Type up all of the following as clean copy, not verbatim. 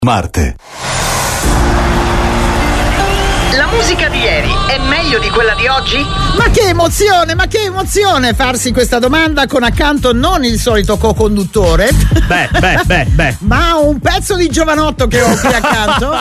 Marte. La musica di ieri è meglio di quella di oggi? Ma che emozione farsi questa domanda con accanto non il solito co-conduttore. Beh. Ma un pezzo di giovanotto che ho qui accanto.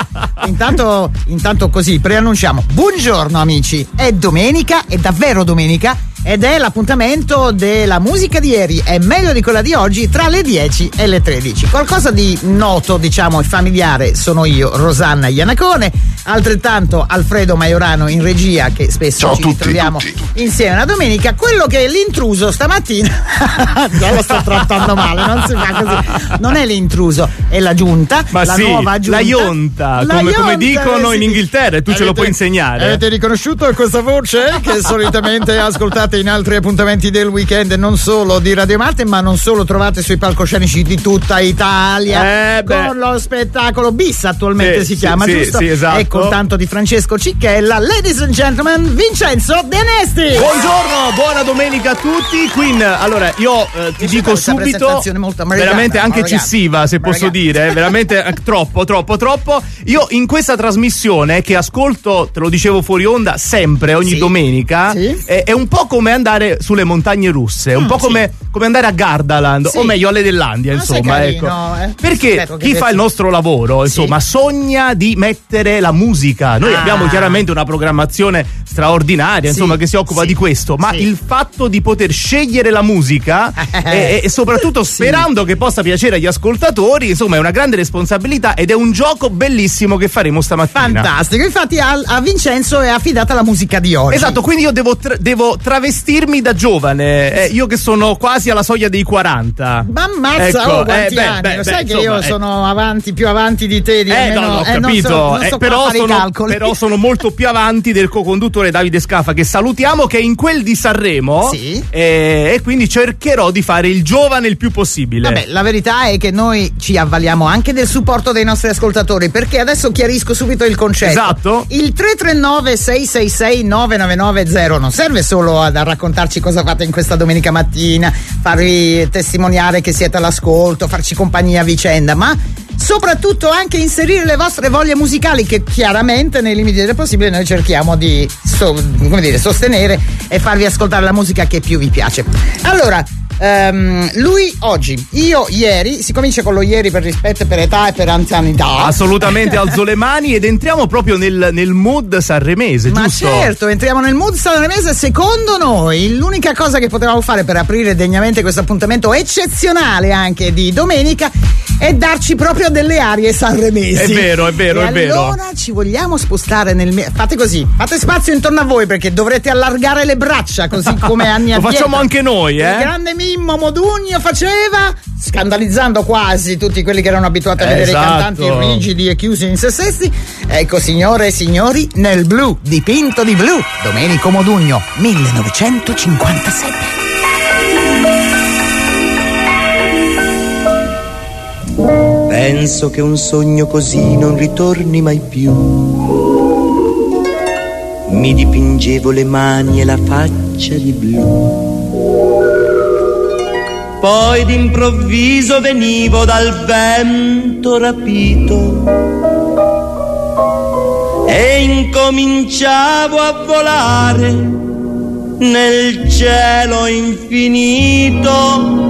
Intanto così preannunciamo. Buongiorno amici, è domenica, è davvero domenica. Ed è l'appuntamento della musica di ieri, è meglio di quella di oggi, tra le 10 e le 13. Qualcosa di noto, diciamo, e familiare sono io, Rosanna Iannacone, altrettanto Alfredo Maiorano in regia, che spesso ciao ci tutti, ritroviamo insieme una domenica. Quello che è l'intruso stamattina, già lo sto trattando male, non si fa così. Non è l'intruso, è la giunta, ma la sì, nuova giunta. la ionta, come dicono in Inghilterra, e tu ce lo puoi insegnare. Avete riconosciuto questa voce che solitamente ascoltate in altri appuntamenti del weekend, non solo di Radio Marte, ma non solo, trovate sui palcoscenici di tutta Italia con lo spettacolo Bis, attualmente si chiama, giusto? Sì, esatto. E con tanto di Francesco Cicchella. Ladies and gentlemen, Vincenzo De Nesti. Buongiorno, buona domenica a tutti. Queen, allora io ti dico subito, veramente anche eccessiva, se posso dire, veramente troppo. Io in questa trasmissione che ascolto, te lo dicevo fuori onda, sempre, ogni domenica, è un po' come andare sulle montagne russe, un po' come andare a Gardaland, o meglio alle Dellandia, insomma, carino, ecco. Perché chi fa il nostro lavoro, insomma, sogna di mettere la musica. Noi abbiamo chiaramente una programmazione straordinaria, insomma, che si occupa di questo, ma il fatto di poter scegliere la musica e soprattutto sperando che possa piacere agli ascoltatori, insomma, è una grande responsabilità ed è un gioco bellissimo che faremo stamattina. Fantastico, infatti a Vincenzo è affidata la musica di oggi. Esatto, quindi io devo travestirmi da giovane, io che sono quasi alla soglia dei 40. Ma ammazza, quanti anni? Lo sai che io sono più avanti di te di almeno, no, ho capito, non so però sono molto più avanti del co-conduttore Davide Scafa, che salutiamo, che è in quel di Sanremo, e quindi cercherò di fare il giovane il più possibile. Vabbè, la verità è che noi ci avvaliamo anche del supporto dei nostri ascoltatori, perché adesso chiarisco subito il concetto. Esatto. Il 339 666 9990 non serve solo a raccontarci cosa fate in questa domenica mattina, farvi testimoniare che siete all'ascolto, farci compagnia a vicenda, ma soprattutto anche inserire le vostre voglie musicali, che chiaramente nei limiti del possibile noi cerchiamo di sostenere e farvi ascoltare la musica che più vi piace. Allora, lui oggi, io ieri, si comincia con lo ieri per rispetto, per età e per anzianità. Assolutamente, alzo le mani ed entriamo proprio nel mood sanremese, giusto? Ma certo, entriamo nel mood sanremese. Secondo noi l'unica cosa che potevamo fare per aprire degnamente questo appuntamento eccezionale anche di domenica è darci proprio delle arie sanremesi. È vero. Allora ci vogliamo spostare fate così, fate spazio intorno a voi, perché dovrete allargare le braccia, così come anni addietro. Lo facciamo anche noi, Il grande Mimmo Modugno faceva, scandalizzando quasi tutti quelli che erano abituati a vedere i cantanti rigidi e chiusi in se stessi. Ecco, signore e signori, Nel blu, dipinto di blu, Domenico Modugno, 1957. Penso che un sogno così non ritorni mai più. Mi dipingevo le mani e la faccia di blu. Poi d'improvviso venivo dal vento rapito e incominciavo a volare nel cielo infinito.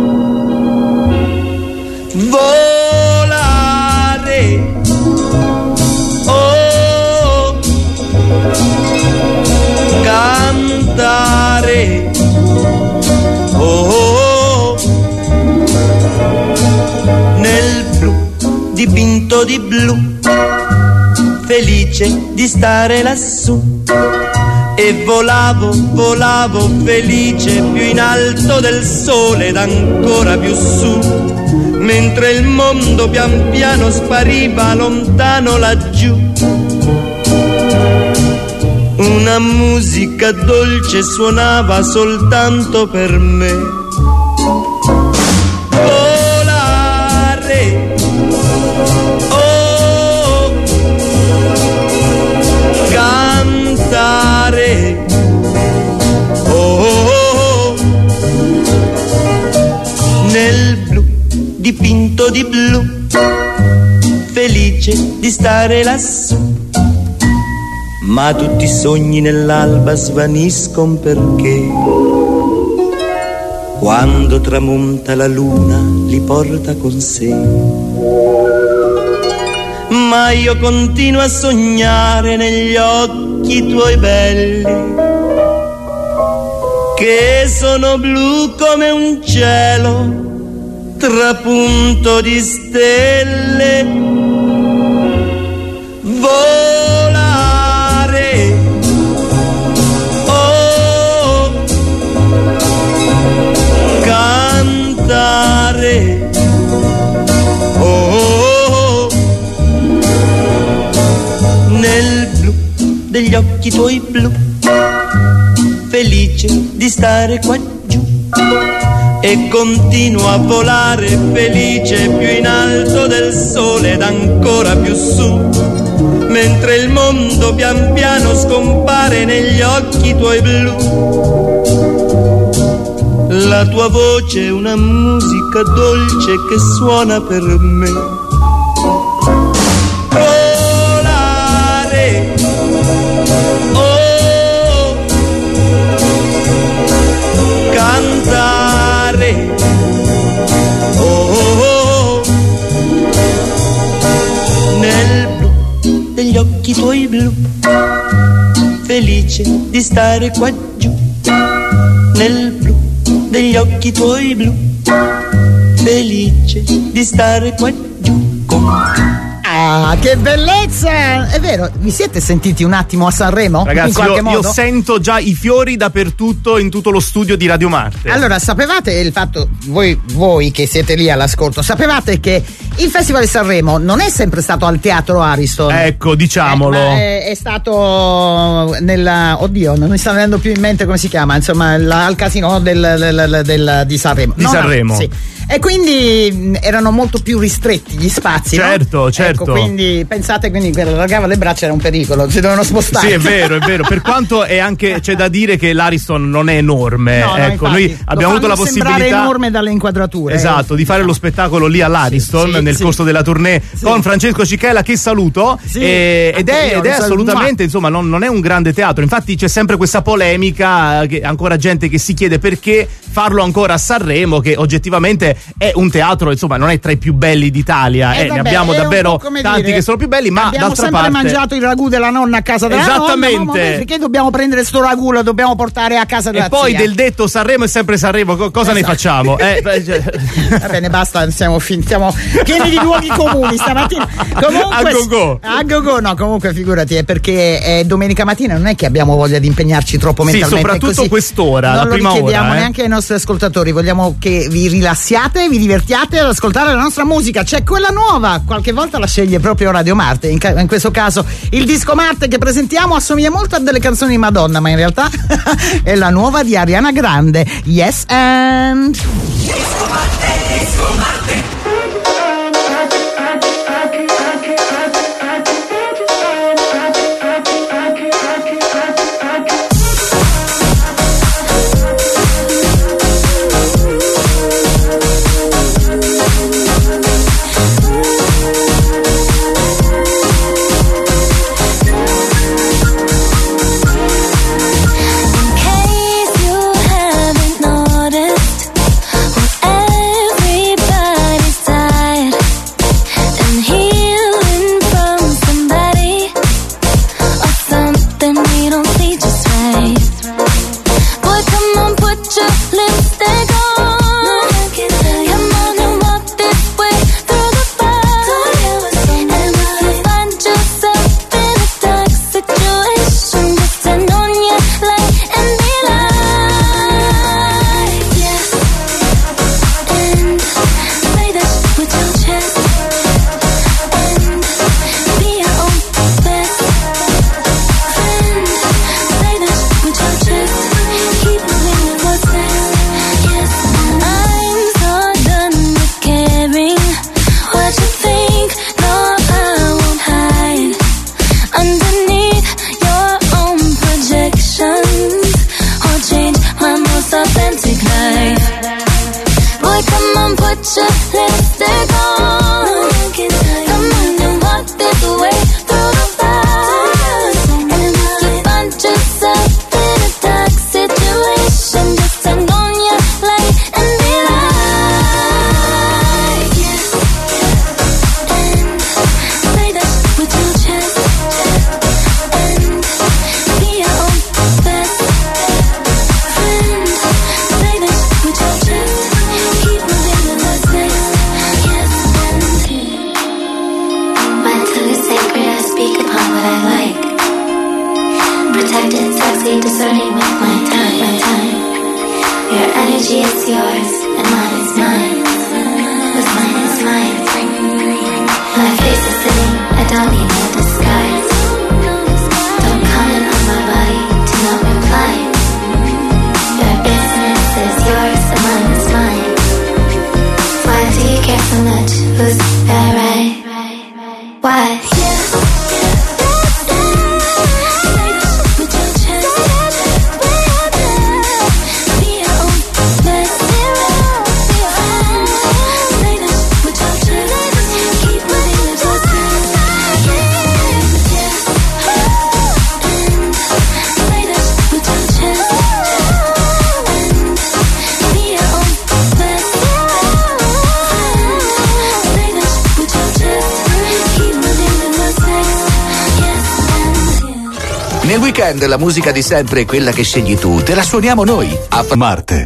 Volare, oh, cantare, oh, nel blu, dipinto di blu, felice di stare lassù. E volavo felice più in alto del sole ed ancora più su, mentre il mondo pian piano spariva lontano laggiù. Una musica dolce suonava soltanto per me. Volare, oh, cantare, oh, nel blu, dipinto di blu, felice felice di stare lassù. Ma tutti i sogni nell'alba svaniscono perché quando tramonta la luna li porta con sé. Ma io continuo a sognare negli occhi tuoi belli, che sono blu come un cielo trapunto di stelle. Volare, oh, cantare, oh, nel blu degli occhi tuoi blu, felice di stare qua giù, e continuo a volare felice più in alto del sole ed ancora più su, mentre il mondo pian piano scompare negli occhi tuoi blu. La tua voce è una musica dolce che suona per me. Volare, oh, cantare, oh, nel blu degli occhi tuoi blu, felice di stare qua giù, nel blu degli occhi tuoi blu, felice di stare qua giù con te. Ah, che bellezza! È vero, vi siete sentiti un attimo a Sanremo? Ragazzi, in qualche modo? Io sento già i fiori dappertutto in tutto lo studio di Radio Marte. Allora, sapevate il fatto, voi che siete lì all'ascolto, sapevate che il Festival di Sanremo non è sempre stato al Teatro Ariston? Ecco, diciamolo. È stato oddio, non mi sta venendo più in mente come si chiama, insomma, al casino di Sanremo. Di Sanremo. Sì. E quindi erano molto più ristretti gli spazi, certo, no? Certo. Ecco, quindi pensate, quindi che allargava le braccia era un pericolo, si dovevano spostare. Sì, è vero. Per quanto è anche, c'è da dire che l'Ariston non è enorme. No, ecco, infatti, noi abbiamo avuto la possibilità. Sembrare enorme dalle inquadrature. Esatto, di fare lo spettacolo lì all'Ariston nel corso della tournée con Francesco Cichella, che saluto. Ed è assolutamente, insomma, non è un grande teatro. Infatti c'è sempre questa polemica, che ancora gente che si chiede perché farlo ancora a Sanremo, che oggettivamente è un teatro, insomma, non è tra i più belli d'Italia. Ne abbiamo davvero tanti che sono più belli, ma abbiamo d'altra sempre parte mangiato il ragù della nonna a casa della esattamente. nonna. Perché dobbiamo prendere sto ragù, lo dobbiamo portare a casa della zia? E poi zia. del detto Sanremo è sempre Sanremo, cosa ne facciamo? Va bene, basta, siamo pieni di luoghi comuni stamattina. Comunque, a go-go, no, comunque figurati, è perché domenica mattina non è che abbiamo voglia di impegnarci troppo mentalmente. Sì, soprattutto così. Quest'ora, non la prima ora. Non lo chiediamo neanche ai nostri ascoltatori, vogliamo che vi rilassiate, vi divertiate ad ascoltare la nostra musica. C'è quella nuova, qualche volta la sceglie proprio Radio Marte, in questo caso il disco Marte che presentiamo assomiglia molto a delle canzoni di Madonna, ma in realtà è la nuova di Ariana Grande, Yes and Disco Marte. Put your lipstick on. Come on and walk speak upon what I like. Protected, sexy, discerning with my time. Your energy is yours, and mine is mine. What's mine is mine. My face is sitting, I don't need no disguise. Don't comment on my body to no reply. Your business is yours, and mine is mine. Why do you care so much? Who's that right? Why? Nel weekend la musica di sempre è quella che scegli tu, te la suoniamo noi a Marte.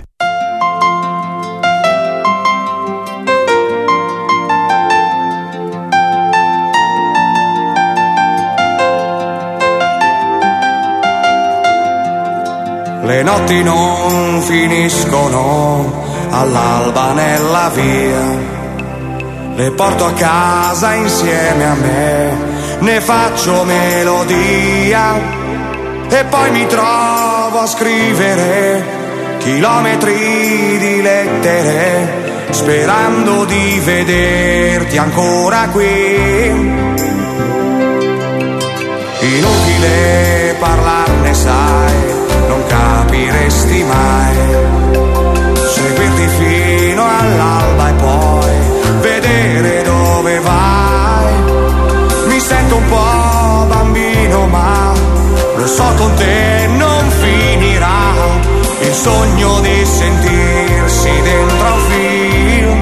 Le notti non finiscono all'alba nella via, le porto a casa insieme a me, ne faccio melodia. E poi mi trovo a scrivere chilometri di lettere, sperando di vederti ancora qui. Inutile parlarne, sai, non capiresti mai. Seguirti fino all'alba e poi vedere dove vai. Mi sento un po' bambino, ma lo so con te non finirà il sogno di sentirsi dentro un film.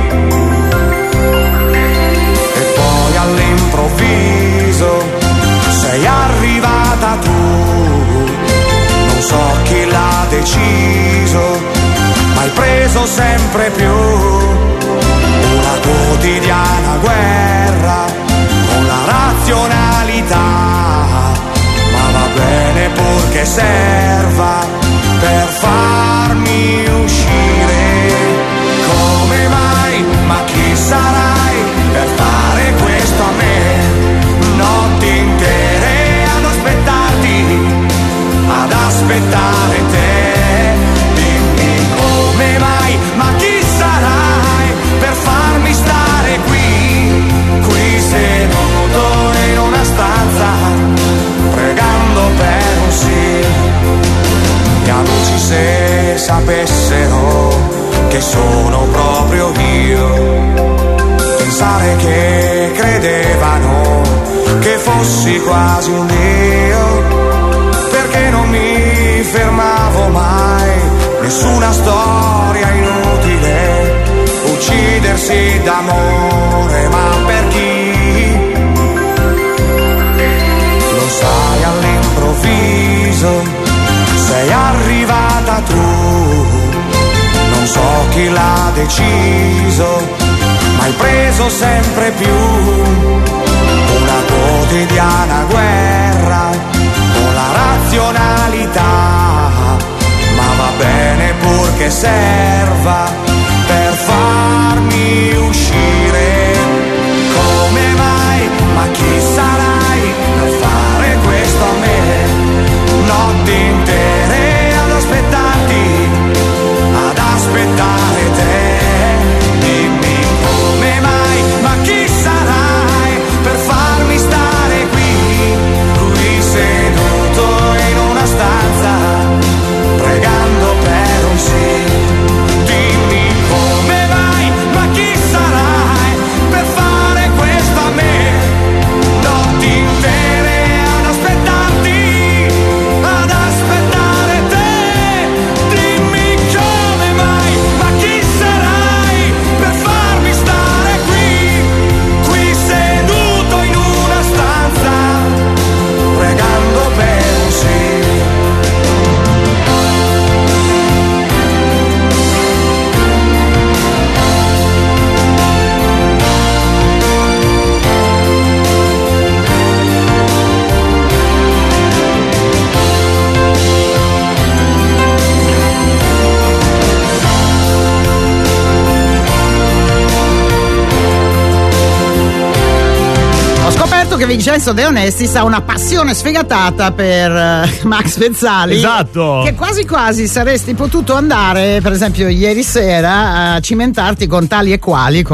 E poi all'improvviso sei arrivata tu, non so chi l'ha deciso, ma hai preso sempre più una quotidiana guerra con la razionalità. Va bene purché serva per farmi uscire. Come mai? Ma chi sarai per fare questo a me? Notti intere ad aspettarti, ad aspettare te. Dimmi come mai? Ma chi sarai per farmi stare qui seduto in una stanza, pregando per un sì. Gli amici se sapessero che sono proprio io, pensare che credevano che fossi quasi un dio, perché non mi fermavo mai, nessuna storia inutile, uccidersi d'amore, ma per chi? Lo sai, all'improvviso sei arrivata tu, non so chi l'ha deciso, ma hai preso sempre più una quotidiana guerra con la razionalità. Ma va bene purché serva per farmi uscire. Come mai? Ma chi sarai per fare questo a me? Notti intere ad aspettarti, ad aspettare te. Dimmi come mai? Ma chi sarai per che Vincenzo De Onestis ha una passione sfegatata per Max Pezzali. Esatto. Che quasi quasi saresti potuto andare, per esempio ieri sera, a cimentarti con tali e quali,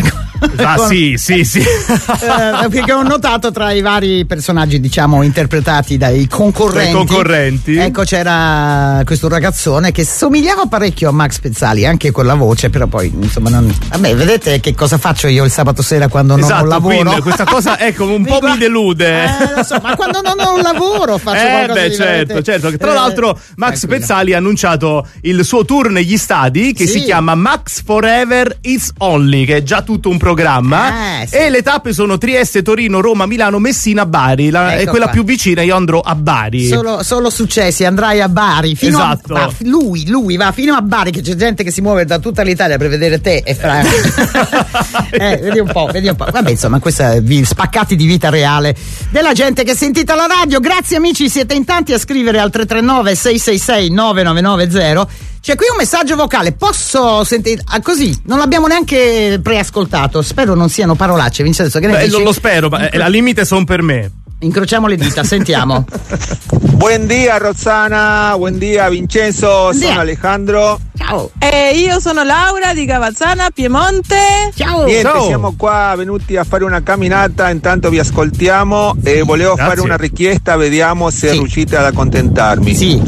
sì. Perché ho notato tra i vari personaggi, diciamo, interpretati dai concorrenti. Ecco, c'era questo ragazzone che somigliava parecchio a Max Pezzali, anche con la voce, però poi insomma vabbè, vedete che cosa faccio io il sabato sera quando non ho lavoro. Quindi, questa cosa ecco un po' mi delude. Lo so, ma quando non ho un lavoro faccio qualcosa di certo. Tra l'altro Max Pezzali ha annunciato il suo tour negli stadi che si chiama Max Forever It's Only, che è già tutto un programma, e le tappe sono Trieste, Torino, Roma, Milano, Messina, Bari. È quella più vicina, io andrò a Bari. Solo successi, andrai a Bari fino lui va fino a Bari, che c'è gente che si muove da tutta l'Italia per vedere te e Franco. Vedi un po'. Vabbè, insomma, questa spaccati di vita reale della gente che sentite alla radio. Grazie amici, siete in tanti a scrivere al 339 666 9990. C'è qui un messaggio vocale, posso sentire? Così, non l'abbiamo neanche preascoltato. Spero non siano parolacce, Vincenzo. Che ne dici? Lo spero, ma al limite sono per me. Incrociamo le dita, sentiamo. Buongiorno Rossana, buongiorno Vincenzo, sono Alejandro. Ciao. Io sono Laura di Cavazzana, Piemonte. Ciao. Niente, siamo qua venuti a fare una camminata, intanto vi ascoltiamo e volevo fare una richiesta, vediamo se riuscite ad accontentarmi. Sì.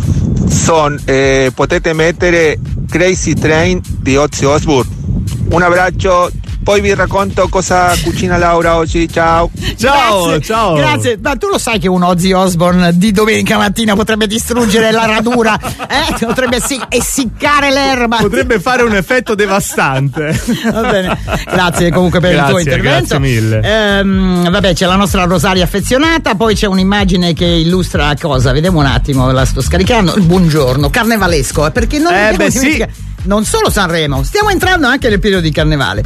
Potete mettere Crazy Train di Ozzy Osbourne. Un abbraccio. Poi vi racconto cosa cucina Laura oggi. Ciao. Grazie. Ma tu lo sai che un Ozzy Osbourne di domenica mattina potrebbe distruggere la radura? Potrebbe essiccare l'erba. Potrebbe fare un effetto devastante. Va bene. Grazie comunque per il tuo intervento. Grazie mille. Vabbè, c'è la nostra Rosaria affezionata, poi c'è un'immagine che illustra cosa? Vediamo un attimo, la sto scaricando. Il buongiorno carnevalesco, perché non non solo Sanremo, stiamo entrando anche nel periodo di carnevale.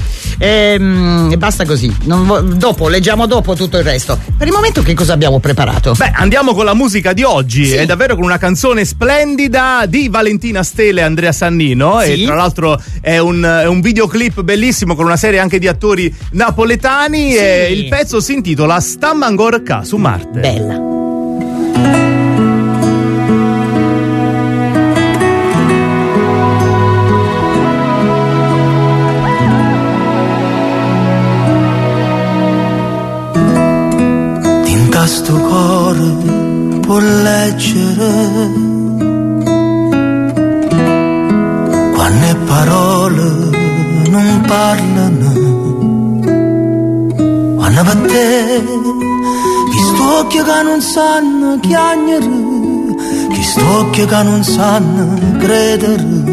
E basta così. Leggiamo dopo tutto il resto. Per il momento che cosa abbiamo preparato? Andiamo con la musica di oggi. È davvero con una canzone splendida di Valentina Stele e Andrea Sannino. E tra l'altro è un videoclip bellissimo con una serie anche di attori napoletani. E il pezzo si intitola Stamma ancora qua su Marte. Bella. Sto cuore può leggere quante parole non parlano, quando per te chi sto occhio che non sanno chiagnere, chi sto occhio che non sanno credere.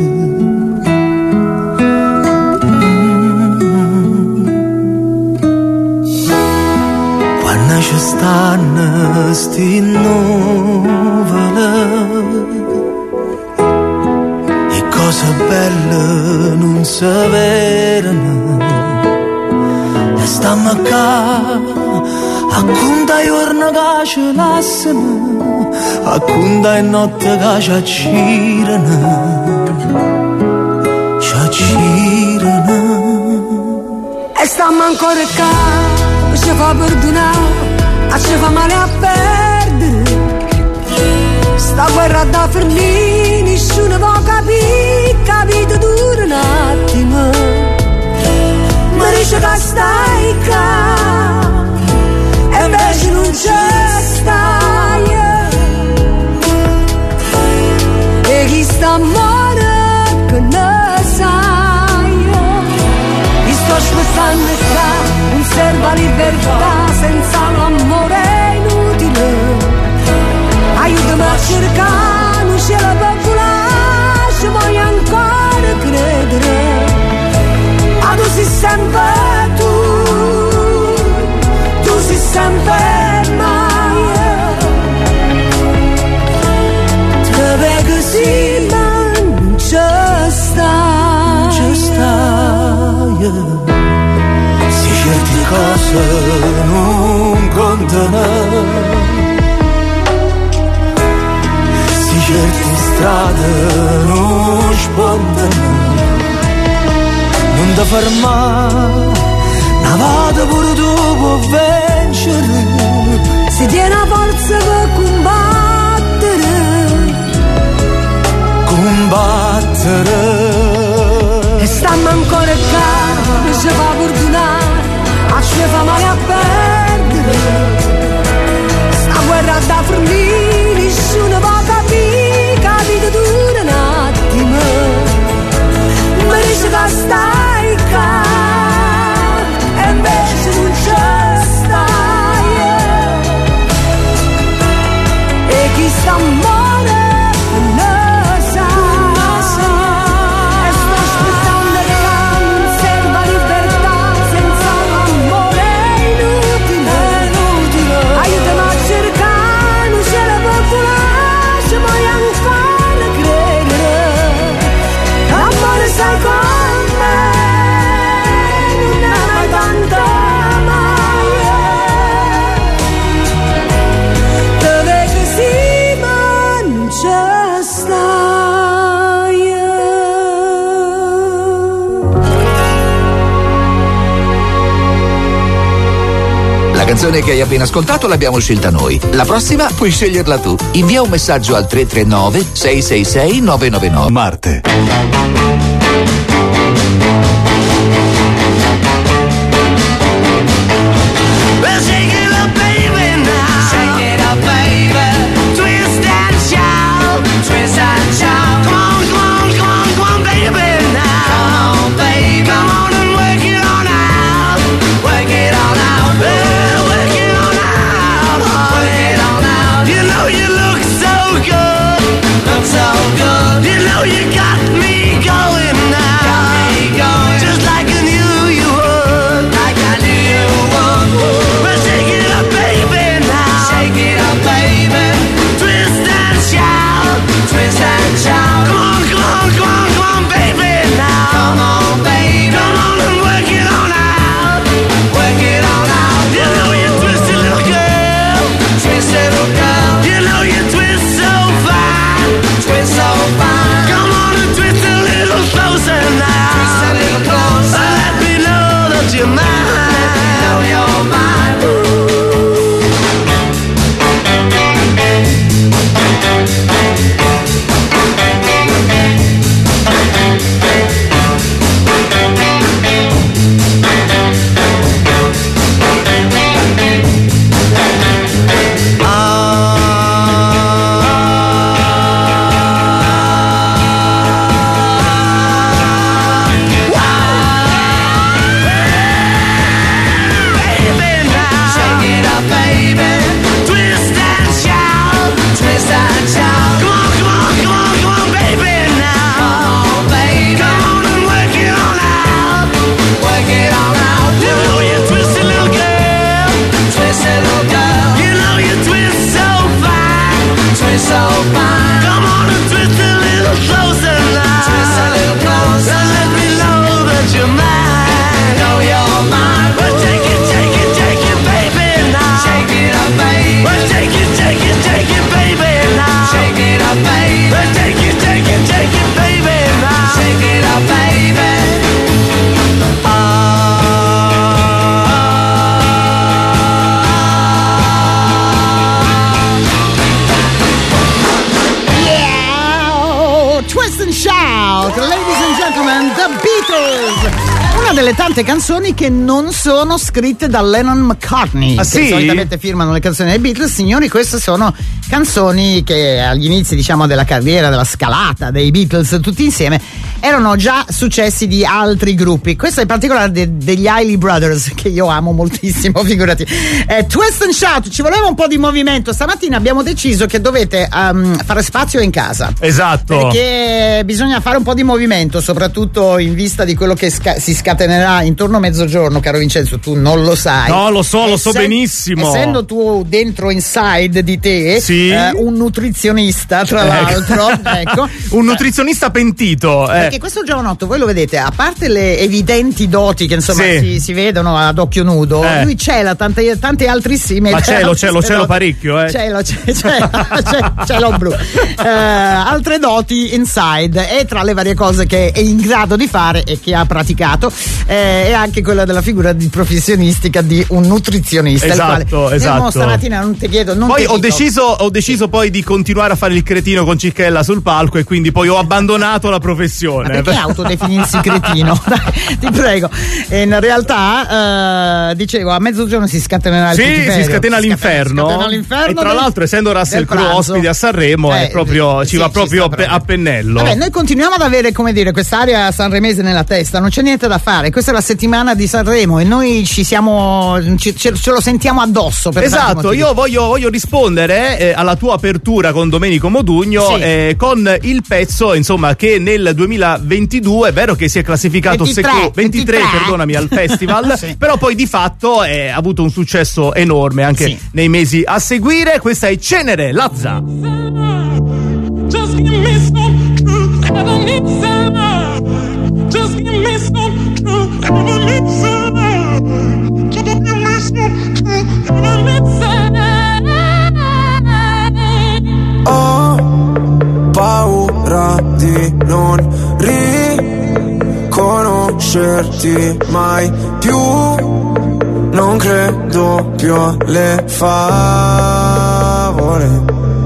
Ci stanno sti nuvole e cose belle non si vedono, e stiamo qua a conta giorno che ci lasciano, a conta notte che ci accirano, e stiamo ancora qua, ci fa perdonare, ci fa male a perdere. Sta guerra da Ferlini, nessuno può capire, capito dura un attimo. Ma dice che stai qua, e invece non c'è stai. E chi sta morendo che ne sai. Mi sto aspettando qua, non serve la libertà senza l'amore inutile. Aiutami a cercare un cielo popolare, voglio ancora credere. Ma tu sei sempre tu sei sempre mai. Te vedo così ma non ci stai. Certe cose non contano, si certe strade non spuntano, non ti fermare, una volta pure tu puoi vincere, si tiene la forza per combattere. E stiamo ancora qua, non si fa perdonare, a ci fa male a perdere. Sta guerra da fornire, nessuno va capire, capite dura un attimo. Mi dice che stai qua, e invece non c'è stai. E chi sta morendo La canzone che hai appena ascoltato l'abbiamo scelta noi. La prossima puoi sceglierla tu. Invia un messaggio al 339 666 999. Marte. Delle tante canzoni che non sono scritte da Lennon McCartney, che solitamente firmano le canzoni dei Beatles. Signori, queste sono canzoni che agli inizi, diciamo, della carriera, della scalata dei Beatles tutti insieme, erano già successi di altri gruppi. Questo in particolare degli Isley Brothers, che io amo moltissimo, figurati. Twist and Shout, ci voleva un po' di movimento. Stamattina abbiamo deciso che dovete fare spazio in casa. Esatto. Perché bisogna fare un po' di movimento, soprattutto in vista di quello che si scatenerà intorno a mezzogiorno, caro Vincenzo. Tu non lo sai. No, lo so benissimo. Essendo tu dentro inside di te, sì. Un nutrizionista, tra l'altro, ecco. Un nutrizionista pentito. perché questo giovanotto, voi lo vedete, a parte le evidenti doti che insomma si vedono ad occhio nudo, lui cela tante altrissime. Ma cielo parecchio, Cielo blu. Altre doti inside, e tra le varie cose che è in grado di fare e che ha praticato è anche quella della figura di professionistica di un nutrizionista. Esatto. Stamattina non ti chiedo. Poi ho deciso poi di continuare a fare il cretino con Cicchella sul palco, e quindi poi ho abbandonato la professione. Ma perché autodefinirsi cretino? Dai, ti prego. In realtà, dicevo, a mezzogiorno si scatenerà il putiferio. Si scatena l'inferno. E tra l'altro, essendo Russell Crowe ospite a Sanremo, è proprio, ci va proprio a pennello. Vabbè, noi continuiamo ad avere, come dire, quest'area sanremese nella testa, non c'è niente da fare. Questa è la settimana di Sanremo e noi ce lo sentiamo addosso. Per esatto, io voglio rispondere alla tua apertura con Domenico Modugno, con il pezzo, insomma, che nel 2022 è vero che si è classificato 23 perdonami, al festival, però poi di fatto ha avuto un successo enorme anche nei mesi a seguire. Questa è Cenere, Lazza. Just give me some truth, I don't need some love. Just give me some truth, I don't need some love. Just give me some truth, I don't need some love. Ho paura di non riconoscerti mai più, non credo più alle favole.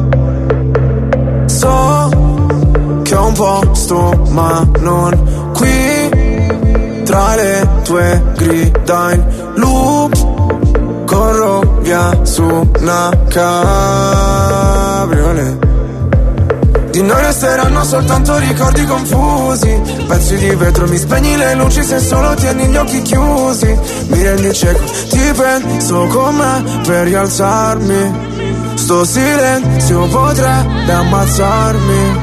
So che ho un posto ma non qui, tra le tue grida in loop, corro via su una cabriolet. Di noi resteranno soltanto ricordi confusi, pezzi di vetro, mi spegni le luci se solo tieni gli occhi chiusi. Mi rendi cieco, ti penso con me per rialzarmi. Sto silenzio potrebbe ammazzarmi.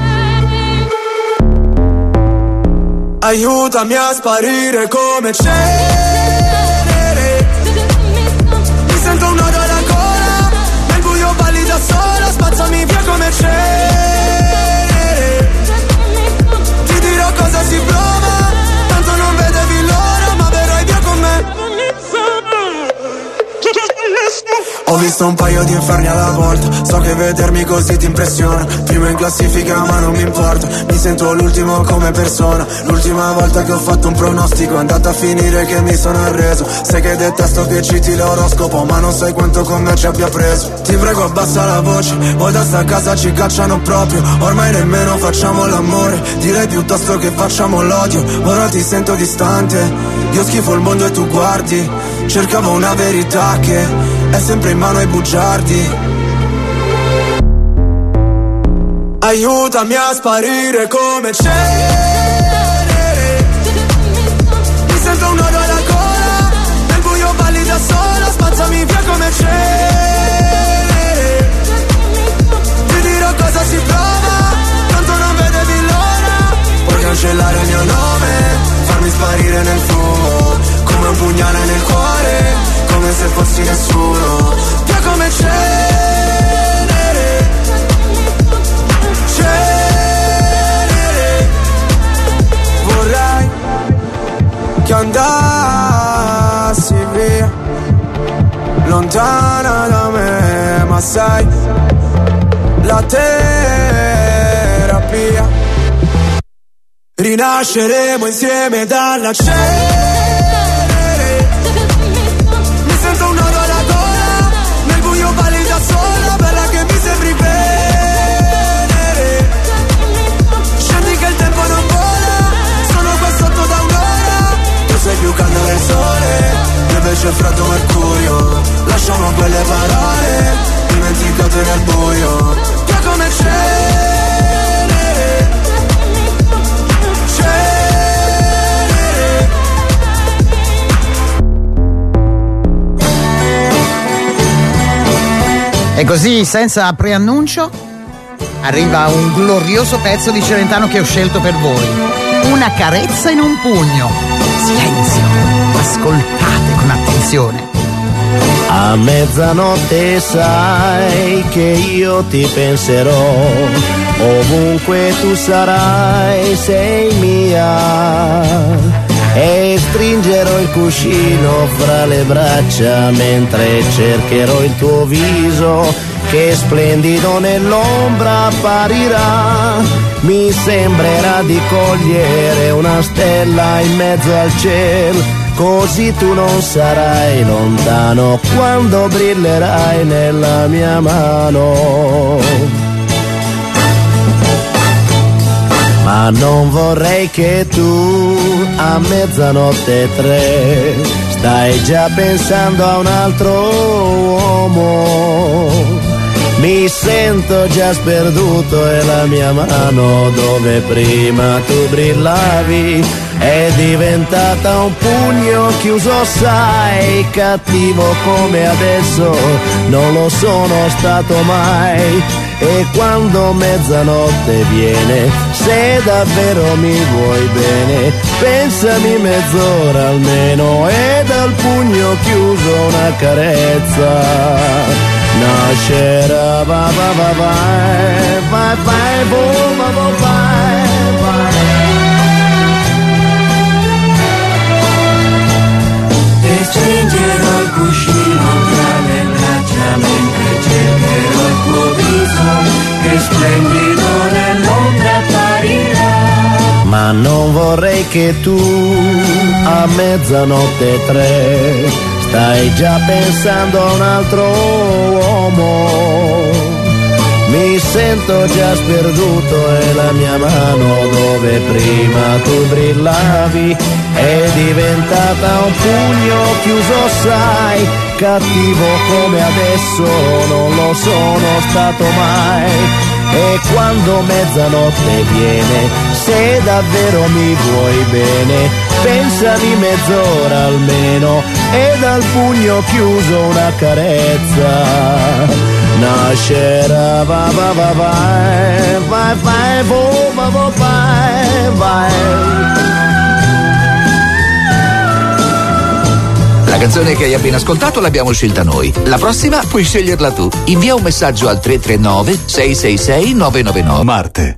Aiutami a sparire come cenere. Mi sento un nodo alla gola, nel buio balli da sola, spazzami via come cenere. Ti dirò cosa si prova, tanto non vedevi l'ora, ma verrai via con me. Ho visto un paio di inferni alla volta, so che vedermi così ti impressiona. Primo in classifica ma non mi importa, mi sento l'ultimo come persona. L'ultima volta che ho fatto un pronostico è andata a finire che mi sono arreso. Sai che detesto che citi l'oroscopo, ma non sai quanto con me ci abbia preso. Ti prego abbassa la voce, poi da sta casa ci cacciano proprio. Ormai nemmeno facciamo l'amore, direi piuttosto che facciamo l'odio. Ora ti sento distante, io schifo il mondo e tu guardi. Cercavo una verità che è sempre in mano ai bugiardi. Aiutami a sparire come cenere. Mi sento un nodo alla gola, nel buio balli da sola, spazzami via come cenere. Ti dirò cosa si prova, tanto non vedevi l'ora. Puoi cancellare il mio nome, farmi sparire nel fumo, come un pugnale nel cuore, come se fossi nessuno. Via come cenere, cenere. Vorrei che andassi via, lontana da me, ma sai, la terapia. Rinasceremo insieme dalla cenere. Mi sento un nodo alla gola, nel buio balli da sola, bella che mi sembri venere. Scendi che il tempo non vola, sono qua sotto da un'ora. Tu sei più caldo del sole, io invece freddo mercurio. Lasciamo quelle parole dimenticate nel buio. Che come cenere. E così, senza preannuncio, arriva un glorioso pezzo di Celentano che ho scelto per voi. Una carezza in un pugno. Silenzio, ascoltate con attenzione. A mezzanotte sai che io ti penserò, ovunque tu sarai sei mia. E stringerò il cuscino fra le braccia mentre cercherò il tuo viso che splendido nell'ombra apparirà. Mi sembrerà di cogliere una stella in mezzo al cielo, così tu non sarai lontano quando brillerai nella mia mano. Ma non vorrei che tu a mezzanotte 3 stai già pensando a un altro uomo. Mi sento già sperduto e la mia mano dove prima tu brillavi è diventata un pugno chiuso, sai, cattivo come adesso non lo sono stato mai. E quando mezzanotte viene, se davvero mi vuoi bene, pensami mezz'ora almeno e dal pugno chiuso una carezza nascerà. Va va va vai, vai vai, boh, va va vai, vai. E stringerò il cuscino tra le braccia mentre cercherò il tuo viso che splendido nell'ombra apparirà. Ma non vorrei che tu a mezzanotte 3 stai già pensando a un altro uomo. Mi sento già sperduto e la mia mano dove prima tu brillavi è diventata un pugno chiuso, sai, cattivo come adesso non lo sono stato mai. E quando mezzanotte viene, se davvero mi vuoi bene, pensami mezz'ora almeno e dal pugno chiuso una carezza nascerà. Va va va vai, vai vai, vo va va vai, vai. La canzone che hai appena ascoltato l'abbiamo scelta noi. La prossima puoi sceglierla tu. Invia un messaggio al 339 666 999. Marte.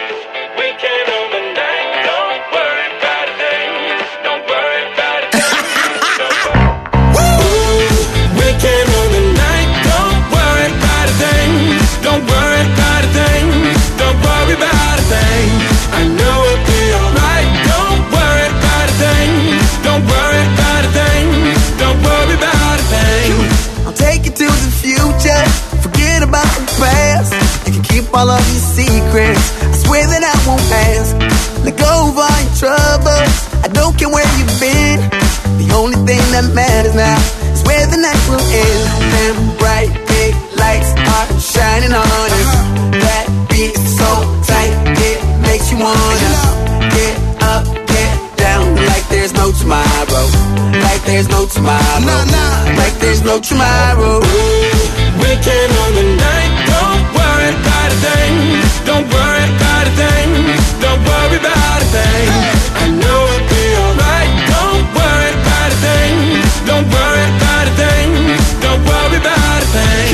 All of your secrets, I swear that I won't ask. Let go of all your troubles, I don't care where you've been. The only thing that matters now is where the night will end. And bright big lights are shining on us. That beat is so tight, it makes you wanna get up, get down, like there's no tomorrow. Like there's no tomorrow. Like there's no tomorrow. Weekend on the night, don't worry about a thing. Don't worry about a thing. Don't worry about a thing. I know it'll be alright. Don't worry about a thing. Don't worry about a thing. Don't worry about a thing.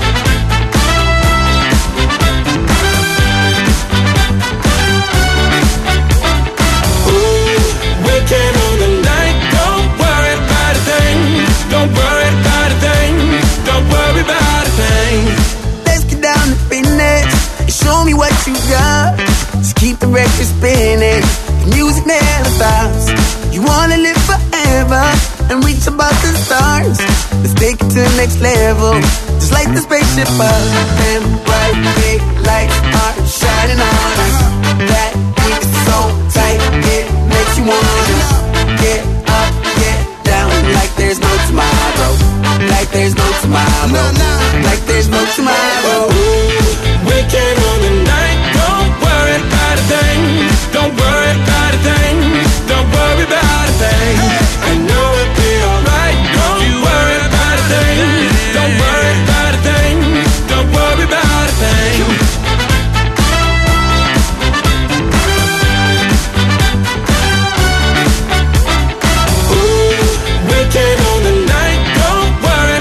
Ooh, weekend on the night. Don't worry about a thing. Don't worry about a thing. Don't worry about a thing. Let's get down to business and show me what you got. Just keep the record spinning, the music never stops. You wanna live forever and reach above the stars. Let's take it to the next level, just like the spaceship up. And bright big lights are shining on us. That beat is so tight, it makes you wanna get up, get down, like there's no tomorrow. Like there's no tomorrow. Like there's no tomorrow. Weekend on the night. Don't worry about a thing. Don't worry about a thing. Don't worry about a thing. I know it'll be alright. Don't worry about a thing. Don't worry about a thing. Don't worry about a thing. Ooh, weekend on the night. Don't worry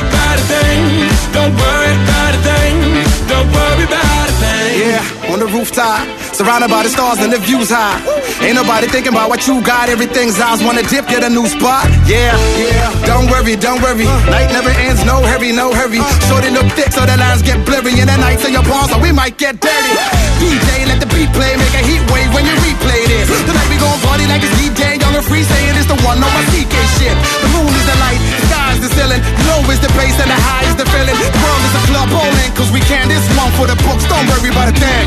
rooftop, surrounded by the stars and the views high. Ain't nobody thinking about what you got. Everything's ours. Wanna dip, get a new spot. Yeah, yeah. Don't worry, don't worry. Night never ends. No hurry, no hurry. Shorty look thick, so the lines get blurry. And the nights in your palms, so we might get dirty. DJ, let the beat play, make a heat wave when you replay this. Tonight we gon' party like it's DJ, young and free, saying it's the one on my CK shit. The moon is the light, the sky is the ceiling. Low is the bass and the high is the feeling. The world is a club bowling, cause we can. This one for the books, don't worry about a thing.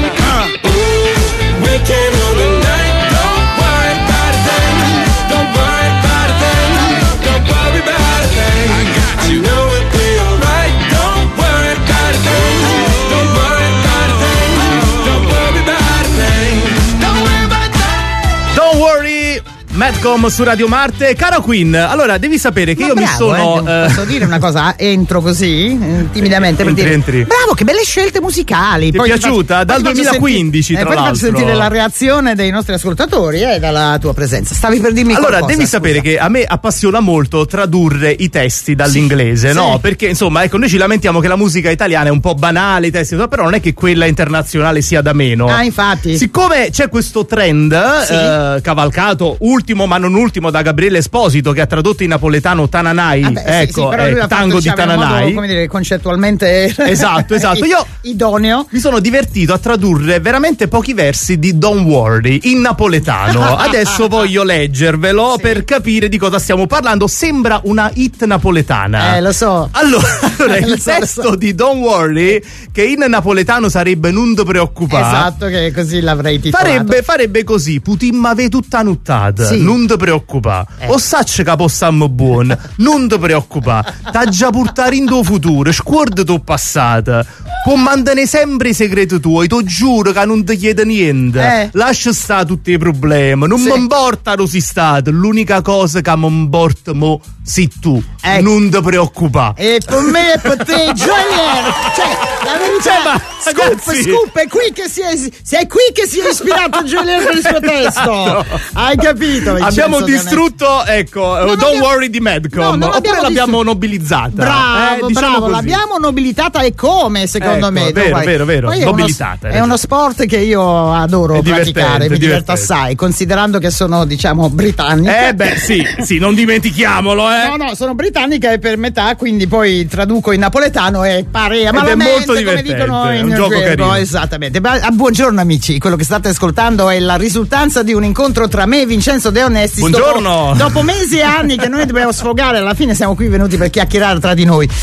We can rule the night, don't worry about a thing. Don't worry about a thing. Don't worry about a thing. I got you. I know it'll be alright. Don't worry about a thing. Don't worry about a thing. Don't worry about a thing. Don't worry about that. Don't worry. Madcom su Radio Marte. Caro Queen, allora devi sapere che io mi sono posso dire una cosa? Entro così timidamente per dire entri. Bravo, che belle scelte musicali. Ti è piaciuta? Dal 2015 tra l'altro. Poi faccio sentire la reazione dei nostri ascoltatori dalla tua presenza. Stavi per dirmi allora qualcosa, devi sapere che a me appassiona molto tradurre i testi dall'inglese, sì, no? Sì. Perché insomma, ecco, noi ci lamentiamo che la musica italiana è un po' banale, i testi, però non è che quella internazionale sia da meno. Ah, infatti. Siccome c'è questo trend cavalcato, ultimo ma non ultimo, da Gabriele Esposito, che ha tradotto in napoletano Tananai, ecco, tango di Tananai, modo, come dire, concettualmente esatto. Io idoneo. Mi sono divertito a tradurre veramente pochi versi di Don't Worry in napoletano. Adesso voglio leggervelo per capire di cosa stiamo parlando. Sembra una hit napoletana. Lo so. Allora il testo di Don't Worry, che in napoletano sarebbe non te preoccupare. Esatto, che così l'avrei titolato. Farebbe così: Putimma ve tutta nuttata. Sì. Non te preoccupa, o sacce che possiamo buon, non te preoccupa, t'ha già portare in tuo futuro, scorda tuo passato, può mantenere sempre i segreti tuoi, ti giuro che non ti chiede niente, lascia stare tutti i problemi, non mi importa lo si stato, l'unica cosa che mi importa mo sei tu, non ti preoccupa. E per me e per te, Julien, cioè, la verità, scoop, è qui che è qui che si è ispirato Julien per il suo testo, hai capito? Abbiamo distrutto, ecco, Don't Worry di Madcom, oppure l'abbiamo nobilizzata. Bravo, diciamo così. L'abbiamo nobilitata, e come secondo me. Vero, nobilitata. È uno sport che io adoro praticare, mi diverto assai, considerando che sono, diciamo, britannica. Sì, non dimentichiamolo, No, sono britannica e per metà, quindi poi traduco in napoletano e pare malamente, è molto divertente, come dicono in un gioco carino. Esattamente. Buongiorno amici, quello che state ascoltando è la risultanza di un incontro tra me e Vincenzo De Onestis. Buongiorno. Dopo mesi e anni che noi dobbiamo sfogare, alla fine siamo qui venuti per chiacchierare tra di noi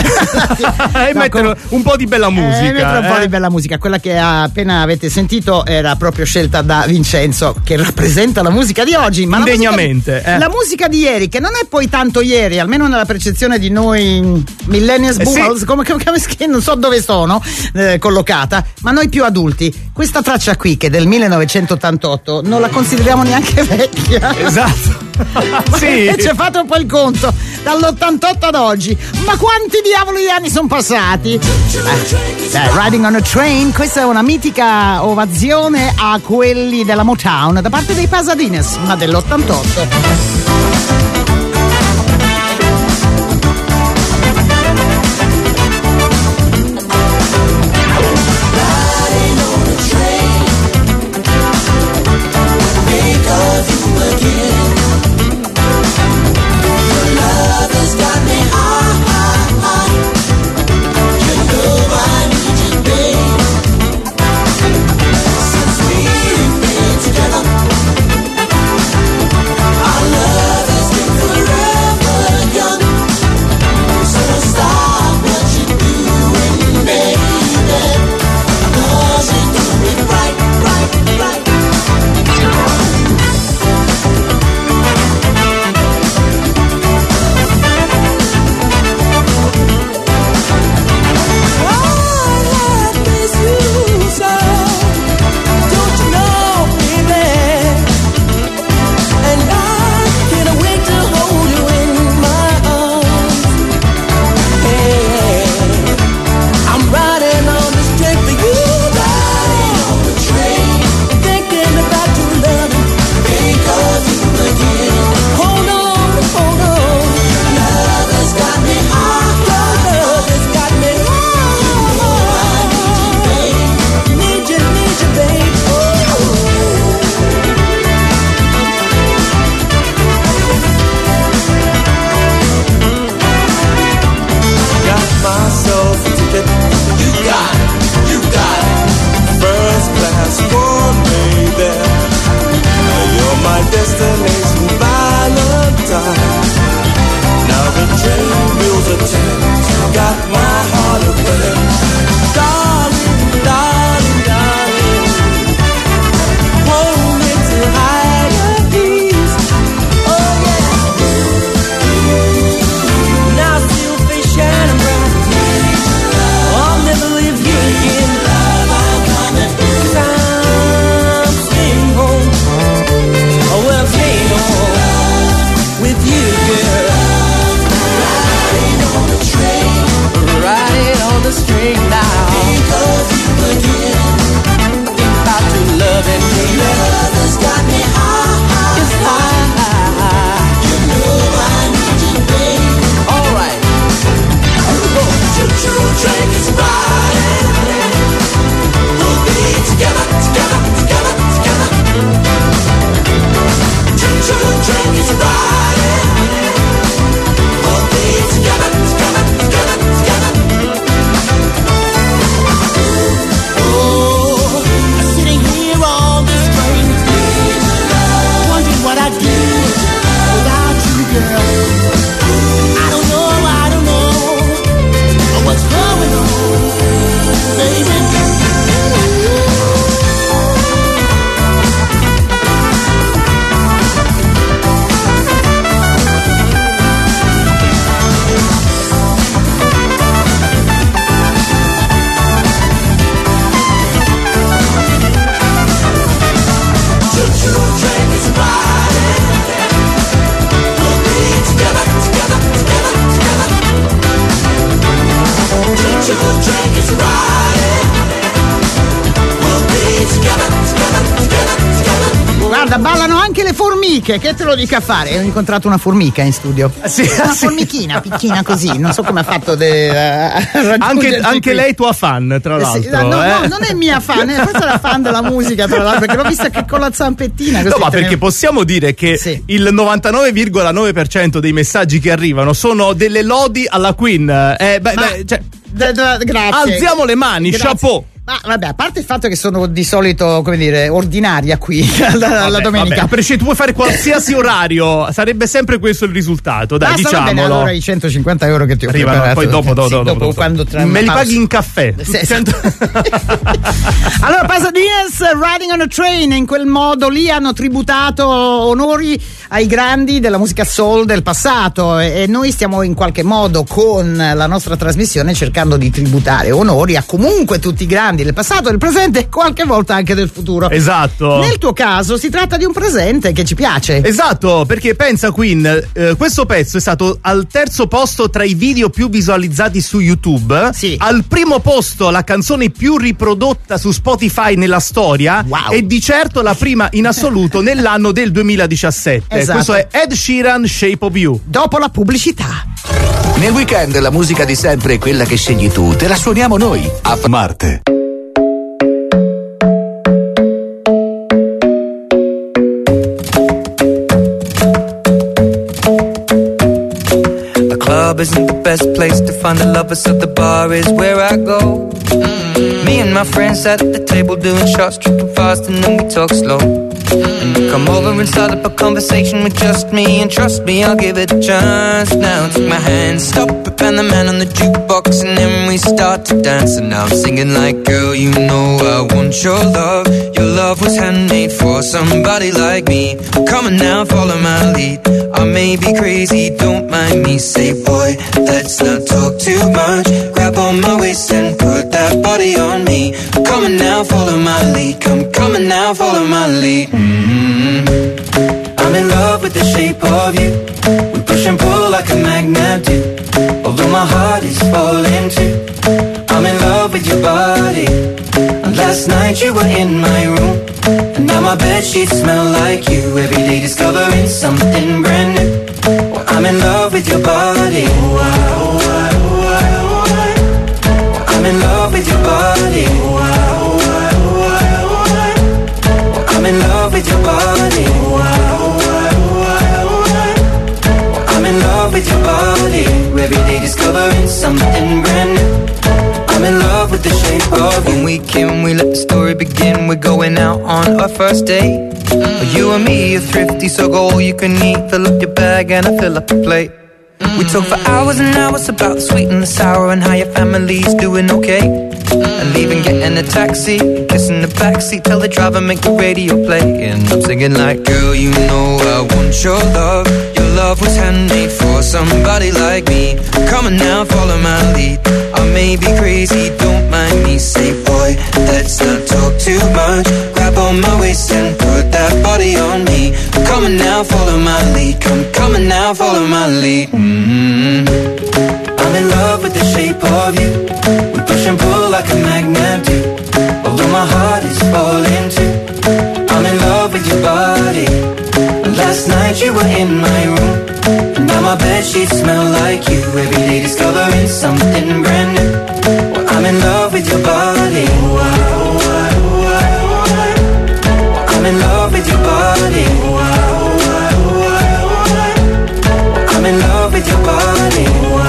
e mettere un po' di bella musica. Un po' di bella musica. Quella che appena avete sentito era proprio scelta da Vincenzo, che rappresenta la musica di oggi, ma indegnamente la musica di ieri, che non è poi tanto ieri, almeno nella percezione di noi millennials, boomers, come non so dove sono collocata, ma noi più adulti. Questa traccia qui, che è del 1988, non la consideriamo neanche vecchia. Esatto. Sì. E ci ha fatto un po' il conto dall'88 ad oggi, ma quanti diavoli di anni sono passati? Riding on a Train, questa è una mitica ovazione a quelli della Motown da parte dei Pasadines, ma dell'88. Our love is Guarda, ballano anche le formiche, che te lo dica fare? Ho incontrato una formica in studio. Sì, una formichina picchina così, non so come ha fatto anche lei tua fan, tra l'altro. No, non è mia fan, questa è la fan della musica, tra l'altro, perché l'ho vista che con la zampettina così. No, ma perché possiamo dire che il 99,9% dei messaggi che arrivano sono delle lodi alla Queen. Grazie. Alziamo le mani, Grazie. Chapeau. Ma vabbè, a parte il fatto che sono di solito, come dire, ordinaria qui alla domenica. Vabbè, tu puoi fare qualsiasi orario, sarebbe sempre questo il risultato. Dai, basta, diciamolo. Bene, allora i 150 euro che ti ho arrivano preparato. poi dopo. Quando me li paghi in caffè. Allora, Pasadena's Riding on a Train, in quel modo lì hanno tributato onori ai grandi della musica soul del passato e noi stiamo in qualche modo con la nostra trasmissione cercando di tributare onori a comunque tutti i grandi del passato, del presente e qualche volta anche del futuro. Esatto. Nel tuo caso si tratta di un presente che ci piace. Esatto, perché pensa Queen, questo pezzo è stato al terzo posto tra i video più visualizzati su YouTube. Sì. Al primo posto la canzone più riprodotta su Spotify nella storia. Wow. E di certo la prima in assoluto nell'anno del 2017. Esatto. Questo è Ed Sheeran, Shape of You. Dopo la pubblicità. Nel weekend la musica di sempre è quella che scegli tu, te la suoniamo noi a Marte. Club isn't the best place to find the lovers, so the bar is where I go. Me and my friends sat at the table doing shots, tripping fast, and then we talk slow. And you come over and start up a conversation with just me, and trust me, I'll give it a chance. Now take my hand, stop it, and the man on the jukebox, and then we start to dance. And now I'm singing like, girl, you know I want your love. Your love was handmade for somebody like me. Come on now, follow my lead. I may be crazy, don't mind me. Say, boy, let's not talk too much. Grab on my waist and put that body on me. Come on now, follow my lead. Come on now, follow my lead. I'm in love with the shape of you. We push and pull like a magnet do. Although my heart is falling too. I'm in love with your body. And last night you were in my room. And now my bedsheets smell like you. Every day discovering something brand new. Well, I'm in love with your body. I'm in love with your body. I'm in love with your body. I'm in love with your body. Every day discovering something brand new. I'm in love with the shape of you. When we came, we let the story begin. We're going out on our first date. You and me are thrifty, so go all you can eat. Fill up your bag and I fill up the plate. We talk for hours and hours about the sweet and the sour and how your family's doing okay. And leaving, getting a taxi, kissing the backseat, tell the driver make the radio play. And I'm singing like, girl, you know I want your love. Your love was handmade for somebody like me. Come on now, follow my lead. I may be crazy, don't mind me. Say, boy, let's not talk too much. Grab on my waist and put that body on me. Come on now, follow my lead. Come on now, follow my lead. I'm in love with the shape of you. We push and pull like a magnet do. Although my heart is falling too. I'm in love with your body. And last night you were in my room. And now my bedsheets smell like you. Every day discovering something brand new. Well, I'm in love with your body. I'm in love with your body. I'm in love with your body.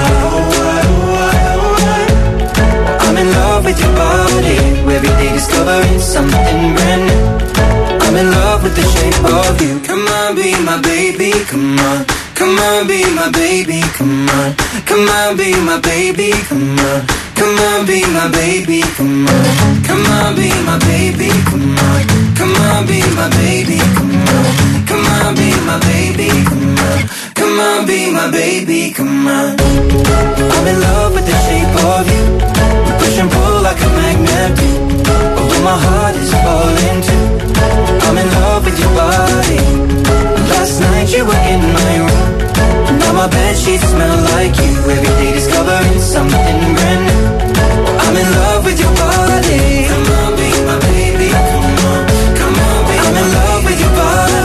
I'm in love with your body. Every day discovering something brand new. I'm in love with the shape of you. Come on, be my baby, come on. Come on, be my baby, come on. Come on, be my baby, come on. Come on, be my baby, come on. Come on, be my baby, come on. Come on, be my baby, come on. Come on, be my baby, come on. Come on, be my baby, come on. I'm in love with the shape of you. We push and pull like a magnet do. Although my heart is falling too. I'm in love with your body. Last night you were in my room. Now my bedsheets smell like you. Every day discovering something brand new. I'm in love with your body. Come on, be my baby. Come on, come on, be I'm in love with your body.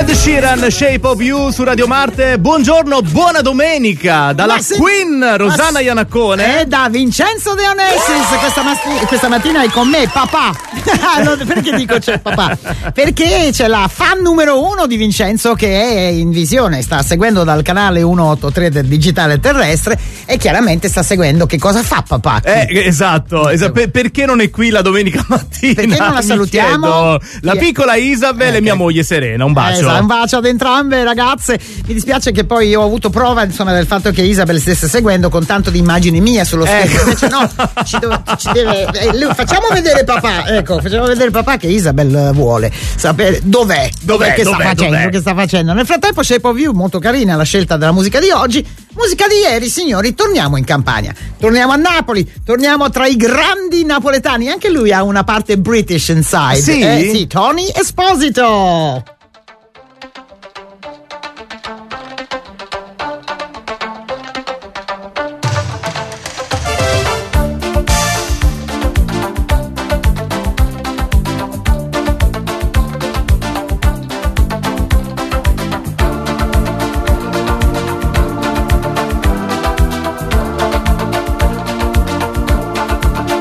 Ed Sheeran, Shape of You su Radio Marte. Buongiorno, buona domenica dalla Queen Rosanna Iannaccone e da Vincenzo De Onessis. Questa mattina è con me papà. Perché dico c'è papà? Perché c'è la fan numero 1 di Vincenzo che è in visione, sta seguendo dal canale 183 del digitale terrestre e chiaramente sta seguendo che cosa fa papà. Esatto. Perché non è qui la domenica mattina? Perché non la salutiamo? La piccola Isabel e mia moglie Serena, un bacio. Un bacio ad entrambe ragazze. Mi dispiace che poi io ho avuto prova insomma del fatto che Isabel stesse seguendo con tanto di immagini mie sullo schermo. Invece no, facciamo vedere papà. Ecco, facciamo vedere papà che Isabel vuole sapere dov'è che sta facendo. Nel frattempo Shape of You, molto carina la scelta della musica di oggi. Musica di ieri, signori, torniamo in Campania. Torniamo a Napoli, torniamo tra i grandi napoletani. Anche lui ha una parte British inside. Sì, Tony Esposito.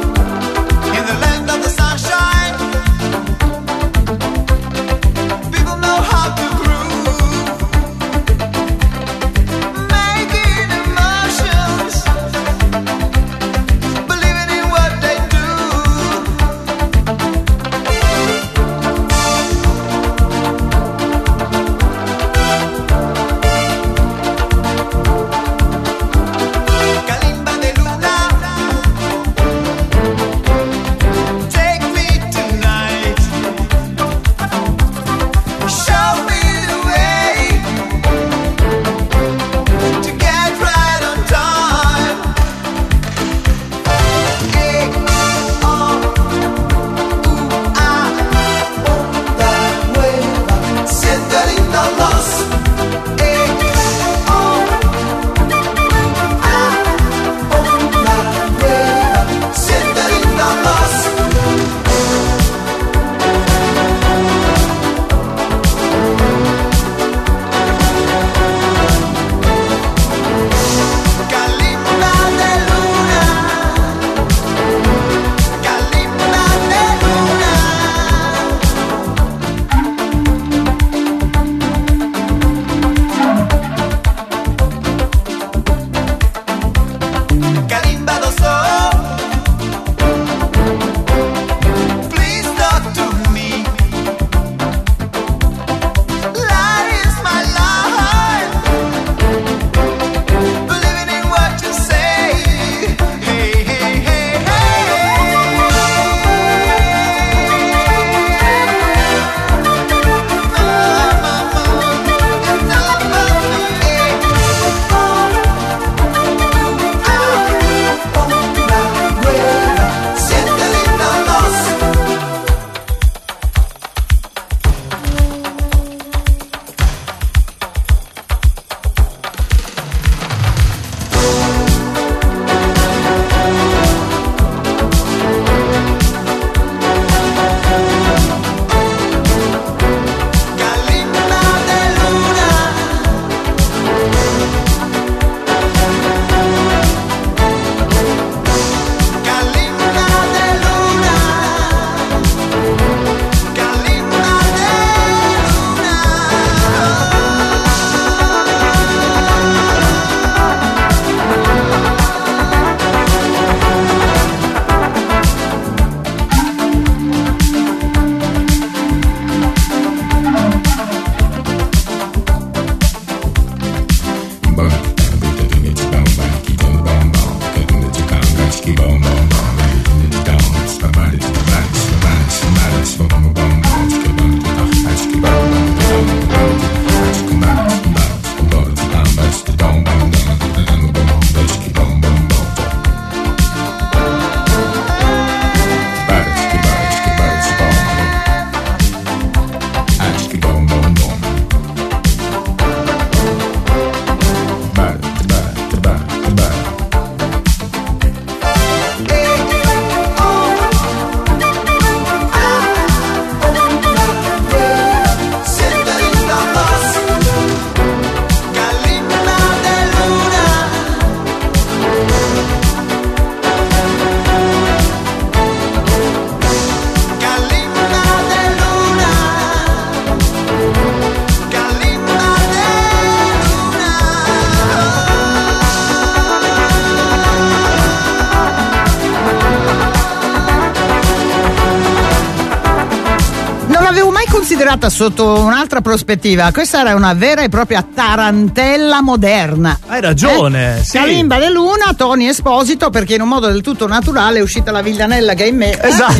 In the land of the sunshine, people considerata sotto un'altra prospettiva. Questa era una vera e propria tarantella moderna. Hai ragione, sì. Kalimba De Luna, Tony Esposito, perché in un modo del tutto naturale è uscita la villanella che è in me. Esatto.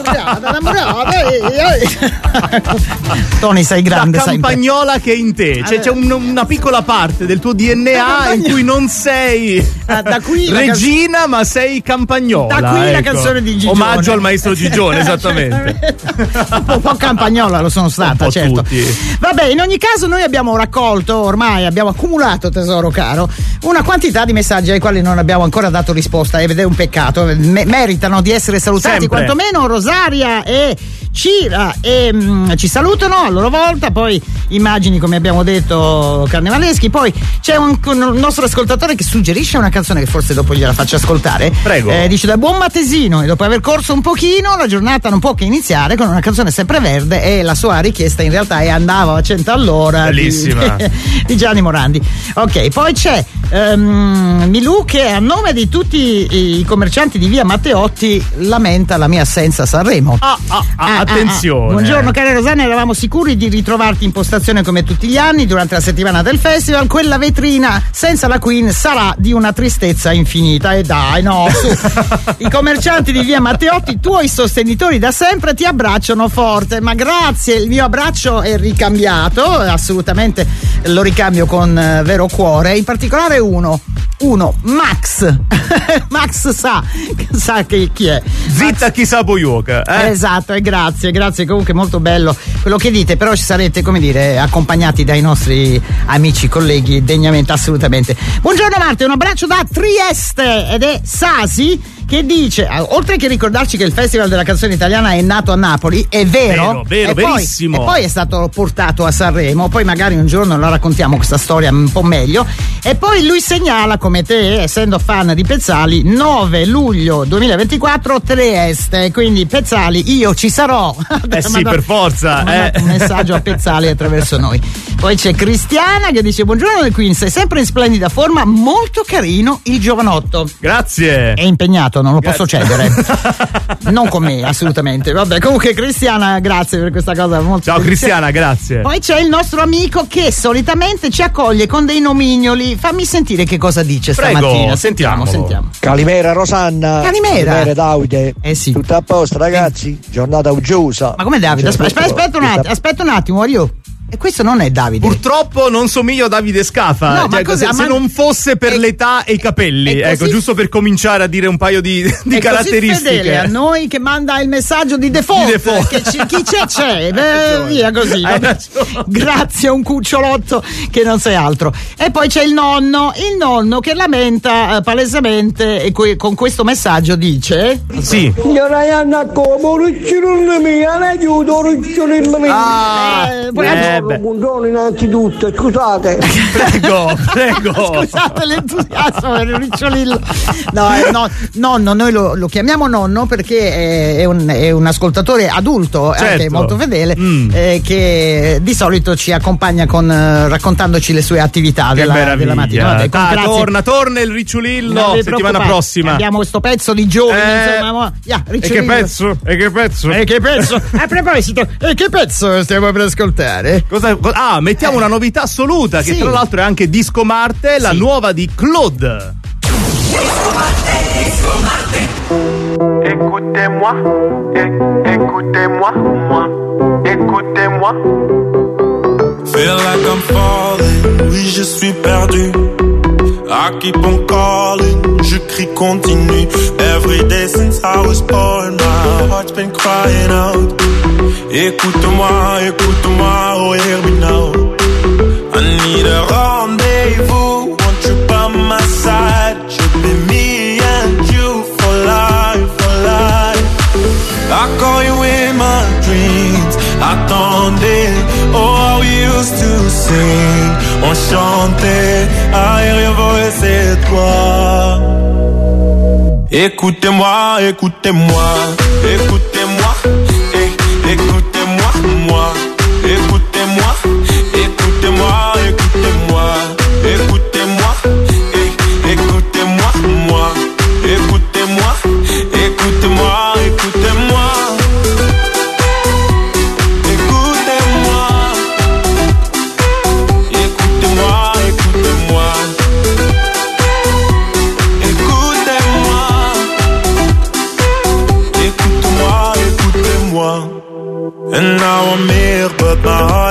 Tony, sei grande. La campagnola che è in te, cioè c'è una piccola parte del tuo DNA in cui non sei da qui regina, ma sei campagnola. Da qui la canzone di Gigione. Omaggio al maestro Gigione, esattamente. Un po' campagnola lo sono stata, certo. Tutti. Vabbè, in ogni caso noi abbiamo raccolto, ormai abbiamo accumulato, tesoro caro, una quantità di messaggi ai quali non abbiamo ancora dato risposta, ed è un peccato. Meritano di essere salutati. Sempre. Quantomeno Rosaria e Cira ci salutano a loro volta, poi immagini, come abbiamo detto, carnevaleschi. Poi c'è un nostro ascoltatore che suggerisce una canzone che forse dopo gliela faccio ascoltare. Prego. Dice: da buon mattesino, e dopo aver corso un pochino la giornata non può che iniziare con una canzone sempreverde, e la sua richiesta in realtà è Andavo a 100 all'ora. Bellissima. di Gianni Morandi. Ok, poi c'è Milù che a nome di tutti i commercianti di via Matteotti lamenta la mia assenza a Sanremo. Attenzione. Buongiorno cara Rosanna, eravamo sicuri di ritrovarti in postazione come tutti gli anni durante la settimana del festival. Quella vetrina senza la Queen sarà di una tristezza infinita. E dai, no, su. I commercianti di via Matteotti, tuoi sostenitori da sempre, ti abbracciano forte. Ma grazie, il mio abbraccio è ricambiato, assolutamente lo ricambio con vero cuore. In particolare uno Max Max sa chi è. Zitta chi sa boioca, Esatto, e grazie, comunque molto bello quello che dite, però ci sarete, come dire, accompagnati dai nostri amici, colleghi, degnamente, assolutamente. Buongiorno Marte, un abbraccio da Trieste, ed è Sasi che dice, oltre che ricordarci che il Festival della canzone italiana è nato a Napoli, è vero, verissimo, e poi è stato portato a Sanremo, poi magari un giorno la raccontiamo questa storia un po' meglio. E poi lui segnala, come te, essendo fan di Pezzali, 9 luglio 2024 Trieste, quindi Pezzali io ci sarò. Sì, per forza, un messaggio a Pezzali attraverso noi. Poi c'è Cristiana che dice: buongiorno del Queen, sei sempre in splendida forma, molto carino il giovanotto. Grazie. È impegnato, non lo posso cedere. Non con me, assolutamente. Vabbè, comunque Cristiana, grazie per questa cosa molto. Ciao Cristiana, grazie. Poi c'è il nostro amico che solitamente ci accoglie con dei nomignoli. Fammi sentire che cosa dice stamattina. Sentiamo. Calimera Rosanna. Calimera Davide. Sì. Tutto a posto ragazzi, giornata uggiosa. Ma come Davide? Aspetta un attimo, Mario. E questo non è Davide. Purtroppo non somiglio a Davide Scafa. No, cioè, se non fosse per l'età e i capelli, ecco, giusto per cominciare a dire un paio di caratteristiche. Così fedele a noi che manda il messaggio di default. Che chi c'è. Via così. Grazie, un cucciolotto che non sei altro. E poi c'è il nonno che lamenta palesemente, e con questo messaggio dice: sì. Buongiorno innanzitutto, scusate. Prego. Scusate l'entusiasmo per il ricciolillo. Nonno, noi lo chiamiamo nonno perché è un ascoltatore adulto, certo, anche molto fedele, che di solito ci accompagna raccontandoci le sue attività della mattina. Vabbè, torna il ricciolillo settimana prossima. Abbiamo questo pezzo di giovani, insomma. E che pezzo? A proposito, e che pezzo stiamo per ascoltare? Mettiamo una novità assoluta, che tra l'altro è anche Disco Marte, la nuova di Claude. Disco Marte. Écoutez-moi, écoutez-moi. Feel like I'm falling, oui je suis perdu. I keep on calling, je crie continue. Every day since I was born, my heart's been crying out. Écoute-moi, écoute-moi, oh hear me now. I need a rendezvous, want you by my side. Should be me and you for life, for life. I call you in my dreams, attendez. Oh, how we used to sing, on chantait. I hear your voice, c'est toi. Écoutez-moi, écoutez-moi, écoutez-moi. Écoutez-moi, moi, écoutez-moi, écoutez-moi, écoutez-moi, écoutez-moi, écoutez-moi, moi, écoutez-moi, écoutez-moi, écoutez-moi, écoutez-moi,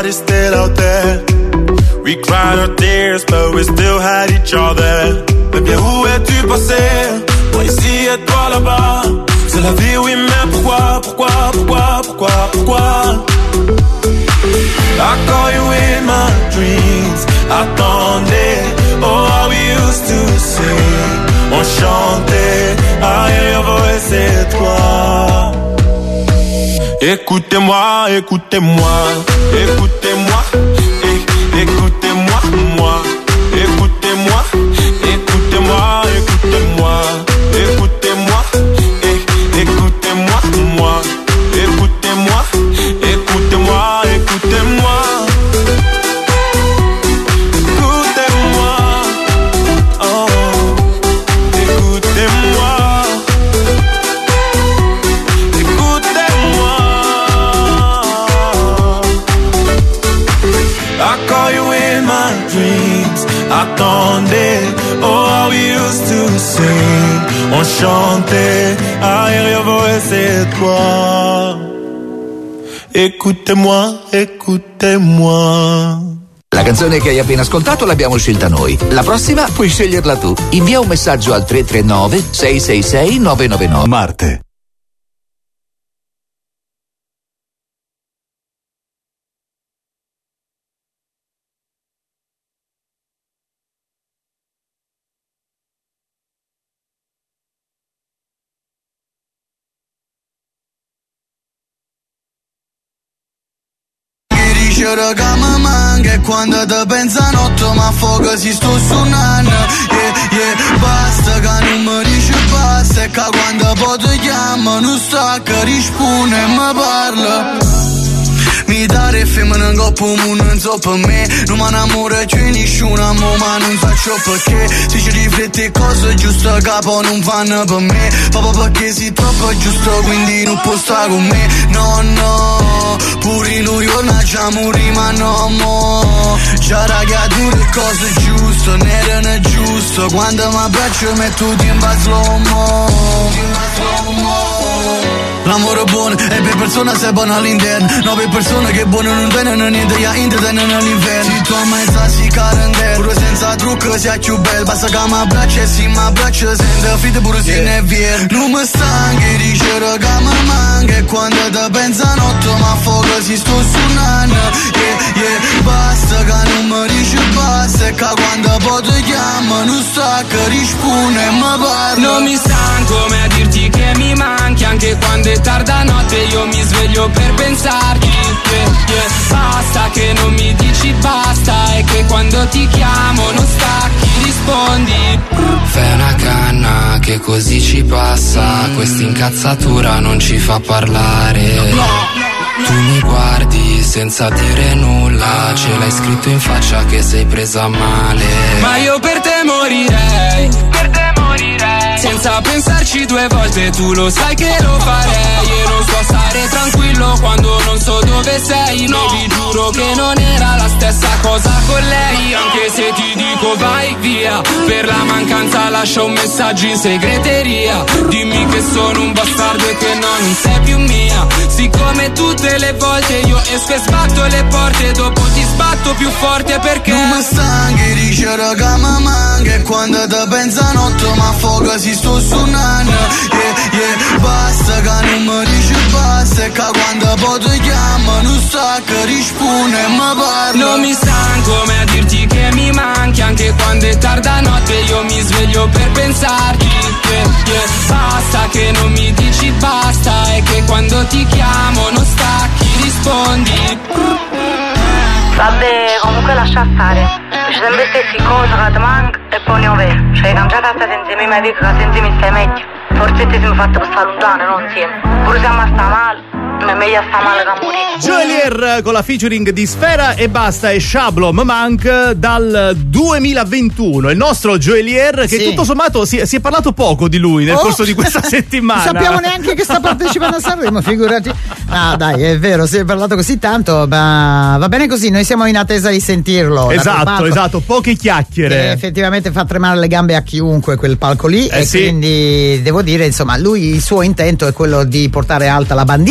is still out there. We cried our tears, but we still had each other. Mais bien où es-tu passé? Moi ici et toi là-bas. C'est la vie, oui, mais pourquoi? I call you in my dreams. Attendez, oh how we used to sing. On chantait, aïe, your voice et toi. Écoutez-moi, écoutez-moi, écoutez-moi, écoutez-moi, moi. Écoutez-moi, écoutez-moi, écoutez-moi, écoutez-moi, écoutez-moi, moi. Écoutez-moi, écoutez-moi, écoutez-moi. Attendez, oh how we used to sing. On chantait, aïe, your voice et toi. Écoutez-moi, écoutez-moi. La canzone che hai appena ascoltato l'abbiamo scelta noi. La prossima puoi sceglierla tu. Invia un messaggio al 339 666 999. Marte. Raga mi manca e quando ti penso a notte mi affoga si sto suonando. Basta che non mi dici basta e che quando poi ti chiamo non stacca, risponde e mi parla. Mi dare femmina in coppa non so per me. Non mi innamoro c'è nessuno ma non faccio perché. Se ci rifletti cose giuste capo non fanno per me. Proprio perché sei troppo giusto quindi non può stare con me. No no, pure noi non ci muri ma no mo. Già raga tu le cose giuste, non erano giusto. Quando mi abbraccio metto tempo a slow mo. L'amore buono è per persone se buono all'interno. No per persone che buono non vengono niente, ya intrattengono all'inferno. Si tu a mezza si carantè, pure senza trucco sia più bello. Basta che mi abbraccia e si mi abbraccia sente fide pure se ne è vero. Non mi stanchi dice raga mi manca e quando ti penso a notte mi affoga si sto suonando. Basta che non mi dici basta e che quando poi ti chiamo non stacca, risponde e mi parla. Non mi stanco mai a dirti che mi manchi anche quando è tarda notte io mi sveglio per pensarti. Basta che non mi dici basta e che quando ti chiamo non stacchi, rispondi. Fai una canna che così ci passa. Questa incazzatura non ci fa parlare. Tu mi guardi senza dire nulla. Ce l'hai scritto in faccia che sei presa male. Ma io per te morirei. Senza pensarci due volte, tu lo sai che lo farei. E non so stare tranquillo quando non so dove sei. No, vi giuro che non era la stessa cosa con lei. Anche se ti dico vai via, per la mancanza lascio un messaggio in segreteria. Dimmi che sono un bastardo e che no, non sei più mia. Siccome tutte le volte io esco e sbatto le porte, dopo ti sbatto più forte perché non mi stanchi dice raga mi manca e quando ti penso a notte mi affoga si sto suonando. Basta che non mi dici basta e che quando poi ti chiamo non stacca, risponde e mi parla. Non mi stanco mai a dirti che mi manchi anche quando è tarda notte io mi sveglio per pensarti. Basta che non mi dici basta e che quando ti chiamo non stacchi, rispondi. Vabbè, comunque lascia stare. Dici sempre stessi cose che ti manca e poi ne ho vero. Cioè, cangiata a stare insieme, mi dico che senza mi stai meglio. Forse ti siamo fatto per stare lontano, non insieme. Pure siamo a sta male. Ma è meglio sta male che morire. Joelier con la featuring di Sfera e Basta e Shablom Mank dal 2021. Il nostro Joelier che tutto sommato si è parlato poco di lui nel corso di questa settimana. Non sappiamo neanche che sta partecipando a Sanremo, figurati. Ah dai, è vero, si è parlato così tanto, ma va bene così, noi siamo in attesa di sentirlo. Esatto, poche chiacchiere. Che effettivamente fa tremare le gambe a chiunque quel palco lì e quindi devo dire, insomma, lui il suo intento è quello di portare alta la bandiera di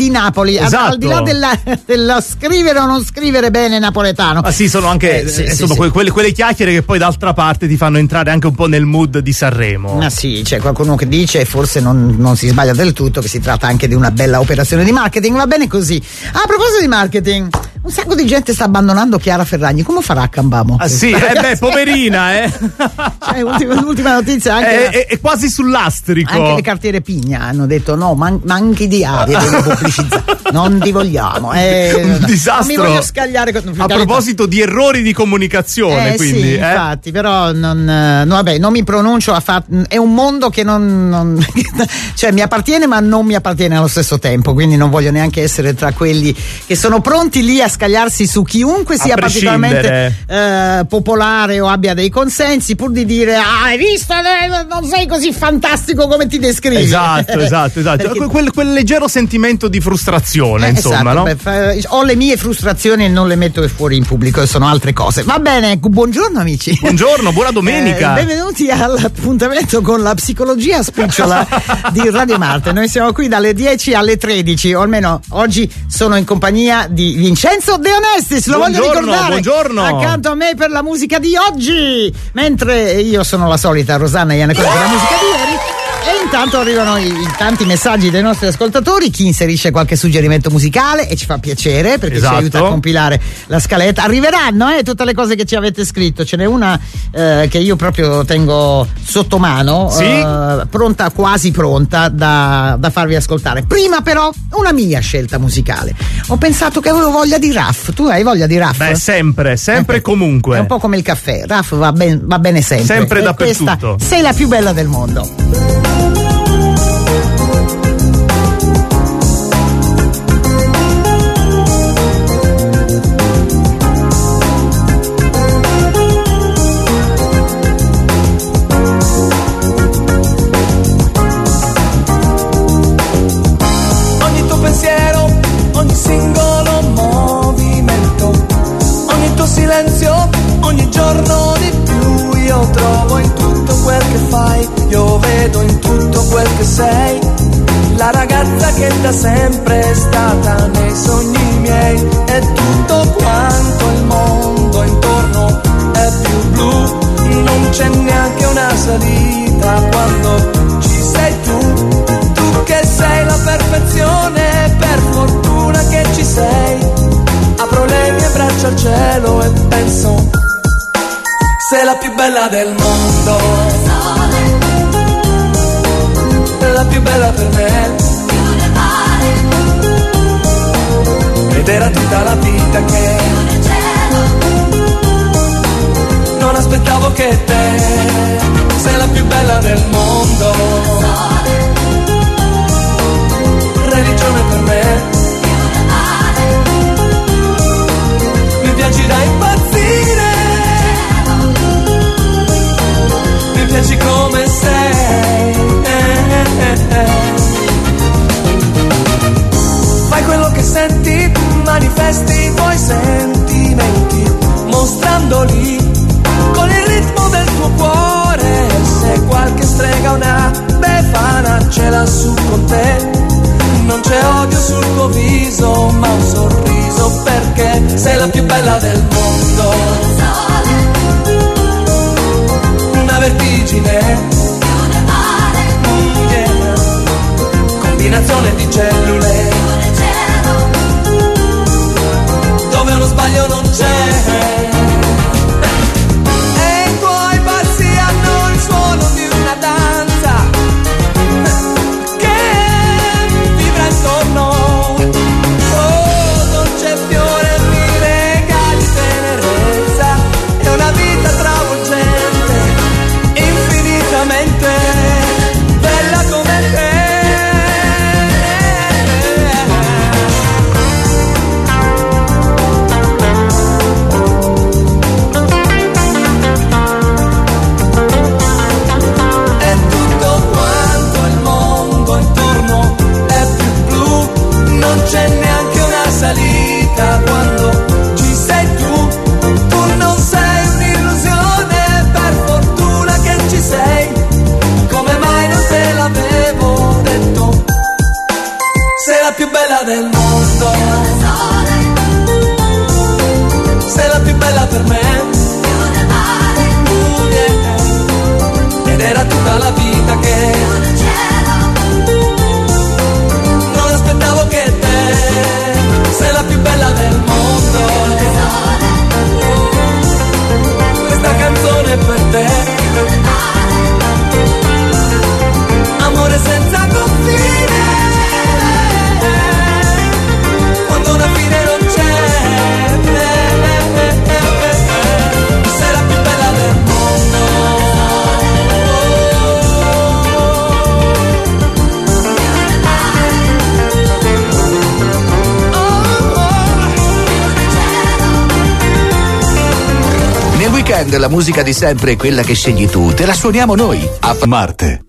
di Napoli, esatto. Al di là della scrivere o non scrivere bene napoletano. Ma sì, sono anche quelle chiacchiere che poi d'altra parte ti fanno entrare anche un po' nel mood di Sanremo. Ma sì, c'è qualcuno che dice, e forse non si sbaglia del tutto, che si tratta anche di una bella operazione di marketing. Va bene così. A proposito di marketing, un sacco di gente sta abbandonando Chiara Ferragni. Come farà a Cambamo? Ah sì, poverina, Cioè, l'ultima notizia anche è quasi sull'astrico. Anche le cartiere Pigna hanno detto no, manchi di aria devi pubblicizzare. Non ti vogliamo. Un disastro. Non mi voglio scagliare a proposito di errori di comunicazione, quindi. Sì, infatti, però non mi pronuncio è un mondo che non cioè mi appartiene ma non mi appartiene allo stesso tempo, quindi non voglio neanche essere tra quelli che sono pronti lì a scagliarsi su chiunque sia particolarmente popolare o abbia dei consensi, pur di dire hai visto, non sei così fantastico come ti descrivi. Esatto. Perché... quel leggero sentimento di frustrazione, insomma, esatto, no? Ho le mie frustrazioni e non le metto fuori in pubblico, e sono altre cose. Va bene, buongiorno amici. Buongiorno, buona domenica. Benvenuti all'appuntamento con la psicologia spicciola di Radio Marte. Noi siamo qui dalle 10 alle 13, o almeno oggi sono in compagnia di Vincenzo De Onestis, lo voglio ricordare. Buongiorno. Accanto a me per la musica di oggi, mentre io sono la solita Rosanna Iannacone per la musica di ieri. E intanto arrivano i tanti messaggi dei nostri ascoltatori, chi inserisce qualche suggerimento musicale, e ci fa piacere perché ci aiuta a compilare la scaletta. Arriveranno tutte le cose che ci avete scritto, ce n'è una che io proprio tengo sotto mano, sì? Pronta, quasi pronta da farvi ascoltare. Prima però una mia scelta musicale. Ho pensato che avevo voglia di Raff. Tu hai voglia di Raff? Beh, sempre e comunque. È un po' come il caffè, Raff va bene sempre. Sempre dappertutto. Sei la più bella del mondo. Ogni singolo movimento, ogni tuo silenzio, ogni giorno di più, io trovo in tutto quel che fai, io vedo in tutto quel che sei, la ragazza che da sempre è stata nei sogni miei, e tutto quanto il mondo intorno è più blu, non c'è neanche una salita quando ci sei tu che sei la perfezione, per fortuna che ci sei, apro le mie braccia al cielo e penso, sei la più bella del mondo, la più bella per me, ed era tutta la vita che non aspettavo che te, sei la più bella del mondo, religione per me, mi piaci da impazzire, mi piaci come sei, fai quello che senti, manifesti i tuoi sentimenti, mostrandoli con il ritmo del tuo cuore, se qualche strega una befana ce l'ha su con te, non c'è odio sul tuo viso, ma un sorriso, perché sei la più bella del mondo, una vertigine, combinazione di cellule, dove uno sbaglio non c'è, e i tuoi passi hanno il suono di una danza che vibra intorno, oh, dolce fiore mi regali tenerezza, è una vita travolgente, infinitamente bella come te, weekend la musica di sempre è quella che scegli tu, te la suoniamo noi. A Marte.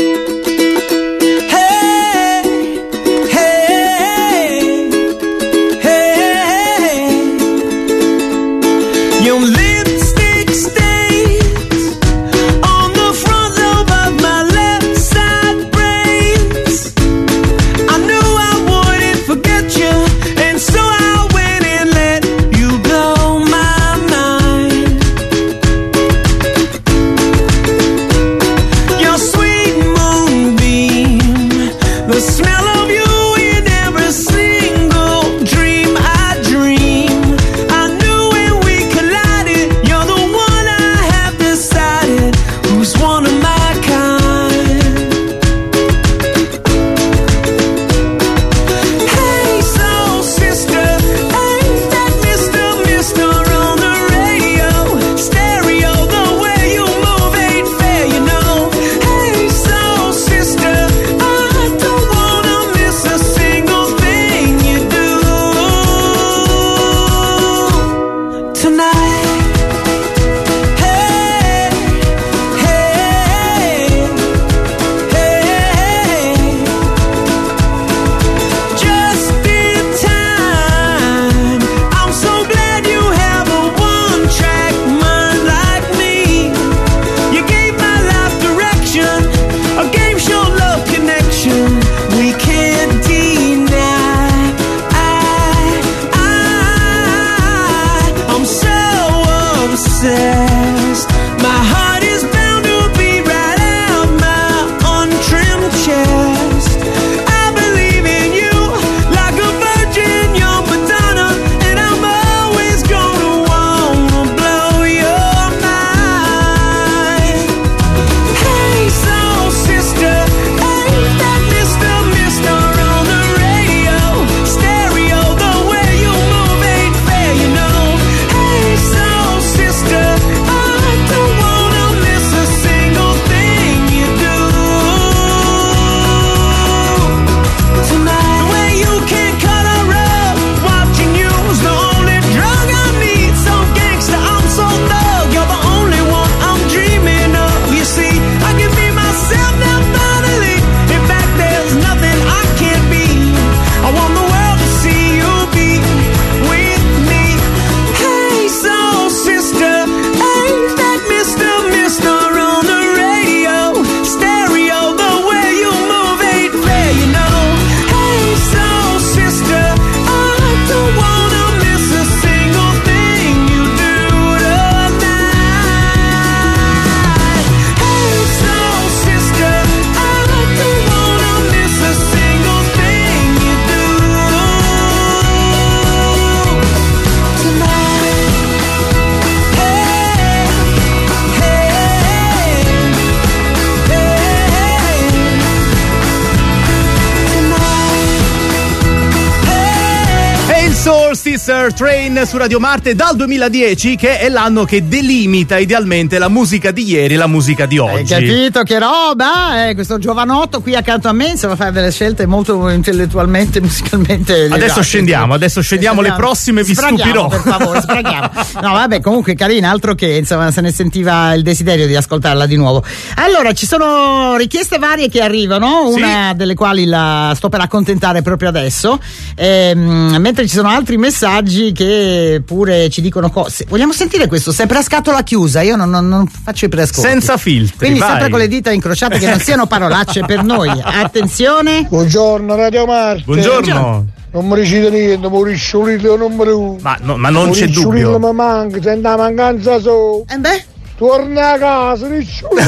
Sister Train su Radio Marte dal 2010, che è l'anno che delimita idealmente la musica di ieri e la musica di oggi. Hai capito che roba? Questo giovanotto qui accanto a me insomma fa delle scelte molto intellettualmente, musicalmente. Adesso scendiamo le prossime vi stupirò. Per favore, sbraghiamo. No, vabbè, comunque carina, altro che, insomma, se ne sentiva il desiderio di ascoltarla di nuovo. Allora, ci sono richieste varie che arrivano, una delle quali la sto per accontentare proprio adesso, mentre ci sono altri messaggi che pure ci dicono cose. Vogliamo sentire questo sempre a scatola chiusa? Io non faccio i preascolti. Senza filtri. Quindi vai. Sempre con le dita incrociate, che non siano parolacce per noi. Attenzione. Buongiorno Radio Marte. Buongiorno. Non mi ricite niente, Maurizio numero uno. Ma non c'è dubbio. Maurizio mi manca, senta la mancanza solo. Beh? Torna a casa, Ricciolino.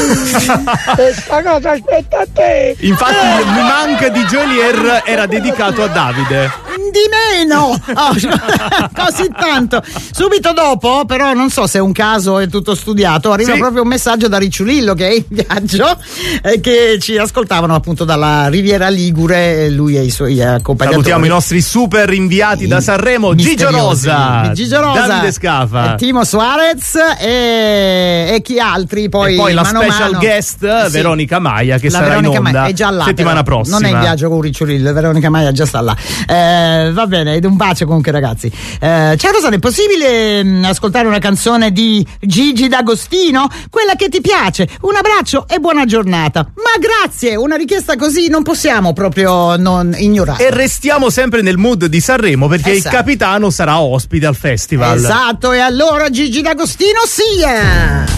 E sta casa aspetta a te. Infatti il Mi manca di Jolier era dedicato a Davide. Di meno! Così tanto. Subito dopo, però non so se è un caso, è tutto studiato, arriva proprio un messaggio da Ricciolillo che è in viaggio, che ci ascoltavano appunto dalla Riviera Ligure, lui e i suoi accompagnatori. Salutiamo i nostri super inviati da Sanremo, Gigio Rosa, Davide Scafa, Timo Suarez e chi altri, poi la special guest Veronica Maia, che sarà Veronica in onda è già là, settimana prossima. Non è in viaggio con Ricciolillo, Veronica Maia già sta là. Va bene, ed un bacio comunque, ragazzi. Ciao Rosanna, è possibile ascoltare una canzone di Gigi D'Agostino? Quella che ti piace. Un abbraccio e buona giornata. Ma grazie, una richiesta così non possiamo proprio non ignorare. E restiamo sempre nel mood di Sanremo, perché il capitano sarà ospite al festival. Esatto, e allora Gigi D'Agostino sia!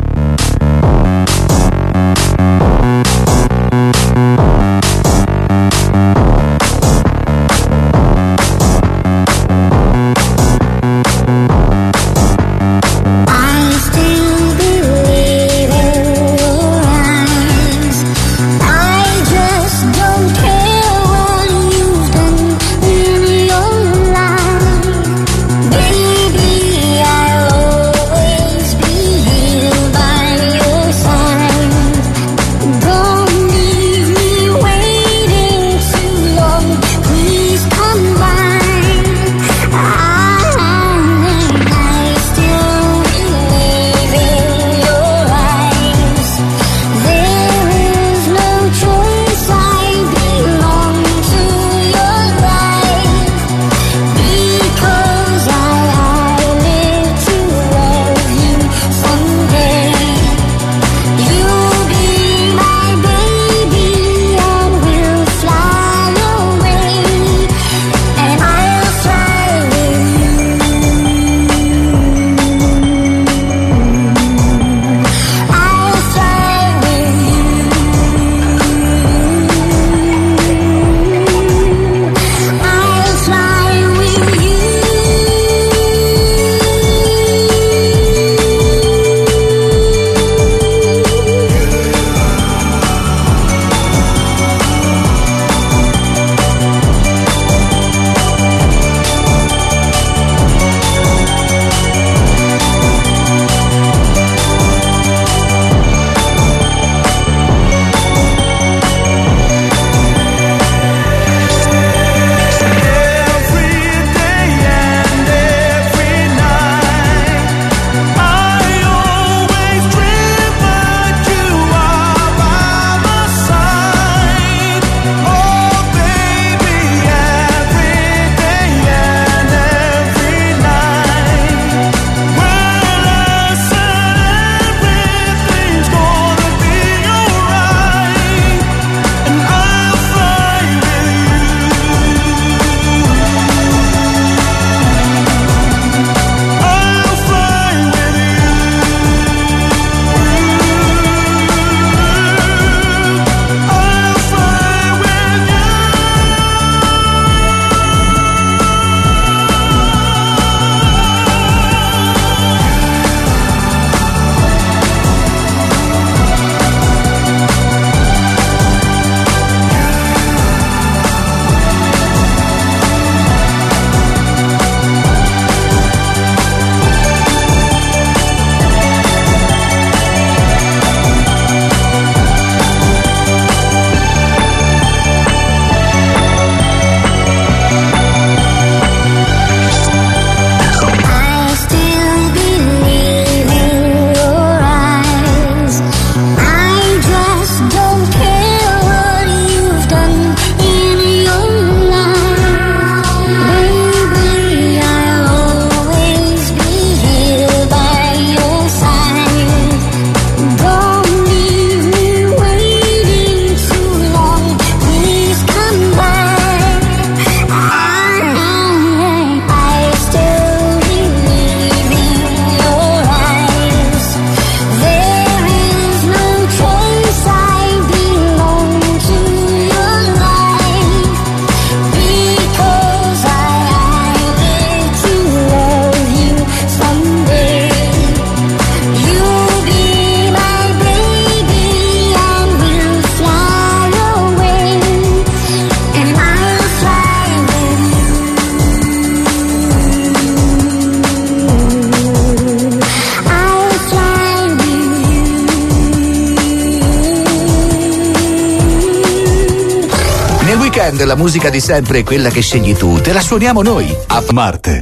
weekend la musica di sempre è quella che scegli tu, te la suoniamo noi a Marte.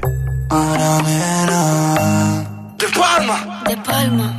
De Palma. De Palma.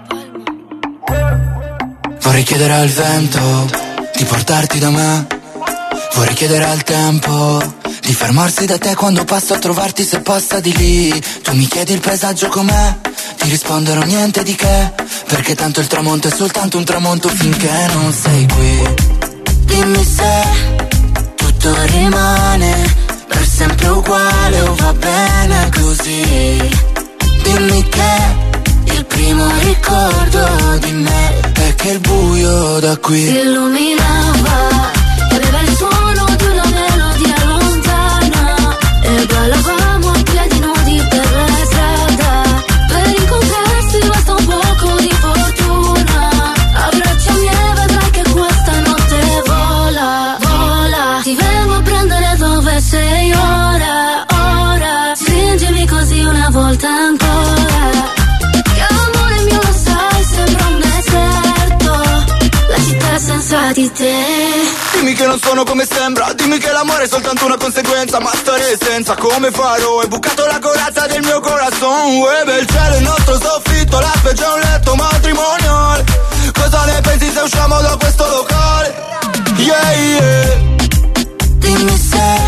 Vorrei chiedere al vento di portarti da me. Vorrei chiedere al tempo di fermarsi da te quando passo a trovarti se passa di lì. Tu mi chiedi il paesaggio com'è, ti risponderò niente di che, perché tanto il tramonto è soltanto un tramonto finché non sei qui. Dimmi se tutto rimane per sempre uguale o va bene così. Dimmi che il primo ricordo di me è che il buio da qui si illuminava e aveva il suono di una melodia lontana e ballavamo a piedi nudi per la strada. Per incontrarsi basta un poco di fortuna, abbracciami e vedrai che questa notte vola, vola. Ti vengo a prendere dove sei ora, ora. Stringimi così una volta ancora. Che amore mio lo sai, sembra un deserto, la città senza di te. Dimmi che non sono come sembra, dimmi che l'amore è soltanto una conseguenza, ma stare senza come farò? Hai bucato la corazza del mio corazon, uè il cielo, il nostro soffitto, la specie è un letto matrimoniale. Cosa ne pensi se usciamo da questo locale? Yeah, yeah. Dimmi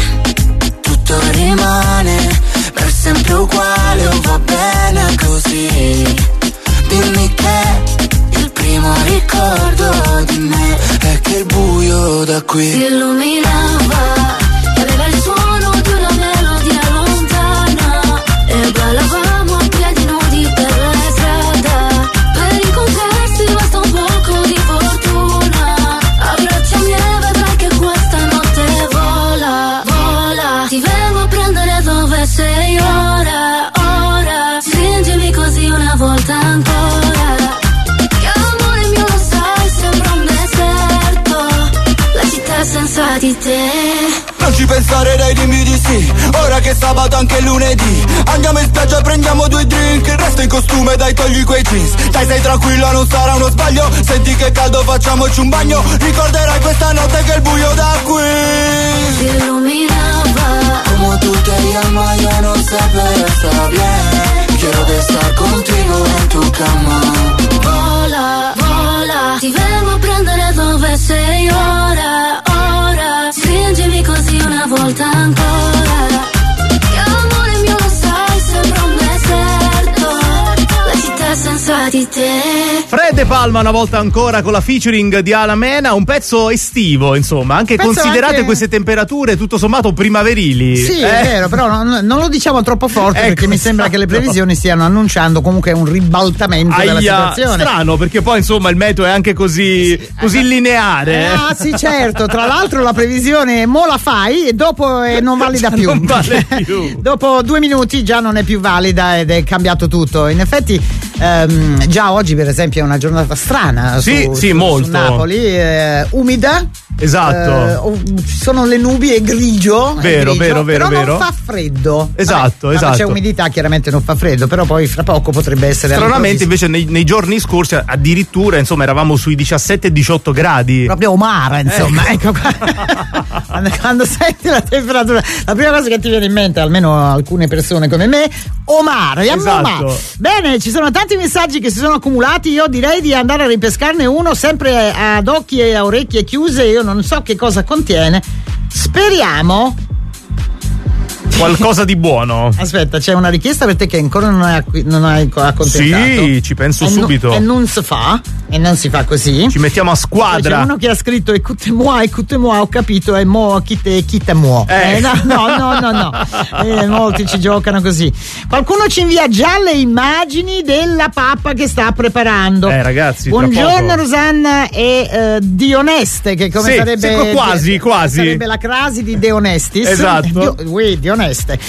se tutto rimane per sempre uguale o va bene così. Dimmi che il primo ricordo di me è che il buio da qui si illuminava e aveva il suono di una melodia lontana e ballavamo a piedi nudi per la strada. Per incontrarsi basta un poco di fortuna, abbracciami e vedrai che questa notte vola, vola. Ti vengo a prendere dove sei ora, ora. Stringimi così una volta ancora. Che amore mio lo sai, sembra un deserto, la città senza di te. Non ci pensare dai, dimmi di sì. Ora che è sabato anche lunedì, andiamo in spiaggia, prendiamo 2 drink, il resto in costume, dai togli quei jeans. Dai stai tranquilla, non sarà uno sbaglio. Senti che caldo, facciamoci un bagno. Ricorderai questa notte che il buio da qui si illuminaba. Como tú te llamas, yo no sé, pero está bien. Quiero estar contigo en tu cama. Vola, vola. Ti vengo a prendere dove sei ora, ora. Stringimi così una volta ancora. Che amore mio lo sai, sembra un deserto, la città senza di te. Fred De Palma una volta ancora con la featuring di Ala Mena, un pezzo estivo, insomma, anche considerate queste temperature tutto sommato primaverili. Sì, è vero, però non lo diciamo troppo forte, perché mi sembra che le previsioni stiano annunciando comunque un ribaltamento della situazione. Strano, perché poi insomma il meteo è anche così lineare. Ah sì, certo, tra l'altro la previsione mo la fai e dopo non valida più. Non vale più. Dopo 2 minuti già non è più valida ed è cambiato tutto. In effetti già oggi per esempio è una giornata strana sì, su molto Napoli, umida. Esatto. Ci sono le nubi, è grigio. Vero. Però non fa freddo. Esatto. C'è umidità, chiaramente non fa freddo, però poi fra poco potrebbe essere. Stranamente invece nei giorni scorsi addirittura insomma eravamo sui 17-18 gradi. Proprio Omara, insomma. Ecco qua. Quando senti la temperatura, la prima cosa che ti viene in mente, almeno alcune persone come me, Omara. Esatto. Bene, ci sono tanti messaggi che si sono accumulati. Io direi di andare a ripescarne uno sempre ad occhi e a orecchie chiuse. Io non so che cosa contiene. Speriamo qualcosa di buono. Aspetta, c'è una richiesta per te che ancora non hai accontentato. Sì, ci penso subito. E non si fa, e non si fa così. Ci mettiamo a squadra. C'è uno che ha scritto écoutez-moi, ho capito, e mo quitte-moi. No. Molti ci giocano così. Qualcuno ci invia già le immagini della pappa che sta preparando. Ragazzi, buongiorno Rosanna e Dioneste, che come sarebbe quasi. Sarebbe la crasi di De Onestis. Esatto. Dioneste.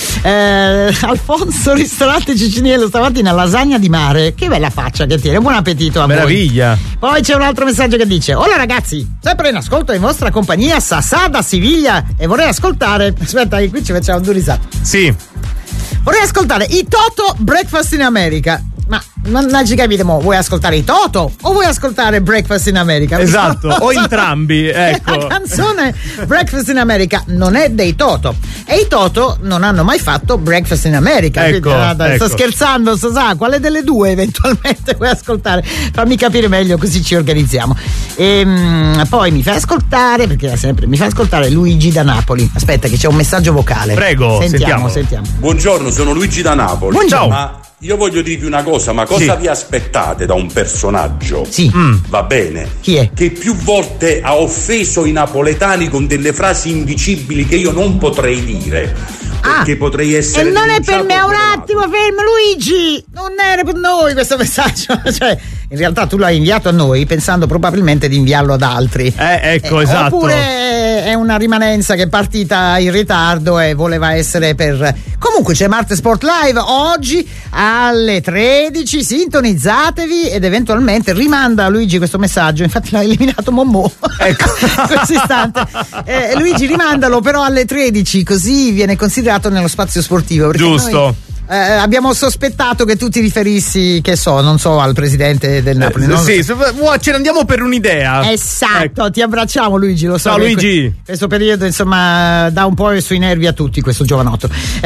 Alfonso, ristorante Ciciniello, stamattina lasagna di mare. Che bella faccia che tiene, buon appetito a meraviglia. Voi. Poi c'è un altro messaggio che dice: hola ragazzi, sempre in ascolto in vostra compagnia, Sassà da Siviglia, e vorrei ascoltare, aspetta che qui ci facciamo due risate. Sì. Vorrei ascoltare i Toto Breakfast in America. Ma non ci capite mo, vuoi ascoltare i Toto o vuoi ascoltare Breakfast in America? Esatto, o entrambi, ecco. La canzone Breakfast in America non è dei Toto e i Toto non hanno mai fatto Breakfast in America. Ecco, quindi, sto scherzando, sa quale delle due eventualmente vuoi ascoltare? Fammi capire meglio, così ci organizziamo. Poi mi fai ascoltare, perché sempre mi fai ascoltare Luigi da Napoli. Aspetta che c'è un messaggio vocale. Prego, sentiamo. Buongiorno, sono Luigi da Napoli. Buongiorno. Ma io voglio dirvi una cosa, ma cosa vi aspettate da un personaggio? Sì. Va bene. Chi è? Che più volte ha offeso i napoletani con delle frasi indicibili che io non potrei dire. Perché potrei essere. E non è per me, un attimo, fermo Luigi! Non era per noi questo messaggio. Cioè, in realtà tu l'hai inviato a noi pensando probabilmente di inviarlo ad altri. Ecco, esatto. Oppure è una rimanenza che è partita in ritardo e voleva essere per. Comunque c'è Marte Sport Live oggi alle 13, sintonizzatevi ed eventualmente rimanda a Luigi questo messaggio. Infatti l'ha eliminato Mommo. Ecco. In questo istante. Luigi, rimandalo però alle 13, così viene considerato nello spazio sportivo. Giusto. Abbiamo sospettato che tu ti riferissi, che so, non so, al presidente del Napoli. Sì, ce ne andiamo per un'idea. Esatto, ti abbracciamo Luigi, lo so. Ciao Luigi. Questo periodo insomma dà un po' sui nervi a tutti, questo giovanotto.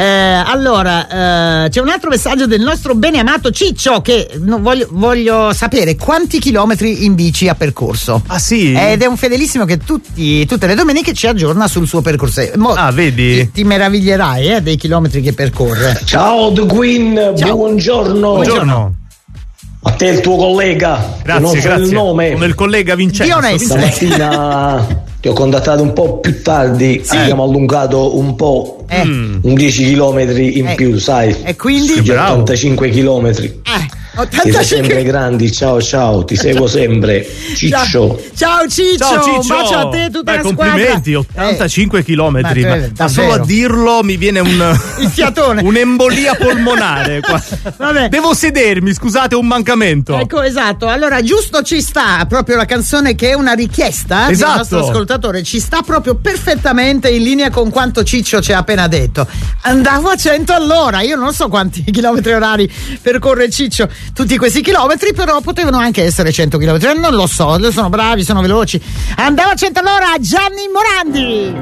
Allora, c'è un altro messaggio del nostro beneamato Ciccio che voglio sapere quanti chilometri in bici ha percorso. Ah sì? Ed è un fedelissimo che tutte le domeniche ci aggiorna sul suo percorso. Vedi? Ti meraviglierai dei chilometri che percorre. Ciao The Queen, buongiorno. Buongiorno. A te il tuo collega. Grazie, il nome. Come il collega Vincenzo. Stamattina ti ho contattato un po' più tardi. Sì. Abbiamo allungato un po'. Un 10 chilometri in più, sai. E quindi? 85 chilometri. Siete sempre grandi, ciao, ti seguo sempre. Ciccio. Ciao Ciccio, un bacio a te, tutta la complimenti, squadra. 85 chilometri. Ma solo a dirlo mi viene il fiatone. Un'embolia polmonare. Vabbè. Devo sedermi, scusate, un mancamento. Ecco, esatto. Allora, giusto ci sta proprio la canzone che è una richiesta del nostro ascoltatore. Ci sta proprio perfettamente in linea con quanto Ciccio ci ha appena detto. Andavo a 100 all'ora. Io non so quanti chilometri orari percorre Ciccio tutti questi chilometri, però potevano anche essere 100 chilometri, non lo so, sono bravi, sono veloci. Andava a 100 all'ora Gianni Morandi.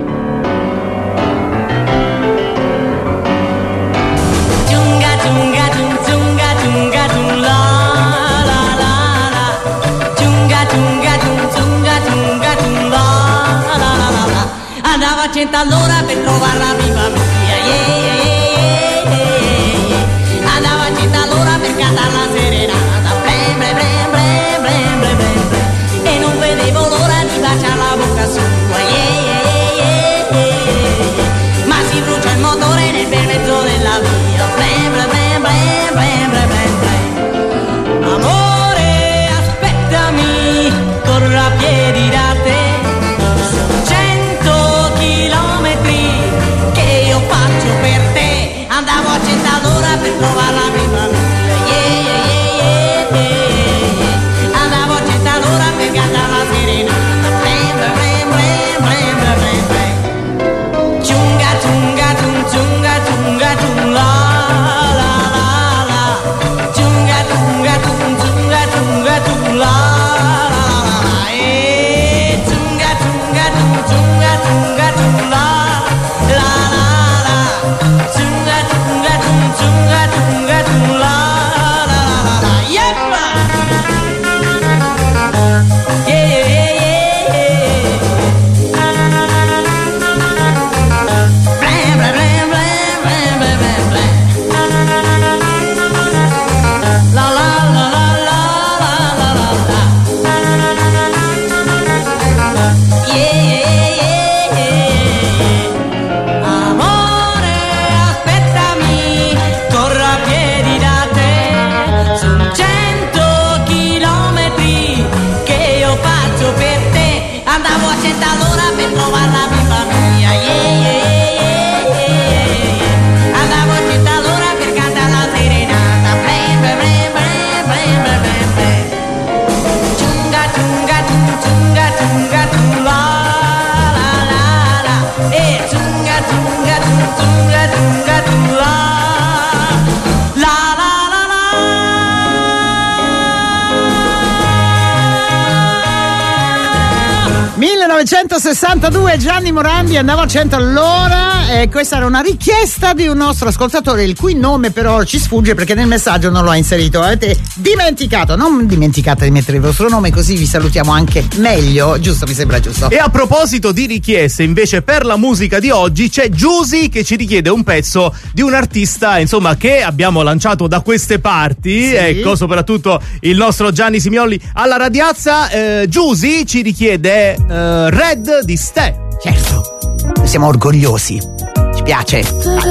Giunga giunga giunga giunga giunga la la la. Giunga giunga giunga giunga giunga la la la. Andava a 100 all'ora per trovare la viva mia. Andava a 100 all'ora per cantare la serenata. Blem blem blem blem blem blem blem. E non vedevo l'ora di baciare la bocca sua. Ma si brucia il motore nel bel mezzo della via. Blem blem blem blem blem blem blem. Amore, aspettami, corro a piedi da te. 100 chilometri che 1962 Gianni Morandi andava a 100 all'ora e questa era una richiesta di un nostro ascoltatore il cui nome però ci sfugge perché nel messaggio non lo ha inserito. Avete dimenticato, non dimenticate di mettere il vostro nome così vi salutiamo anche meglio, giusto? Mi sembra giusto. E a proposito di richieste, invece, per la musica di oggi c'è Giusy che ci richiede un pezzo di un artista, insomma, che abbiamo lanciato da queste parti, sì. Ecco, soprattutto il nostro Gianni Simioli alla radiazza. Giusy ci richiede Red di Ste. Certo, siamo orgogliosi, ci piace.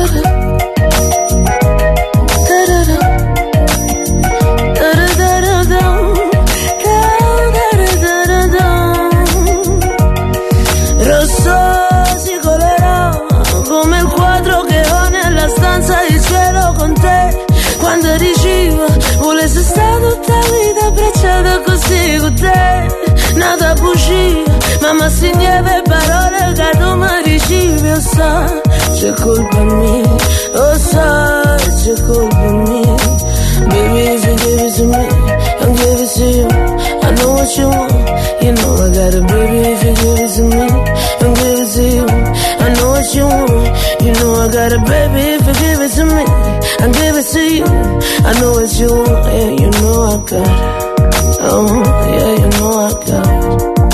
Rosso si colerà come il quadro che ho nella stanza di cielo con te. Quando diceva volesse stare tutta vita abbracciata così con te. Nada bugia, mamma segnava parole che tu mi dicevi. Oh sai, c'è colpa mia, oh sai, c'è colpa mia. Baby, if you give it to me, I'll give it to you. I know what you want, you know I got it. Baby, if you give it to me, I'll give it to you. I know what you want, you know I got it. Baby, if you give it to me, I'll give it to you. I know what you want, yeah, you know I got it. Oh, yeah, you know I got it.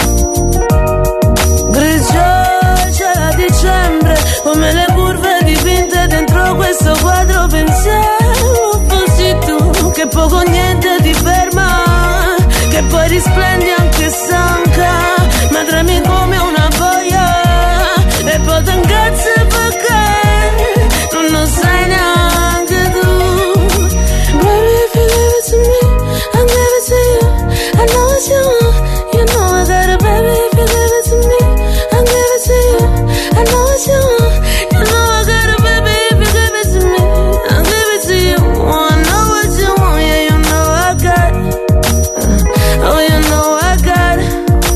Grigio c'era dicembre, come le curve dipinte dentro questo quadro. Pensavo fossi tu, che poco o niente ti ferma, che poi risplendi anche stanca, ma tremi come una boia, e poi ti incazzi perché tu non sai neanche tu. Baby, if you give it to me, I'll give it to you. I know what you want, you know I got it. Baby, if you give it to me, I'll give it to you. I know what you want, you know I got it. Baby, if you give it to me, I'll give it to you. Oh, I know what you want, yeah, you know I got it. Oh, you know I got it.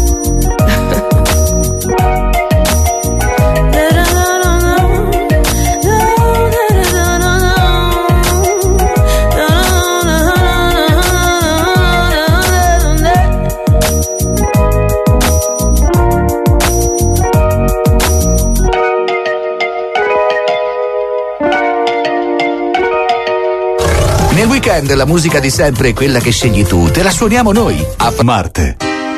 Nel weekend la musica di sempre è quella che scegli tu, te la suoniamo noi a Marte.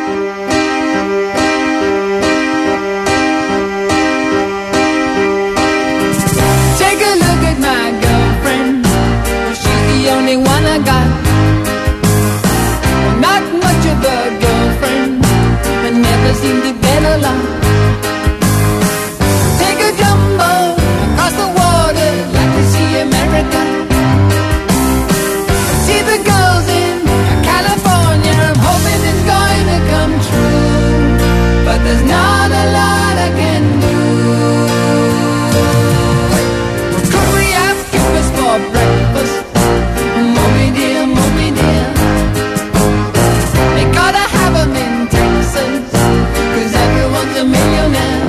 Take a look at my girlfriend, she's the only one I got. Not much of a girlfriend, but never seem to get along. Take a jumbo across the water, like to see America. See the girls in California, I'm hoping it's going to come true, but there's not a lot I can do. Could we have kippers for breakfast? Mommy dear, mommy dear. They gotta have 'em in Texas, 'cause everyone's a millionaire.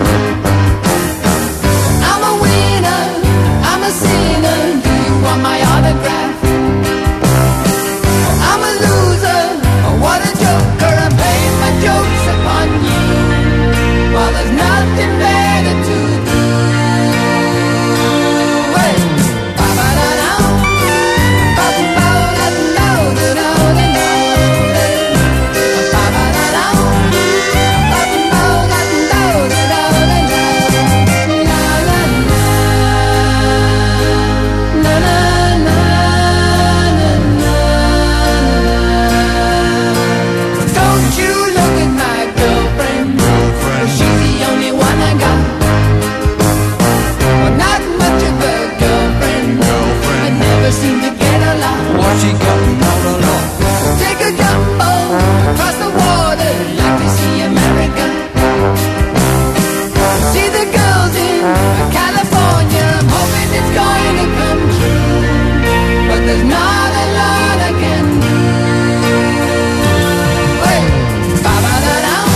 I'm a winner, I'm a sinner, do you want my autograph? I'm a loser, oh, what a joker, I'm playing my jokes upon you, while there's nothing better to do. Hey! Ba-ba-da-dum, ba-ba-da-dum-da-da-da-da-da-da. Ba-ba-da-dum, don't you look at my girlfriend, she's the only one I got. Well, not much of a girlfriend, I never seem to get along. What she got not along? Take a jumbo across the water, like to see America. See the girls in California, I'm hoping it's going to come true, but there's not a lot I can do. Hey! Ba-ba-da-dum,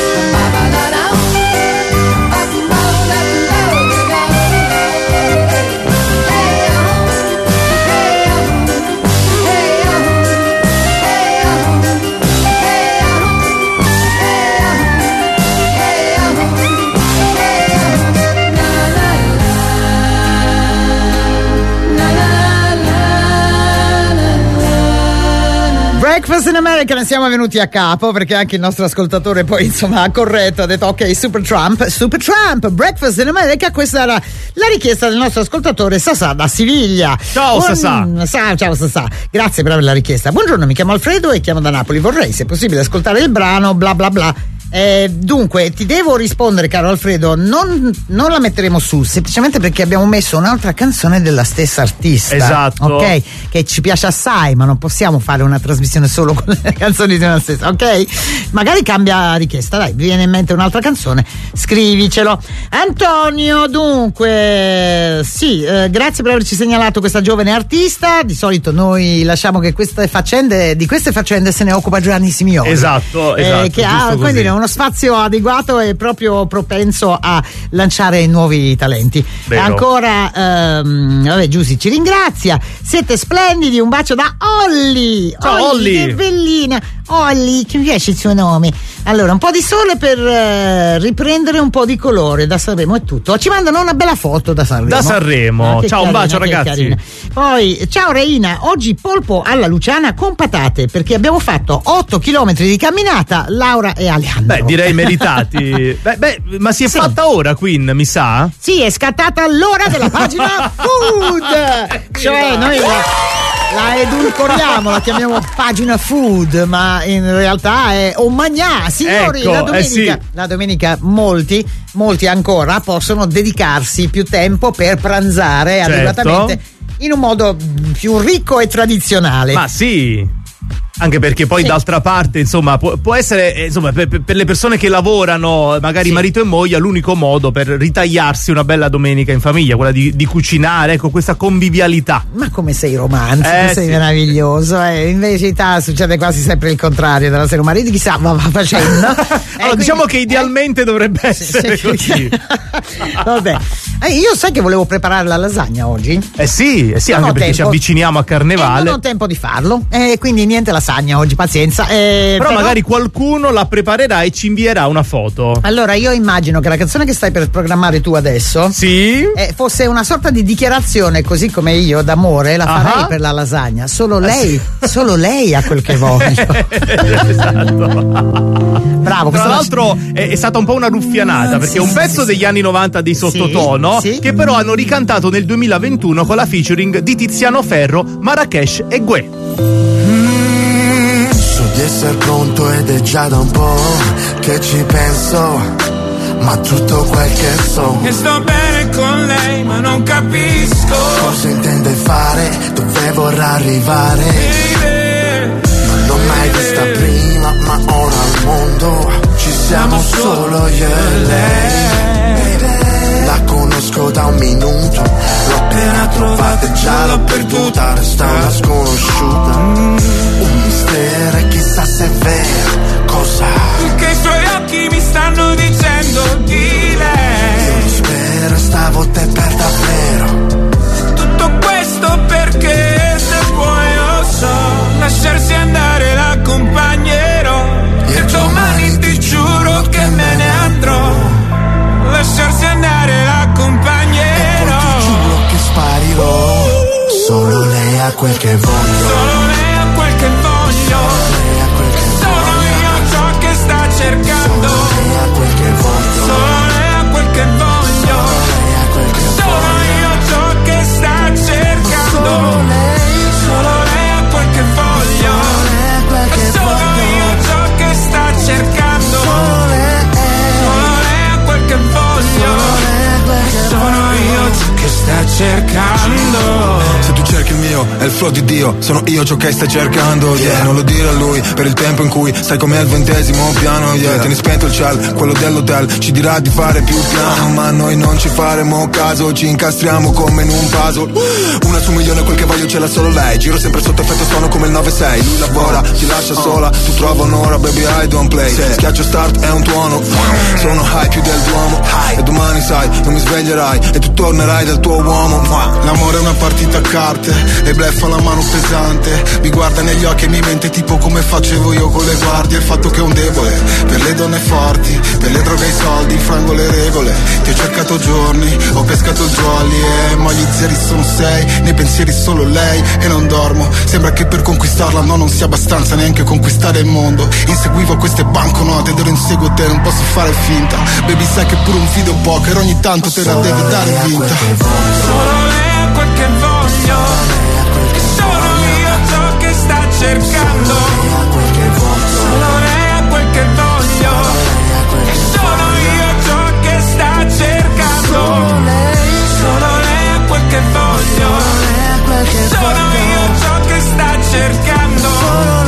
ba-ba-da-dum-da-da-da-da. Ba-ba-da-dum, ba-ba-da-dum-da-da-da-da. Breakfast in America ne siamo venuti a capo perché anche il nostro ascoltatore poi insomma ha corretto, ha detto ok, Super Trump, Breakfast in America. Questa era la richiesta del nostro ascoltatore Sasà da Siviglia. Ciao Sasà. Ciao Sasà, grazie per averla richiesta. Buongiorno, mi chiamo Alfredo e chiamo da Napoli, vorrei se possibile ascoltare il brano bla bla bla. Dunque ti devo rispondere, caro Alfredo, non la metteremo su semplicemente perché abbiamo messo un'altra canzone della stessa artista, esatto, ok, che ci piace assai, ma non possiamo fare una trasmissione solo con le canzoni di una stessa, ok? Magari cambia richiesta, dai, viene in mente un'altra canzone, scrivicelo. Antonio, dunque sì, grazie per averci segnalato questa giovane artista. Di solito noi lasciamo che di queste faccende se ne occupa Giovanni Simioni, esatto, che ha quindi uno spazio adeguato e proprio propenso a lanciare nuovi talenti. Vero. E ancora vabbè, Giussi ci ringrazia, siete splendidi, un bacio da Olli. Ciao Olli, che bellina Olli, che mi piace il suo nome. Allora, un po' di sole per riprendere un po' di colore da Sanremo, è tutto. Ci mandano una bella foto da Sanremo. Ciao, carina, un bacio ragazzi. Carina. Poi ciao Reina, oggi polpo alla Luciana con patate perché abbiamo fatto 8 chilometri di camminata, Laura e Alejandro. Beh, direi meritati. beh, ma si è fatta ora, Queen, mi sa? Sì, è scattata l'ora della pagina Food. Cioè, noi la edulcoriamo, la chiamiamo pagina Food, ma in realtà è un magnà. Signori, ecco, la domenica molti ancora possono dedicarsi più tempo per pranzare adeguatamente in un modo più ricco e tradizionale. Ma sì, anche perché poi d'altra parte insomma può essere insomma per le persone che lavorano magari marito e moglie l'unico modo per ritagliarsi una bella domenica in famiglia, quella di cucinare, ecco, questa convivialità. Ma come sei romantico, sei meraviglioso, in verità succede quasi sempre il contrario della serie marito, chissà va facendo. Allora quindi, diciamo che idealmente dovrebbe essere così. Vabbè, io sai che volevo preparare la lasagna oggi? Sì, anche perché ci avviciniamo a Carnevale. Non ho tempo di farlo, quindi niente lasagna oggi, pazienza. Però magari qualcuno la preparerà e ci invierà una foto. Allora io immagino che la canzone che stai per programmare tu adesso fosse una sorta di dichiarazione, così come io d'amore la farei per la lasagna. Solo lei ha quel che voglio. Bravo. Tra l'altro è stata un po' una ruffianata perché è un pezzo degli anni 90 di Sottotono che però hanno ricantato nel 2021 con la featuring di Tiziano Ferro, Marrakesh e Gue. So di essere pronto ed è già da un po' che ci penso, ma tutto quel che so E sto bene con lei ma non capisco cosa intende fare, dove vorrà arrivare. Non l'ho mai vista prima, ma ora al mondo ci siamo solo io e lei. La conosco da un minuto, l'ho appena trovata e già l'ho perduta, resta una sconosciuta. Un mistero e chissà se è vero cosa che i suoi occhi mi stanno dicendo di lei. Io lo spero, stavotte per davvero. Tutto questo perché se vuoi lo so, lasciarsi andare l'accompagnerò. E domani ti giuro che me ne andrò. Lasciarsi andare l'accompagnerò. E poi ti giuro che sparirò. Solo lei ha quel che voglio. Solo lei ha quel che voglio. Sono io ciò che sta cercando. Solo lei ha quel che voglio. Solo lei ha quel che voglio. Sono io ciò che sta cercando. Solo lei ha quel che voglio. Sono io ciò che sta cercando. Solo lei ha quel che voglio. Sono io ciò che sta cercando. Se tu cerchi il mio, è il flow di Dio. Sono io ciò che stai cercando, non lo dire a lui, per il tempo in cui stai come al 20° piano, Tieni spento il ciel, quello dell'hotel ci dirà di fare più piano, ma noi non ci faremo caso, ci incastriamo come in un puzzle. Una su 1.000.000 quel che voglio ce l'ha solo lei. Giro sempre sotto effetto suono come il 9-6. Lui lavora, ti lascia sola, tu trova un'ora, baby I don't play. Schiaccio start è un tuono, sono high più del Duomo. E domani sai, non mi sveglierai e tu tornerai dal tuo uomo. L'amore è una partita a carte, e bleffa la mano pesante. Mi guarda negli occhi e mi mente tipo come facevo io con le guardie. Il fatto che è un debole per le donne forti, per le droghe e i soldi, infrango le regole. Ti ho cercato giorni, ho pescato jolly, ma gli zeri sono 6, nei pensieri solo lei e non dormo. Sembra che per conquistarla no, non sia abbastanza neanche conquistare il mondo. Inseguivo queste banconote ed ero inseguo te, non posso fare finta. Baby sai che pure un video poker ogni tanto te la deve dare vinta. Solo lei ha quel che voglio, e sono io ciò che sta cercando. Solo lei ha quel che voglio, e sono io ciò che sta cercando. Solo lei ha quel che voglio, sono io ciò che sta cercando. Solo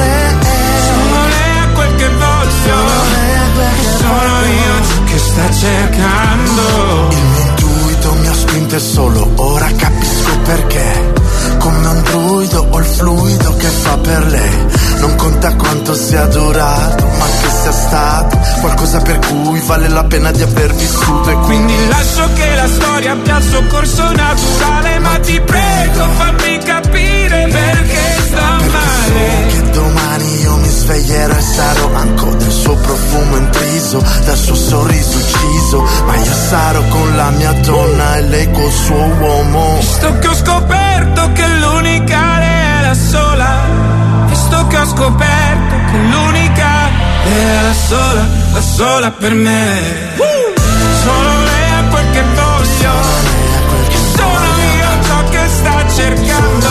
lei ha quel che voglio, sono io ciò che sta cercando. Il mio intuito mi ha spinto e solo ora capisco perché. Come un druido ho il fluido che fa per lei. Non conta quanto sia durato, ma che sia stato qualcosa per cui vale la pena di aver vissuto. E Quindi lascio che la storia abbia il suo corso naturale, ma ti prego fammi capire perché sta male. Che domani io mi sveglierò e sarò ancora del suo profumo intriso, dal suo sorriso ucciso. Ma io sarò con la mia donna e lei col suo uomo. Visto che ho scoperto che l'unica lei è la sola, visto che ho scoperto che l'unica è la sola per me. Solo lei è quel che voglio, sono io ciò che sta cercando.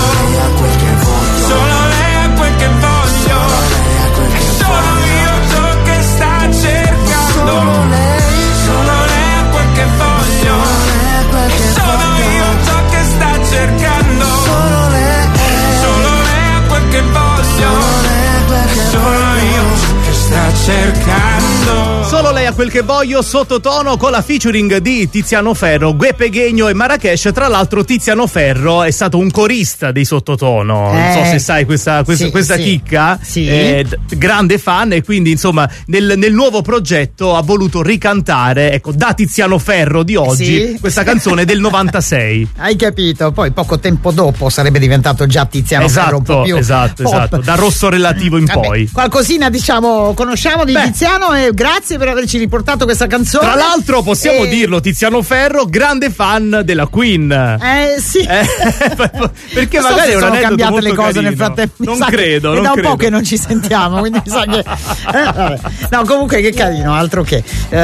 Solo lei è quel che voglio, sono io ciò che sta cercando. Solo lei è quel che voglio, sono io ciò che sta cercando. Solo lei è quel che voglio, sono io ciò che sta cercando. Solo lei ha quel che voglio, sottotono, con la featuring di Tiziano Ferro, Gue Pequeno e Marrakesh. Tra l'altro Tiziano Ferro è stato un corista dei Sottotono, non so se sai questa chicca, grande fan, e quindi insomma nel nuovo progetto ha voluto ricantare, ecco, da Tiziano Ferro di oggi, questa canzone del 96. Hai capito? Poi poco tempo dopo sarebbe diventato già Tiziano Ferro un po' più esatto, da Rosso Relativo in poi. Qualcosina diciamo conosciamo di Tiziano, e grazie per averci riportato questa canzone. Tra l'altro possiamo dirlo, Tiziano Ferro grande fan della Queen. Sì. Perché non magari so se sono cambiate le cose carino. nel frattempo. Non credo. È da un po' che non ci sentiamo, quindi mi sa che no, comunque che carino, altro che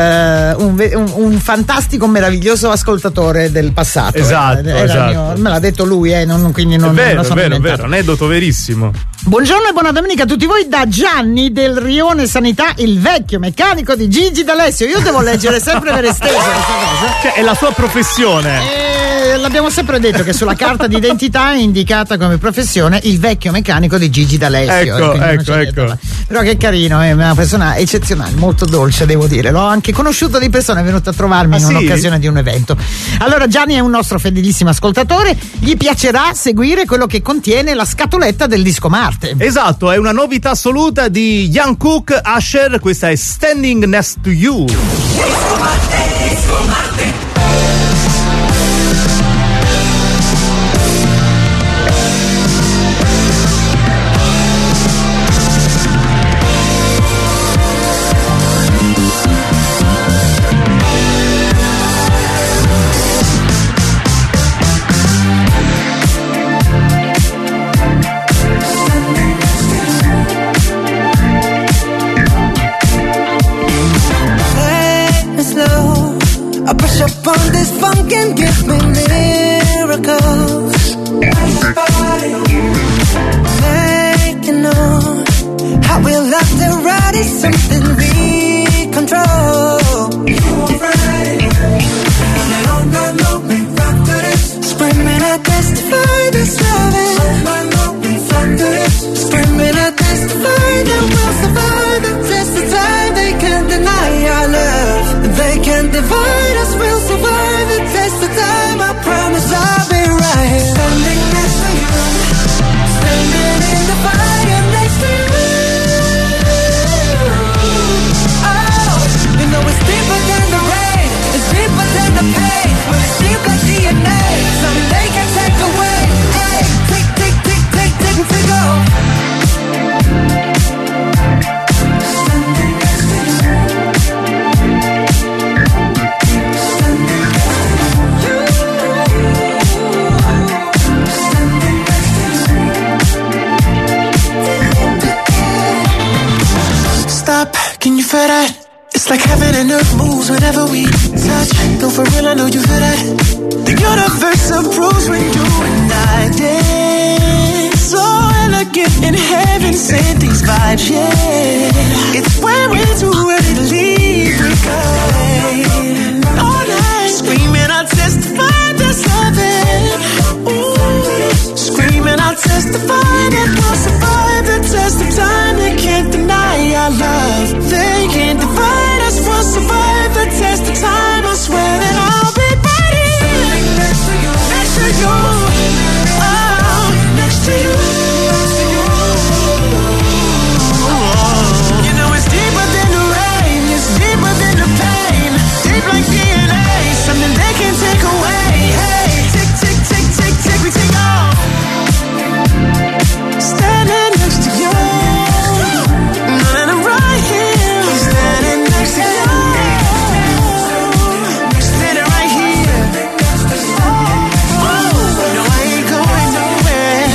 un fantastico, meraviglioso ascoltatore del passato. Esatto. Me l'ha detto lui, quindi non è lo so. vero, aneddoto verissimo. Buongiorno e buona domenica a tutti voi da Gianni del Rione Sanità, il vecchio meccanico di Gigi D'Alessio. Io devo leggere sempre per esteso questa cosa. Cioè, è la sua professione. L'abbiamo sempre detto che sulla carta d'identità è indicata come professione il vecchio meccanico di Gigi D'Alessio. Ecco. Però che carino, è una persona eccezionale, molto dolce, devo dire. L'ho anche conosciuto di persona, è venuto a trovarmi in un'occasione di un evento. Allora Gianni è un nostro fedelissimo ascoltatore, gli piacerà seguire quello che contiene la scatoletta del disco Marte. Esatto, è una novità assoluta di Young Cook Usher, questa è Standing Next to You. Disco Marte. It's like heaven and earth moves whenever we touch. Go for real, I know you feel that. The universe approves when you and I dance. So elegant in heaven, send these vibes, yeah. It's when we're too ready to leave, we go all night. Screaming, I'll testify there's heaven. Ooh. Screaming, I'll testify that we'll survive the test of time. They can't deny our love. They can't divide us. We'll survive the test of time. I swear that I'll be ready. Next to you, next to you. Oh, next to you. You know it's deeper than the rain. It's deeper than the pain. Deep like DNA. Something they can't take away. Hey, tick, tick, tick, tick, tick, we take off. Standing next to you. And I'm right here. Standing next to you. Standing right here. Oh, no, I ain't going nowhere.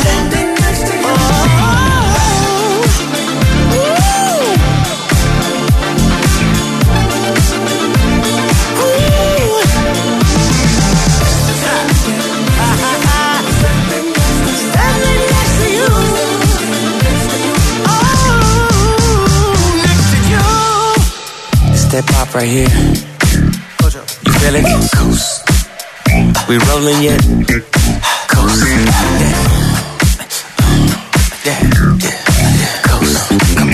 That pop right here. You feel it? Coast. We rolling yet? Coast. Yeah. Coast.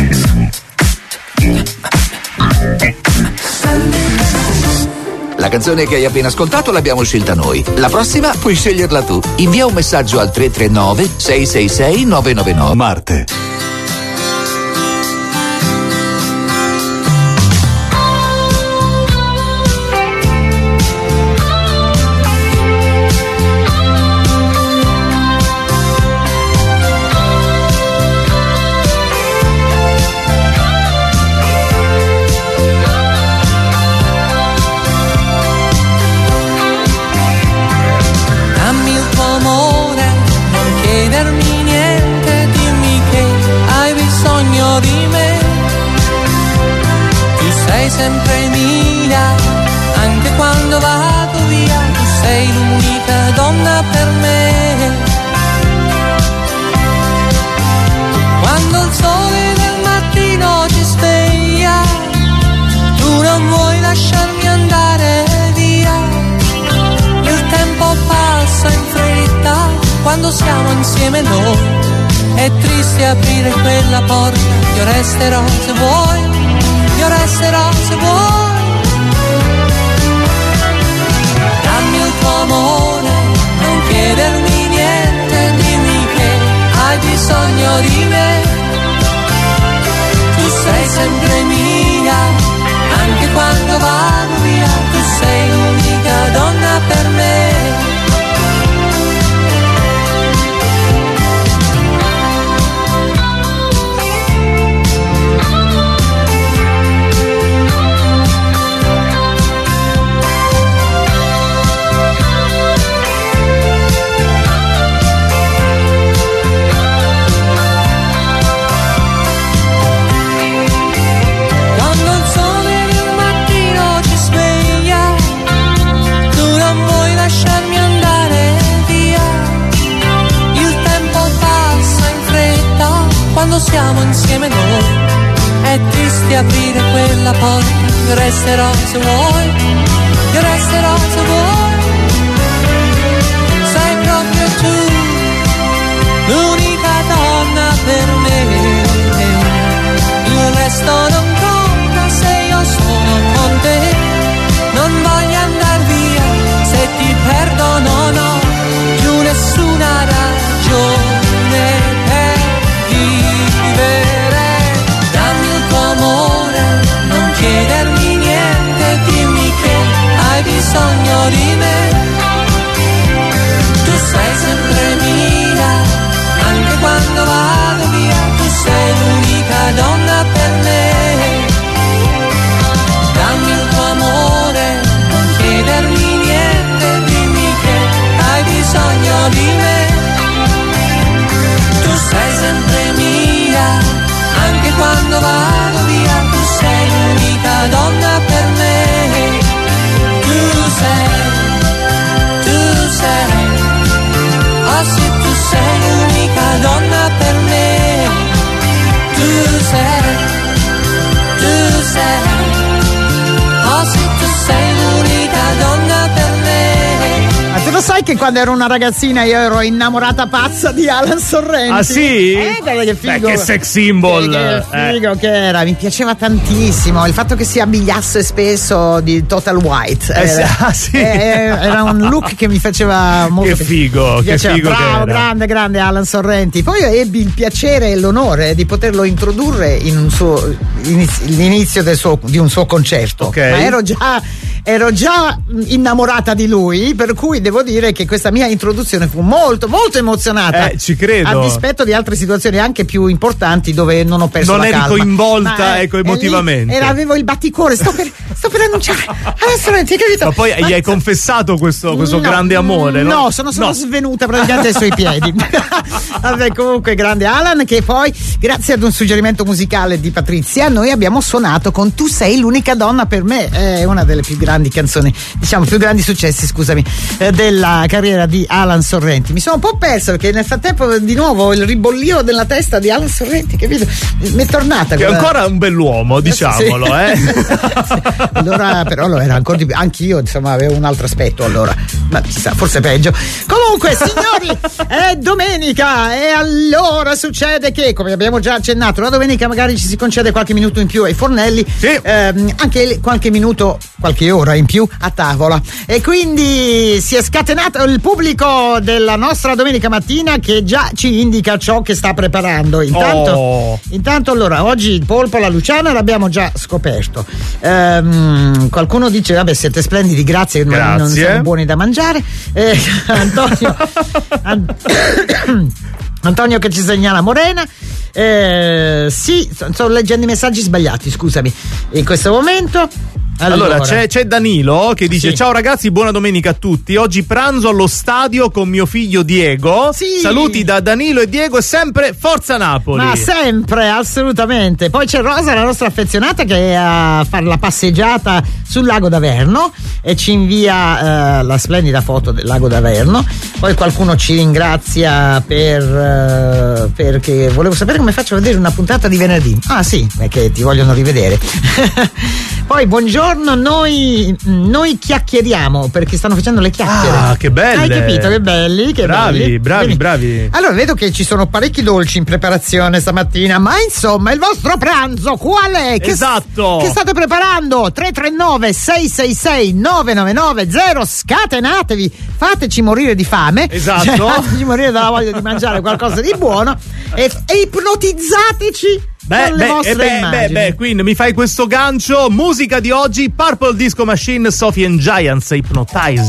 La canzone che hai appena ascoltato l'abbiamo scelta noi. La prossima puoi sceglierla tu. Invia un messaggio al 339 666 999. Marte. Sempre mia, anche quando vado via, tu sei l'unica donna per me. Quando il sole del mattino ci sveglia, tu non vuoi lasciarmi andare via. Il tempo passa in fretta quando siamo insieme noi. È triste aprire quella porta, io resterò se vuoi. Io resterò se vuoi. Dammi il tuo amore, non chiedermi niente, dimmi che hai bisogno di me. Tu sei sempre mia, anche quando vado via, tu sei l'unica donna per me. Siamo insieme noi, è triste aprire quella porta, io resterò se vuoi, io resterò se vuoi. Sei proprio tu, l'unica donna per me. Il resto non conta se io sono con te. Non voglio andar via, se ti perdo non ho più nessuna ragione. Dammi il tuo amore, non chiedermi niente, dimmi che hai bisogno sai che quando ero una ragazzina io ero innamorata pazza di Alan Sorrenti? Ah sì? Guarda che figo. Che sex symbol. Che figo che era, mi piaceva tantissimo il fatto che si abbigliasse spesso di Total White. Era un look che mi faceva molto. Che figo, che figo. Bravo, grande Alan Sorrenti. Poi ebbi il piacere e l'onore di poterlo introdurre in un suo l'inizio di un suo concerto. Okay. Ma ero già innamorata di lui, per cui devo dire che questa mia introduzione fu molto molto emozionata. Ci credo. A dispetto di altre situazioni anche più importanti dove non ho perso la calma. Non eri coinvolta emotivamente. Avevo il batticuore, sto per annunciare. Hai capito? Ma poi gli hai confessato questo grande amore, no? No, sono svenuta praticamente ai suoi piedi. Vabbè, comunque grande Alan, che poi grazie ad un suggerimento musicale di Patrizia noi abbiamo suonato con Tu sei l'unica donna per me, è una delle più grandi canzoni, diciamo più grandi successi, scusami, della carriera di Alan Sorrenti. Mi sono un po' persa perché nel frattempo di nuovo il ribollio della testa di Alan Sorrenti, capito? Mi è tornata. Che è ancora un bell'uomo, diciamolo, Allora però lo era ancora di più, anch'io insomma avevo un altro aspetto allora, ma chissà, forse peggio. Comunque signori, è domenica e allora succede che, come abbiamo già accennato, la domenica magari ci si concede qualche minuto in più ai fornelli, anche qualche minuto, qualche ora in più a tavola, e quindi si è scatenato il pubblico della nostra domenica mattina che già ci indica ciò che sta preparando. Intanto allora oggi il polpo alla Luciana l'abbiamo già scoperto. Qualcuno dice vabbè, siete splendidi, grazie. Non siamo buoni da mangiare. Antonio che ci segnala Morena. Sì, sto leggendo i messaggi sbagliati, scusami, in questo momento. Allora c'è Danilo che dice: ciao ragazzi, buona domenica a tutti. Oggi pranzo allo stadio con mio figlio Diego. Saluti da Danilo e Diego, e sempre Forza Napoli. Ma sempre, assolutamente. Poi c'è Rosa, la nostra affezionata, che è a fare la passeggiata sul lago d'Averno e ci invia la splendida foto del lago d'Averno. Poi qualcuno ci ringrazia perché volevo sapere come faccio a vedere una puntata di venerdì. Ah sì, perché ti vogliono rivedere. Poi buongiorno, noi chiacchieriamo perché stanno facendo le chiacchiere. Ah, che belle! Hai capito? Che belli, che bravi. Allora vedo che ci sono parecchi dolci in preparazione stamattina, ma insomma il vostro pranzo qual è? Esatto! Che state preparando? 339 666 9990, scatenatevi, fateci morire di fame. Esatto. Fateci morire dalla voglia di mangiare qualcosa di buono e ipnotizzateci. Quindi mi fai questo gancio. Musica di oggi: Purple Disco Machine, Sophie and Giants, Hypnotize.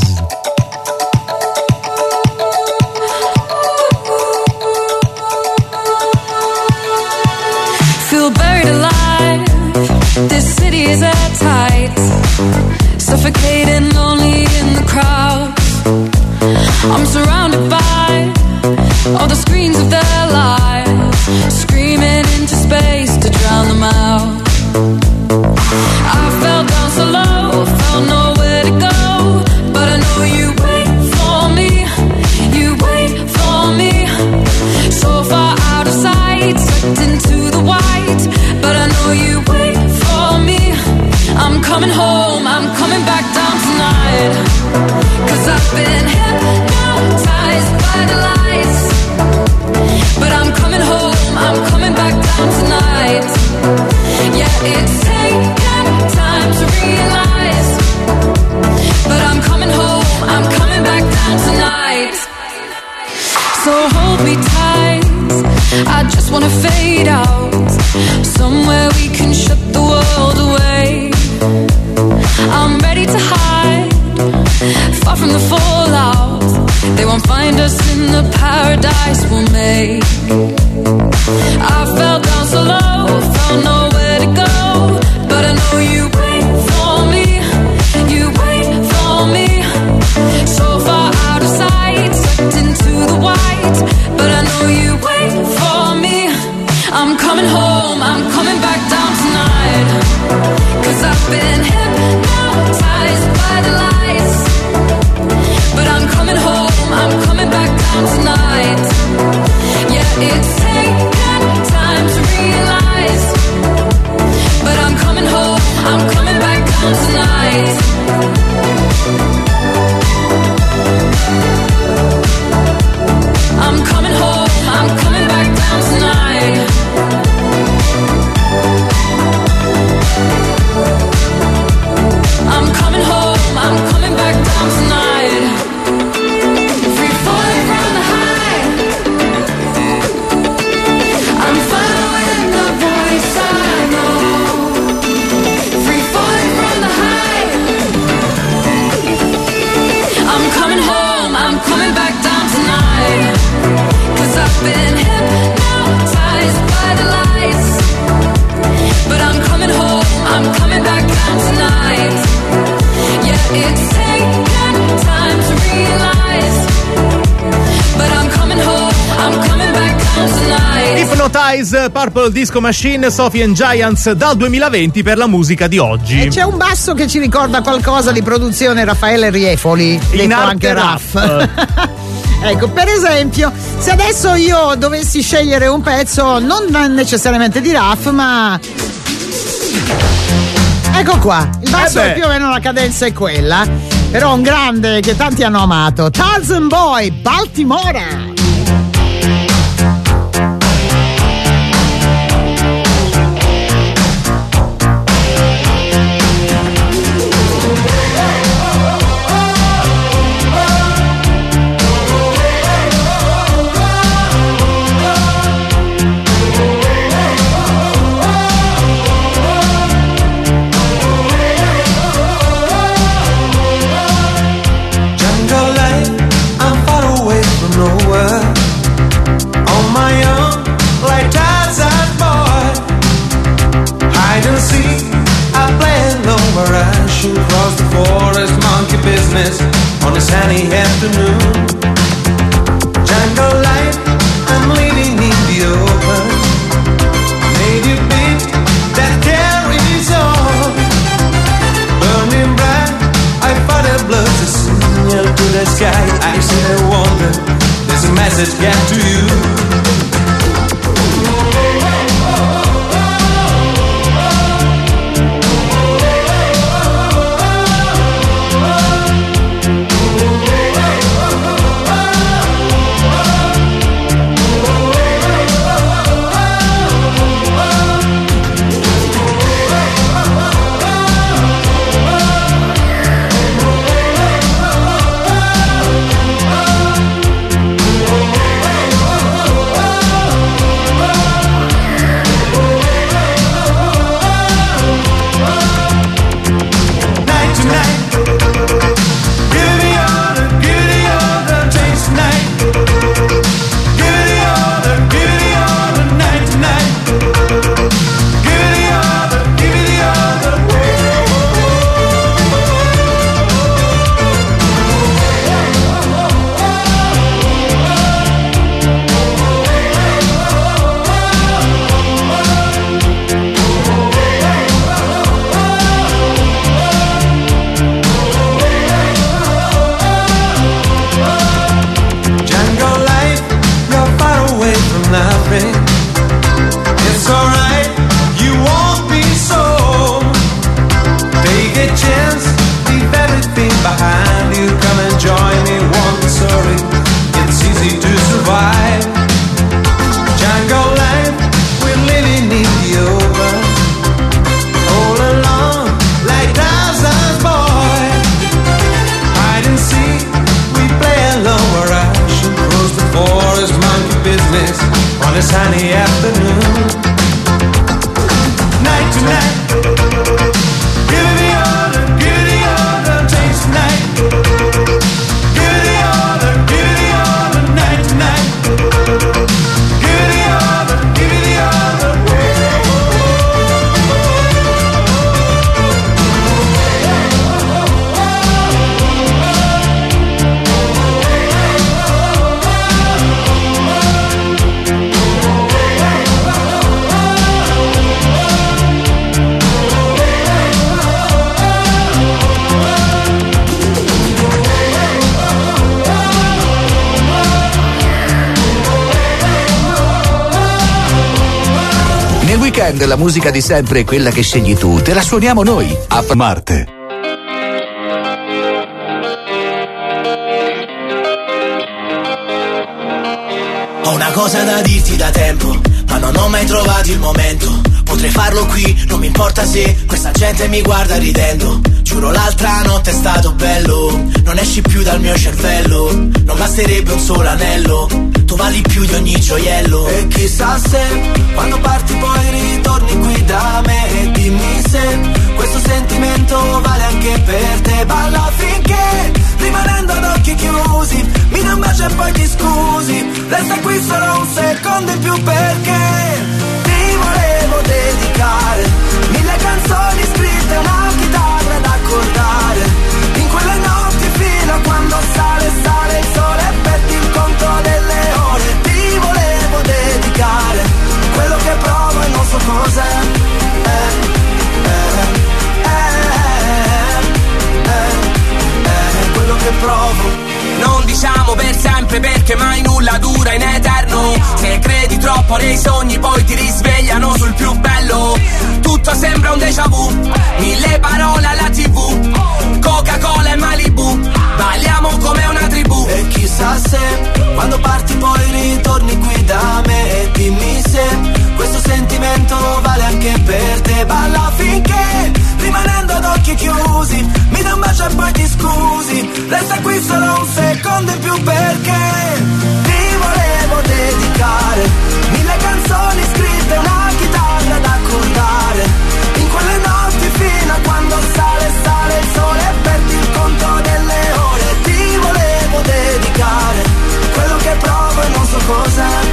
Feel buried alive. This city is at tight. Suffocating, lonely in the crowd. I'm surrounded by all the screens of their lives, screaming into space to drown them out. I fell down so low, found nowhere to go, but I know you wait for me, you wait for me. So far out of sight, sucked into the white, but I know you wait for me. I'm coming home, I'm coming back down tonight, 'cause I've been hypnotized by the lights. But I'm coming home, I'm coming back down tonight. Yeah, it's taken time to realize, but I'm coming home, I'm coming back down tonight. So hold me tight, I just wanna fade out, somewhere we can shut the world away. I'm ready to hide, far from the fallout. They won't find us in the paradise we'll make. I fell down so low, found nowhere to go, but I know you wait for me, you wait for me. So far out of sight, sucked into the white, but I know you wait for me. I'm coming home, I'm coming back down tonight, 'cause I've been hypnotized by the lights. But I'm coming home, I'm coming back down tonight. Yeah, it's taken time to realize, but I'm coming home, I'm coming back down tonight. Days, Purple Disco Machine, Sophie and Giants dal 2020 per la musica di oggi. E c'è un basso che ci ricorda qualcosa di produzione Raffaele Riefoli, detto anche Raff. Ecco, per esempio, se adesso io dovessi scegliere un pezzo non necessariamente di Raff, ma ecco qua, il basso più o meno la cadenza è quella, però un grande che tanti hanno amato, Tarzan Boy, Baltimora. Across the forest, monkey business on a sunny afternoon. Jungle life, I'm living in the open. Native beat that carries on. Burning bright, I fight a blood to signal to the sky. I see a wonder, there's a message get to you. La musica di sempre è quella che scegli tu, te la suoniamo noi a Marte. Ho una cosa da dirti da tempo, ma non ho mai trovato il momento. Potrei farlo qui, non mi importa se questa gente mi guarda ridendo. Giuro l'altra notte è stato bello, non esci più dal mio cervello. Non basterebbe un solo anello, tu vali più di ogni gioiello. E chissà se quando parti poi ritorni qui da me. E dimmi se questo sentimento vale anche per te. Balla finché rimanendo ad occhi chiusi, mi dai un bacio e poi ti scusi. Resta qui solo un secondo in più perché ti volevo dedicare 1000 canzoni scritte, una chitarra da accordare. In quelle notti fino a quando sale il sole e perdi il conto delle ore. Ti volevo dedicare quello che storie e i sogni poi ti risvegliano sul più bello. Tutto sembra un déjà vu, 1000 parole alla TV, Coca-Cola e Malibu, balliamo come una tribù. E chissà se quando parti poi ritorni qui da me. E dimmi se questo sentimento vale anche per te. Balla finché, rimanendo ad occhi chiusi, mi dai un bacio e poi ti scusi. Resta qui solo un secondo in più perché ti volevo dedicare 1000 canzoni scritte, una chitarra da accordare. In quelle notti fino a quando sale il sole e perdi il conto delle ore. Ti volevo dedicare quello che provo e non so cos'è.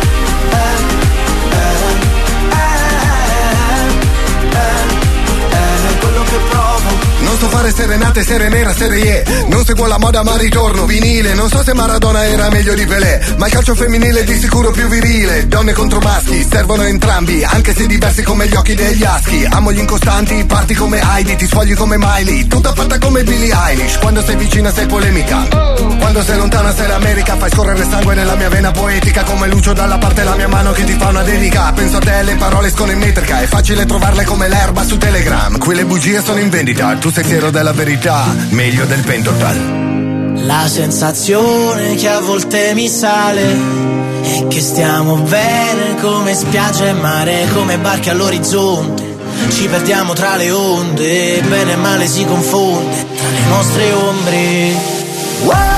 Quello che provo. Non so fare serenate, serie nera, serie E. Non seguo la moda ma ritorno vinile. Non so se Maradona era meglio di Pelé, ma il calcio femminile è di sicuro più virile. Donne contro maschi, servono entrambi, anche se diversi come gli occhi degli aschi. Amo gli incostanti, parti come Heidi, ti sfogli come Miley. Tutta fatta come Billie Eilish. Quando sei vicina sei polemica, quando sei lontana sei l'America. Fai scorrere sangue nella mia vena poetica, come Lucio dalla parte la mia mano che ti fa una dedica. Penso a te, le parole escono in metrica, è facile trovarle come l'erba su Telegram. Qui le bugie sono in vendita, tu sei fiero della verità, meglio del pentotal. La sensazione che a volte mi sale è che stiamo bene come spiaggia e mare, come barche all'orizzonte. Ci perdiamo tra le onde, bene e male si confonde tra le nostre ombre. Wow!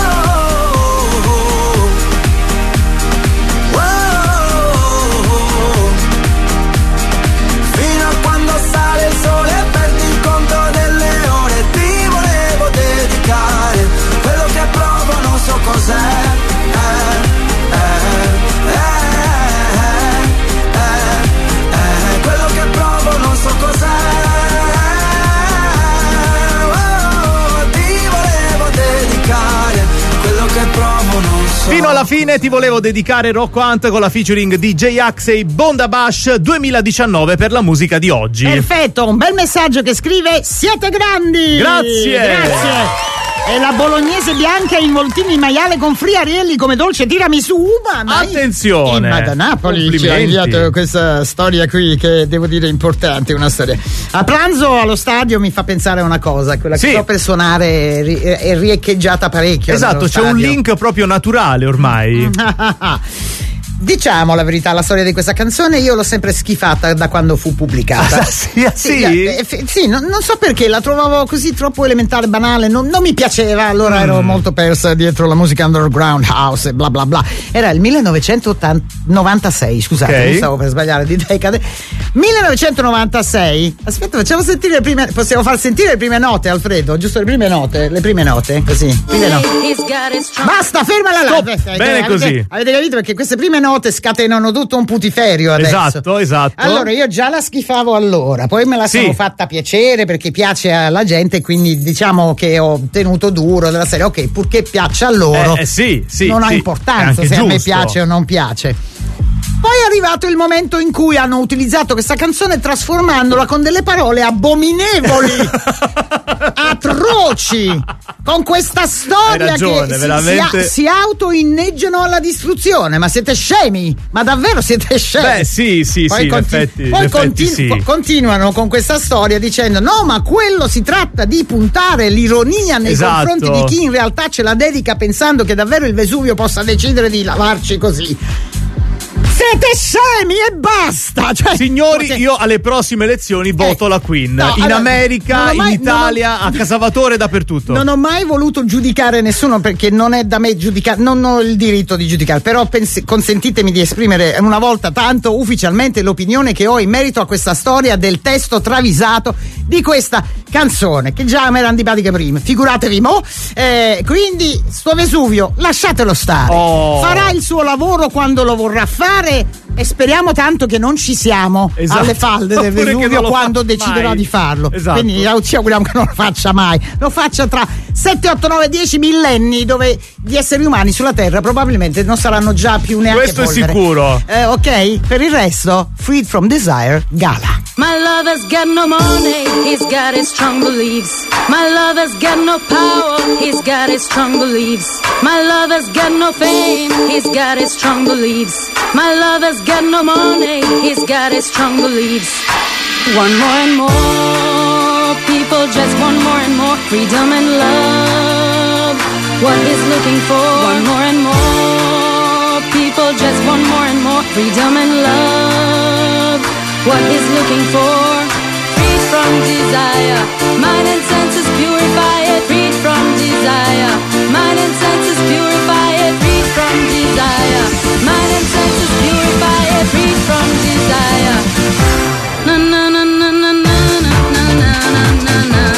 Quello che provo non so cos'è. Ti volevo dedicare quello che provo non so. Fino alla fine ti volevo dedicare Rocco Hunt con la featuring di J-Ax e Bonda Bash 2019 per la musica di oggi. Perfetto, un bel messaggio che scrive: siete grandi! Grazie! E la bolognese bianca involtini maiale con friarielli come dolce tiramisù. Attenzione! Ma da Napoli ci ha inviato questa storia qui che devo dire importante, una storia. A pranzo allo stadio mi fa pensare a una cosa, quella che sto per suonare è riecheggiata parecchio. Esatto, c'è un link proprio naturale ormai. Diciamo la verità, la storia di questa canzone io l'ho sempre schifata da quando fu pubblicata. Sì, non so perché, la trovavo così troppo elementare, banale, non mi piaceva, allora ero molto persa dietro la musica underground, house e bla bla bla. Era il 1996, scusate, mi stavo per sbagliare di decade. 1996. Aspetta, facciamo sentire le prime, possiamo far sentire le prime note, Alfredo, giusto le prime note, così. Prime note. Basta, fermala là. Bene così. Avete capito? Perché queste prime note scatenano tutto un putiferio adesso. Esatto. Allora io già la schifavo allora, poi me la sono fatta piacere perché piace alla gente, quindi diciamo che ho tenuto duro della serie, ok, purché piaccia a loro, non ha importanza se a me piace o non piace. Poi è arrivato il momento in cui hanno utilizzato questa canzone trasformandola con delle parole abominevoli, atroci, con questa storia che si auto-inneggiano alla distruzione. Ma siete scemi? Ma davvero siete scemi? Beh, sì, poi in effetti continuano con questa storia dicendo no, ma quello si tratta di puntare l'ironia nei confronti di chi in realtà ce la dedica pensando che davvero il Vesuvio possa decidere di lavarci così. Siete scemi e basta! Signori, io alle prossime elezioni voto la Queen. In America, in Italia, a Casavatore, dappertutto. Non ho mai voluto giudicare nessuno perché non è da me giudicare, non ho il diritto di giudicare, però consentitemi di esprimere una volta tanto ufficialmente l'opinione che ho in merito a questa storia del testo travisato di questa canzone, che già mi era antipatica prima, figuratevi mo. Quindi sto Vesuvio lasciatelo stare, farà il suo lavoro quando lo vorrà fare e speriamo tanto che non ci siamo alle falde del Vesuvio quando deciderà di farlo. Quindi ci auguriamo che non lo faccia mai, lo faccia tra 7, 8, 9, 10 millenni, dove gli esseri umani sulla Terra probabilmente non saranno già più neanche questo polvere. È sicuro. Ok, per il resto Freed from Desire, Gala. My lover's got no money, he's got his strong beliefs. My lover's got no power, he's got his strong beliefs. My lover's got no fame, he's got his strong beliefs. My lover's got no money, he's got his strong beliefs. One more and more, people just want more and more freedom and love. What he's looking for, one more and more, people just want more and more freedom and love. What he's looking for, freed from desire, mind and senses purify it, freed from desire, mind and senses purify it, freed from desire, mind and senses purify it, freed from desire. Na na na na na na na na na na na.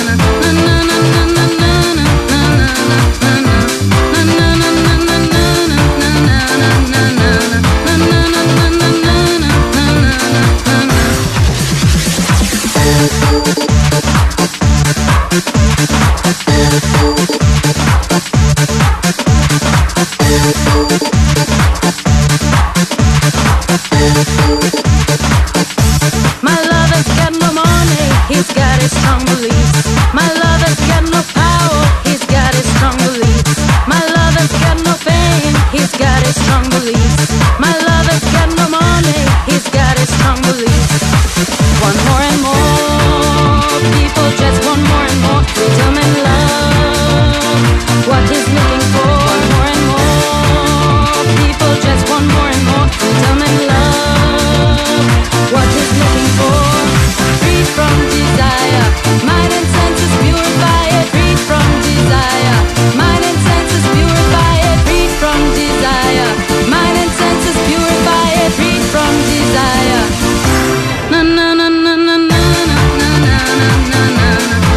My lover's got no money, he's got his strong beliefs. My lover's got no power, he's got his strong beliefs. My lover's got no fame, he's got his strong beliefs. My lover's got no money, he's got his strong beliefs. One more and more, people just want more and more freedom and love. What he's looking for, one more and more, people just want more and more freedom and love. What he's looking for, free from desire, mind and senses purify it, free from desire, mind and senses purify it, free from desire, mind and senses purify it, free from desire. Na na na na na na na na na na.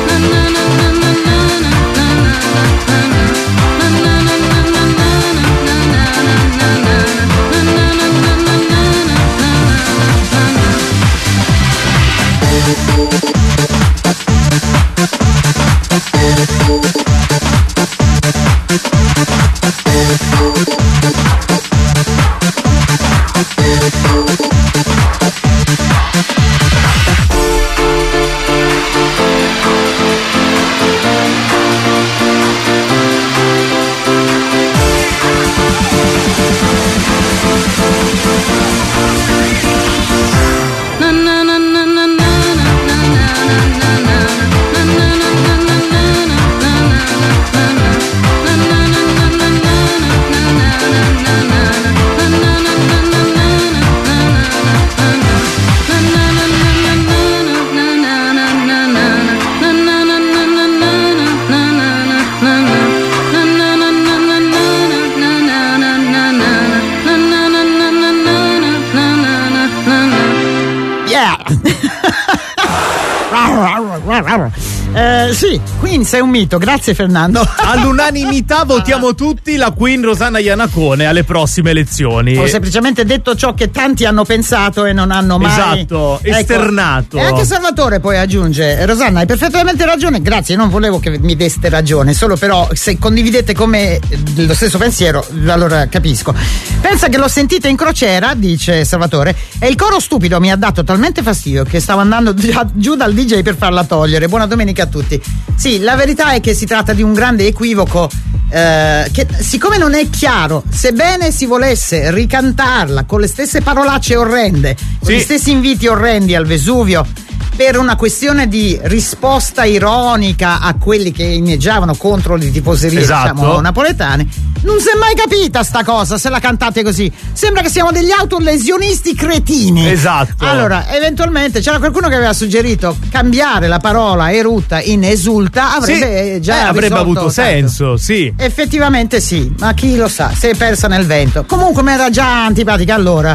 Sì, Queen sei un mito, grazie Fernando. All'unanimità votiamo tutti la Queen Rosanna Iannacone alle prossime elezioni. Ho semplicemente detto ciò che tanti hanno pensato e non hanno mai esternato. E anche Salvatore poi aggiunge: Rosanna, hai perfettamente ragione, grazie, non volevo che mi deste ragione, solo però se condividete con me lo stesso pensiero, allora capisco. Pensa che l'ho sentita in crociera, dice Salvatore, e il coro stupido mi ha dato talmente fastidio che stavo andando giù dal DJ per farla togliere. Buona domenica a tutti. Sì, la verità è che si tratta di un grande equivoco, che siccome non è chiaro, sebbene si volesse ricantarla con le stesse parolacce orrende, con gli stessi inviti orrendi al Vesuvio, per una questione di risposta ironica a quelli che inneggiavano contro le tifoserie, diciamo, napoletane, non si è mai capita sta cosa se la cantate così. Sembra che siamo degli autolesionisti cretini. Esatto. Allora, eventualmente c'era qualcuno che aveva suggerito cambiare la parola erutta in esulta, avrebbe già avrebbe avuto senso, sì. Effettivamente sì, ma chi lo sa, si è persa nel vento. Comunque mi era già antipatica allora.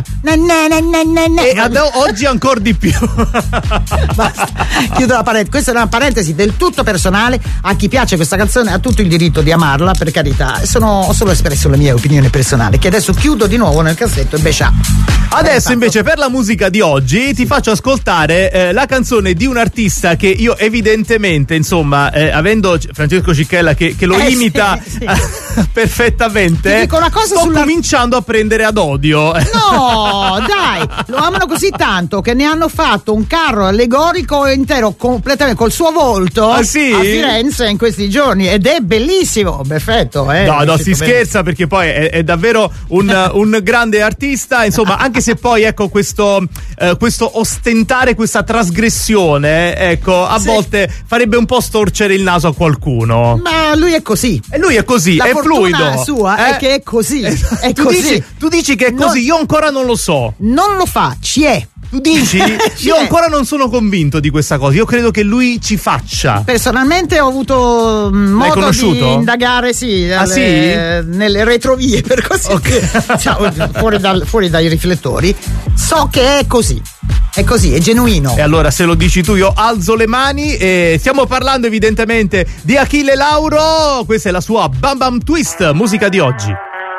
E oggi ancora di più. Basta, chiudo la parentesi. Questa è una parentesi del tutto personale. A chi piace questa canzone ha tutto il diritto di amarla, per carità. Ho solo espresso la mia opinione personale, che adesso chiudo di nuovo nel cassetto e bescià. Adesso invece per la musica di oggi ti faccio ascoltare la canzone di un artista che io evidentemente, insomma, avendo Francesco Cicchella che lo imita perfettamente, ti dico una cosa, sto cominciando a prendere ad odio. No, dai, lo amano così tanto che ne hanno fatto un carro allegorico intero completamente col suo volto a Firenze in questi giorni ed è bellissimo, perfetto. No, si scherza, perché poi è davvero un grande artista, insomma, anche se poi ecco questo ostentare, questa trasgressione, ecco, a volte farebbe un po' storcere il naso a qualcuno. Ma lui è così. E lui è così, la è fluido. La sua è che è così. È così. Tu dici che è così, io ancora non lo so. Non lo fa, ci è. Tu dici? Io ancora non sono convinto di questa cosa. Io credo che lui ci faccia. Personalmente ho avuto modo di indagare, nelle retrovie, per così dire, fuori dai riflettori. So che è così. È così, è genuino. E allora, se lo dici tu, io alzo le mani. E stiamo parlando evidentemente di Achille Lauro. Questa è la sua Bam Bam Twist, musica di oggi.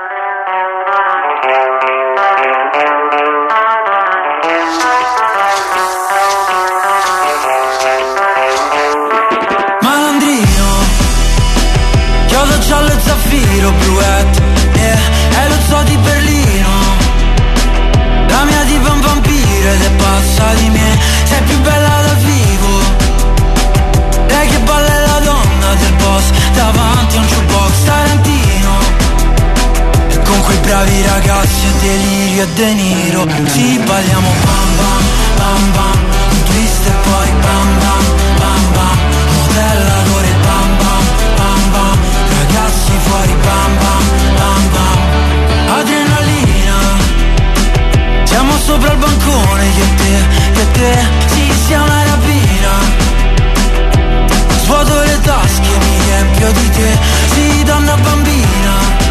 Giallo e zaffiro, bluette, è lo zoo di Berlino. La mia diva è un vampiro ed è pazza di me. Sei più bella dal vivo. Lei che balla è la donna del boss davanti a un jukebox tarantino. E con quei bravi ragazzi e delirio e De Niro ci balliamo bam bam, bam bam, un twist e poi bam bam, bam bam, modellatore bam bam, bam bam, ragazzi fuori bam bam, bam bam, adrenalina. Siamo sopra il bancone io e te, sì, sia una rapina. Svuoto le tasche, mi riempio di te, sì, donna bambina.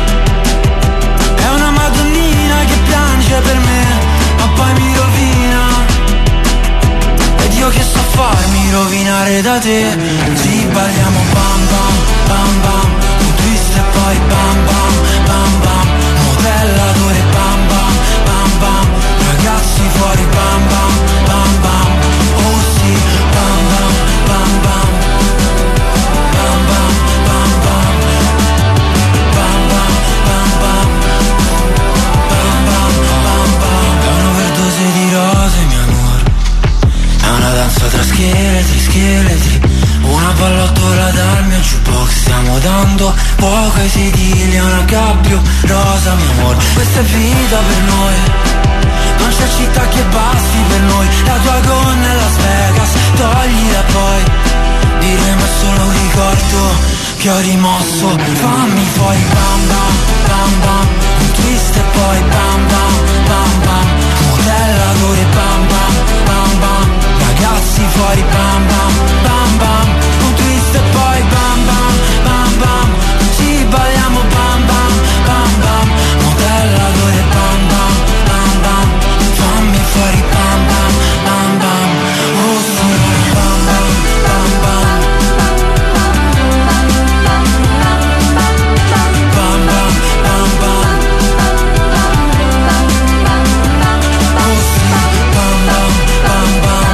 È una madonnina che piange per me, ma poi mi rovina. Ed io che so farmi rovinare da te. Ci balliamo bam bam, bam bam, un twist e poi bam bam, bam bam, modellatore bam bam, bam bam, ragazzi fuori bam bam, bam bam, oh sì, bam bam, bam bam, bam bam, bam bam, bam bam, bam bam, bam bam, bam bam. È un'overdose di rose, mio amore, è una danza tra scheletri, una pallottola dal mio jukebox. Stiamo dando fuoco ai sedili, una gabbio rosa, mio amore. Questa è vita per noi, non c'è città che basti per noi. La tua gonna è Las Vegas, toglila poi. Diremo è solo un ricordo che ho rimosso. Fammi fuori bam bam, bam bam, un twist e poi bam bam, bam bam, modellatore bam bam, bam bam, ragazzi fuori bam bam, bam bam, un twist e poi bam bam, bam bam, ci balliamo bam bam, bam bam, modellatore bam bam, bam bam, fammi fuori bam bam, bam bam, oh sì, bam bam, bam bam, bam bam, bam bam, oh sì, bam bam, bam bam.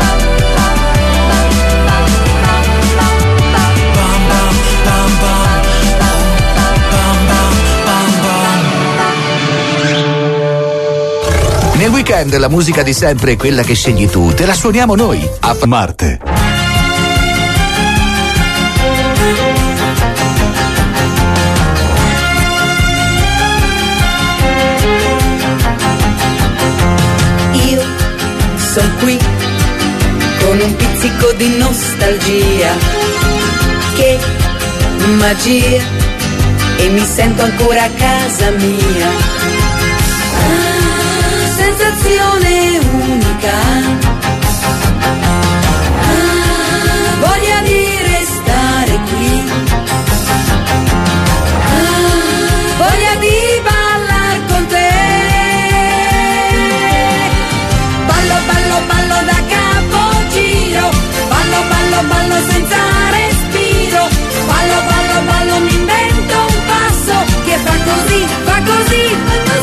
Nel weekend la musica di sempre è quella che scegli tu, te la suoniamo noi a Marte. Io son qui con un pizzico di nostalgia, che magia, e mi sento ancora a casa mia. Sensazione unica, voglia di restare qui, voglia di ballar con te. Ballo, ballo, ballo da capogiro, ballo, ballo, ballo senza respiro, ballo, ballo, ballo, mi invento un passo che fa così, fa così.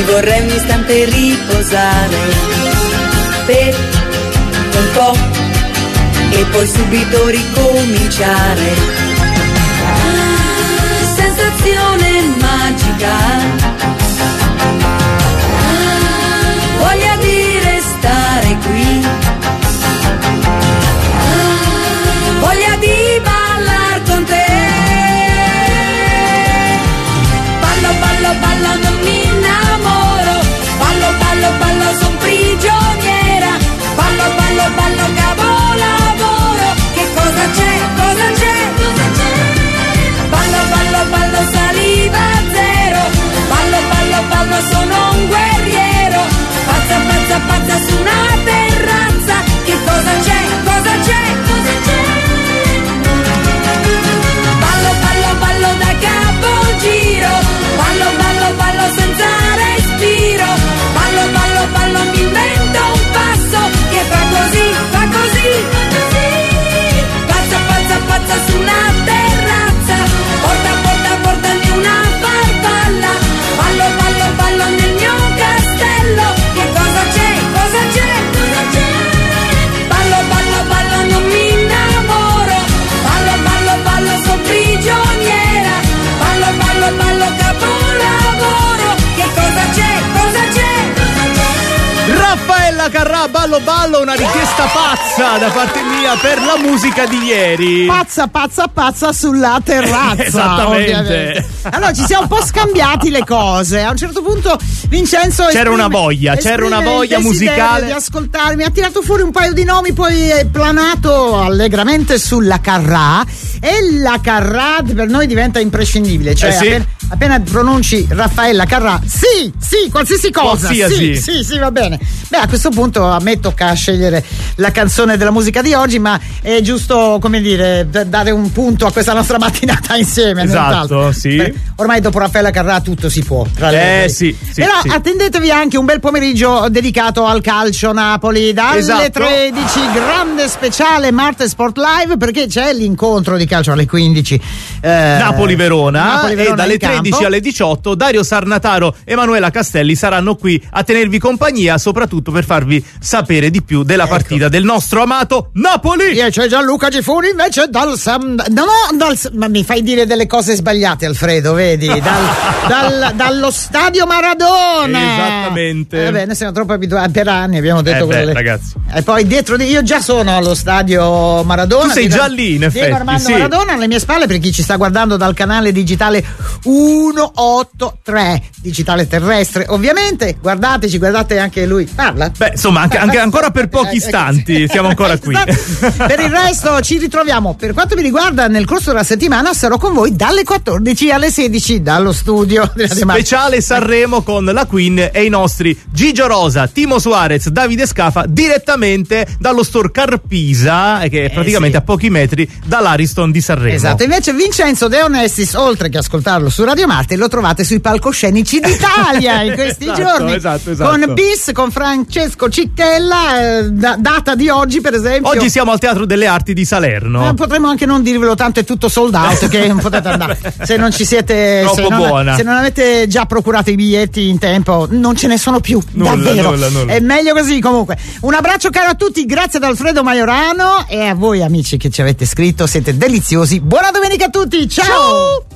vorrei un istante riposare per un po' e poi subito ricominciare. Sensazione magica, voglia di restare qui, voglia di ballar con te. Ballo, ballo, ballo, non mi innamoro. Ballo, ballo, ballo, son prigioniera. Ballo, ballo, ballo, capolavoro. Che cosa c'è? Cosa c'è? Cosa c'è? Ballo, ballo, ballo, saliva zero. Ballo, ballo, ballo, sono un guerriero. Pazza, pazza, pazza su una terrazza. Che cosa c'è? Cosa c'è? Cosa c'è? Ballo, ballo, ballo da capogiro. Ballo, ballo, ballo senza respiro. Ballo, ballo, ballo, mi invento un passo che fa così, fa così, fa così. Pazza, pazza, pazza su una terrazza. Porta, porta, portami una farfalla. Ballo, ballo, ballo nel mio castello. Che cosa c'è? Cosa c'è? Cosa c'è? Ballo, ballo, ballo, non mi innamoro. Ballo, ballo, ballo, son prigioniera. Ballo, ballo, ballo, capolavoro. Che cosa c'è? Cosa c'è? Raffaella Carrà, ballo ballo, una richiesta pazza da parte mia per la musica di ieri. Pazza, pazza, pazza sulla terrazza. Esattamente. Ovviamente. Allora ci siamo un po' scambiati le cose. A un certo punto Vincenzo c'era una voglia musicale di ascoltarmi, ha tirato fuori un paio di nomi, poi è planato allegramente sulla Carrà e la Carrà per noi diventa imprescindibile, cioè sì. appena pronunci Raffaella Carrà, sì, qualsiasi cosa, sì, va bene. Beh, a questo punto a me tocca scegliere la canzone della musica di oggi, ma è giusto, come dire, dare un punto a questa nostra mattinata insieme. Esatto, sì. Ormai dopo Raffaella Carrà tutto si può. Sì. Però attendetevi anche un bel pomeriggio dedicato al calcio Napoli dalle 13, grande speciale Marte Sport Live, perché c'è l'incontro di calcio alle 15 Napoli-Verona e dalle 13 alle 18 Dario Sarnataro e Emanuela Castelli saranno qui a tenervi compagnia, soprattutto per farvi sapere di più della partita del nostro amato Napoli. E c'è Gianluca Gifuni invece ma mi fai dire delle cose sbagliate, Alfredo, vedi? Dallo stadio Maradona. Esattamente. Noi siamo troppo abituati, per anni abbiamo detto ragazzi. E poi dietro io già sono allo stadio Maradona. Tu sei già lì, in effetti. Diego Armando Maradona alle mie spalle, per chi ci sta guardando dal canale digitale 183 digitale terrestre, ovviamente. Guardate anche lui parla. Beh, insomma, anche ancora per pochi istanti siamo ancora qui. Per il resto ci ritroviamo. Per quanto mi riguarda, nel corso della settimana sarò con voi dalle 14 alle 16 dallo studio speciale Sanremo con la Queen e i nostri Gigio Rosa, Timo Suarez, Davide Scafa, direttamente dallo store Carpisa, che è praticamente a pochi metri dall'Ariston di Sanremo. Esatto. Invece Vincenzo De Onestis, oltre che ascoltarlo su Radio Marte, lo trovate sui palcoscenici d'Italia in questi giorni. Esatto. Con Bis, con Francesco Cicchella, data di oggi per esempio. Oggi siamo al Teatro delle Arti di Salerno. Potremmo anche non dirvelo, tanto è tutto sold out che non potete andare. Se non ci siete buona. Se non avete già procurato i biglietti in tempo, non ce ne sono più. Davvero. Nulla. È meglio così comunque. Un abbraccio caro a tutti, grazie ad Alfredo Maiorano e a voi amici che ci avete scritto, siete deliziosi. Buona domenica a tutti, ciao!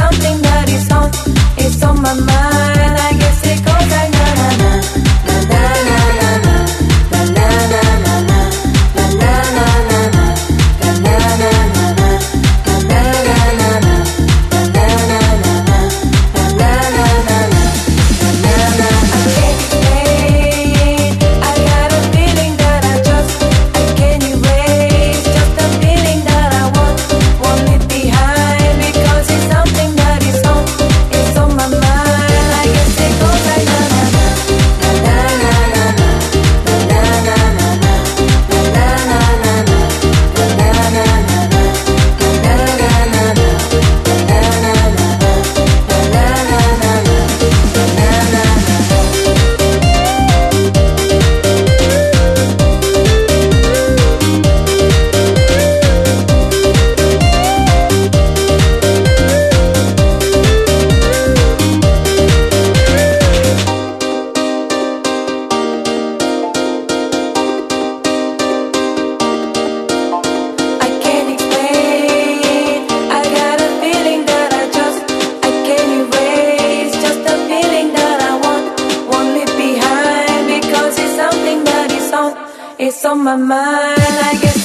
It's on my mind, I guess it goes like na na na na na. on my mind. I guess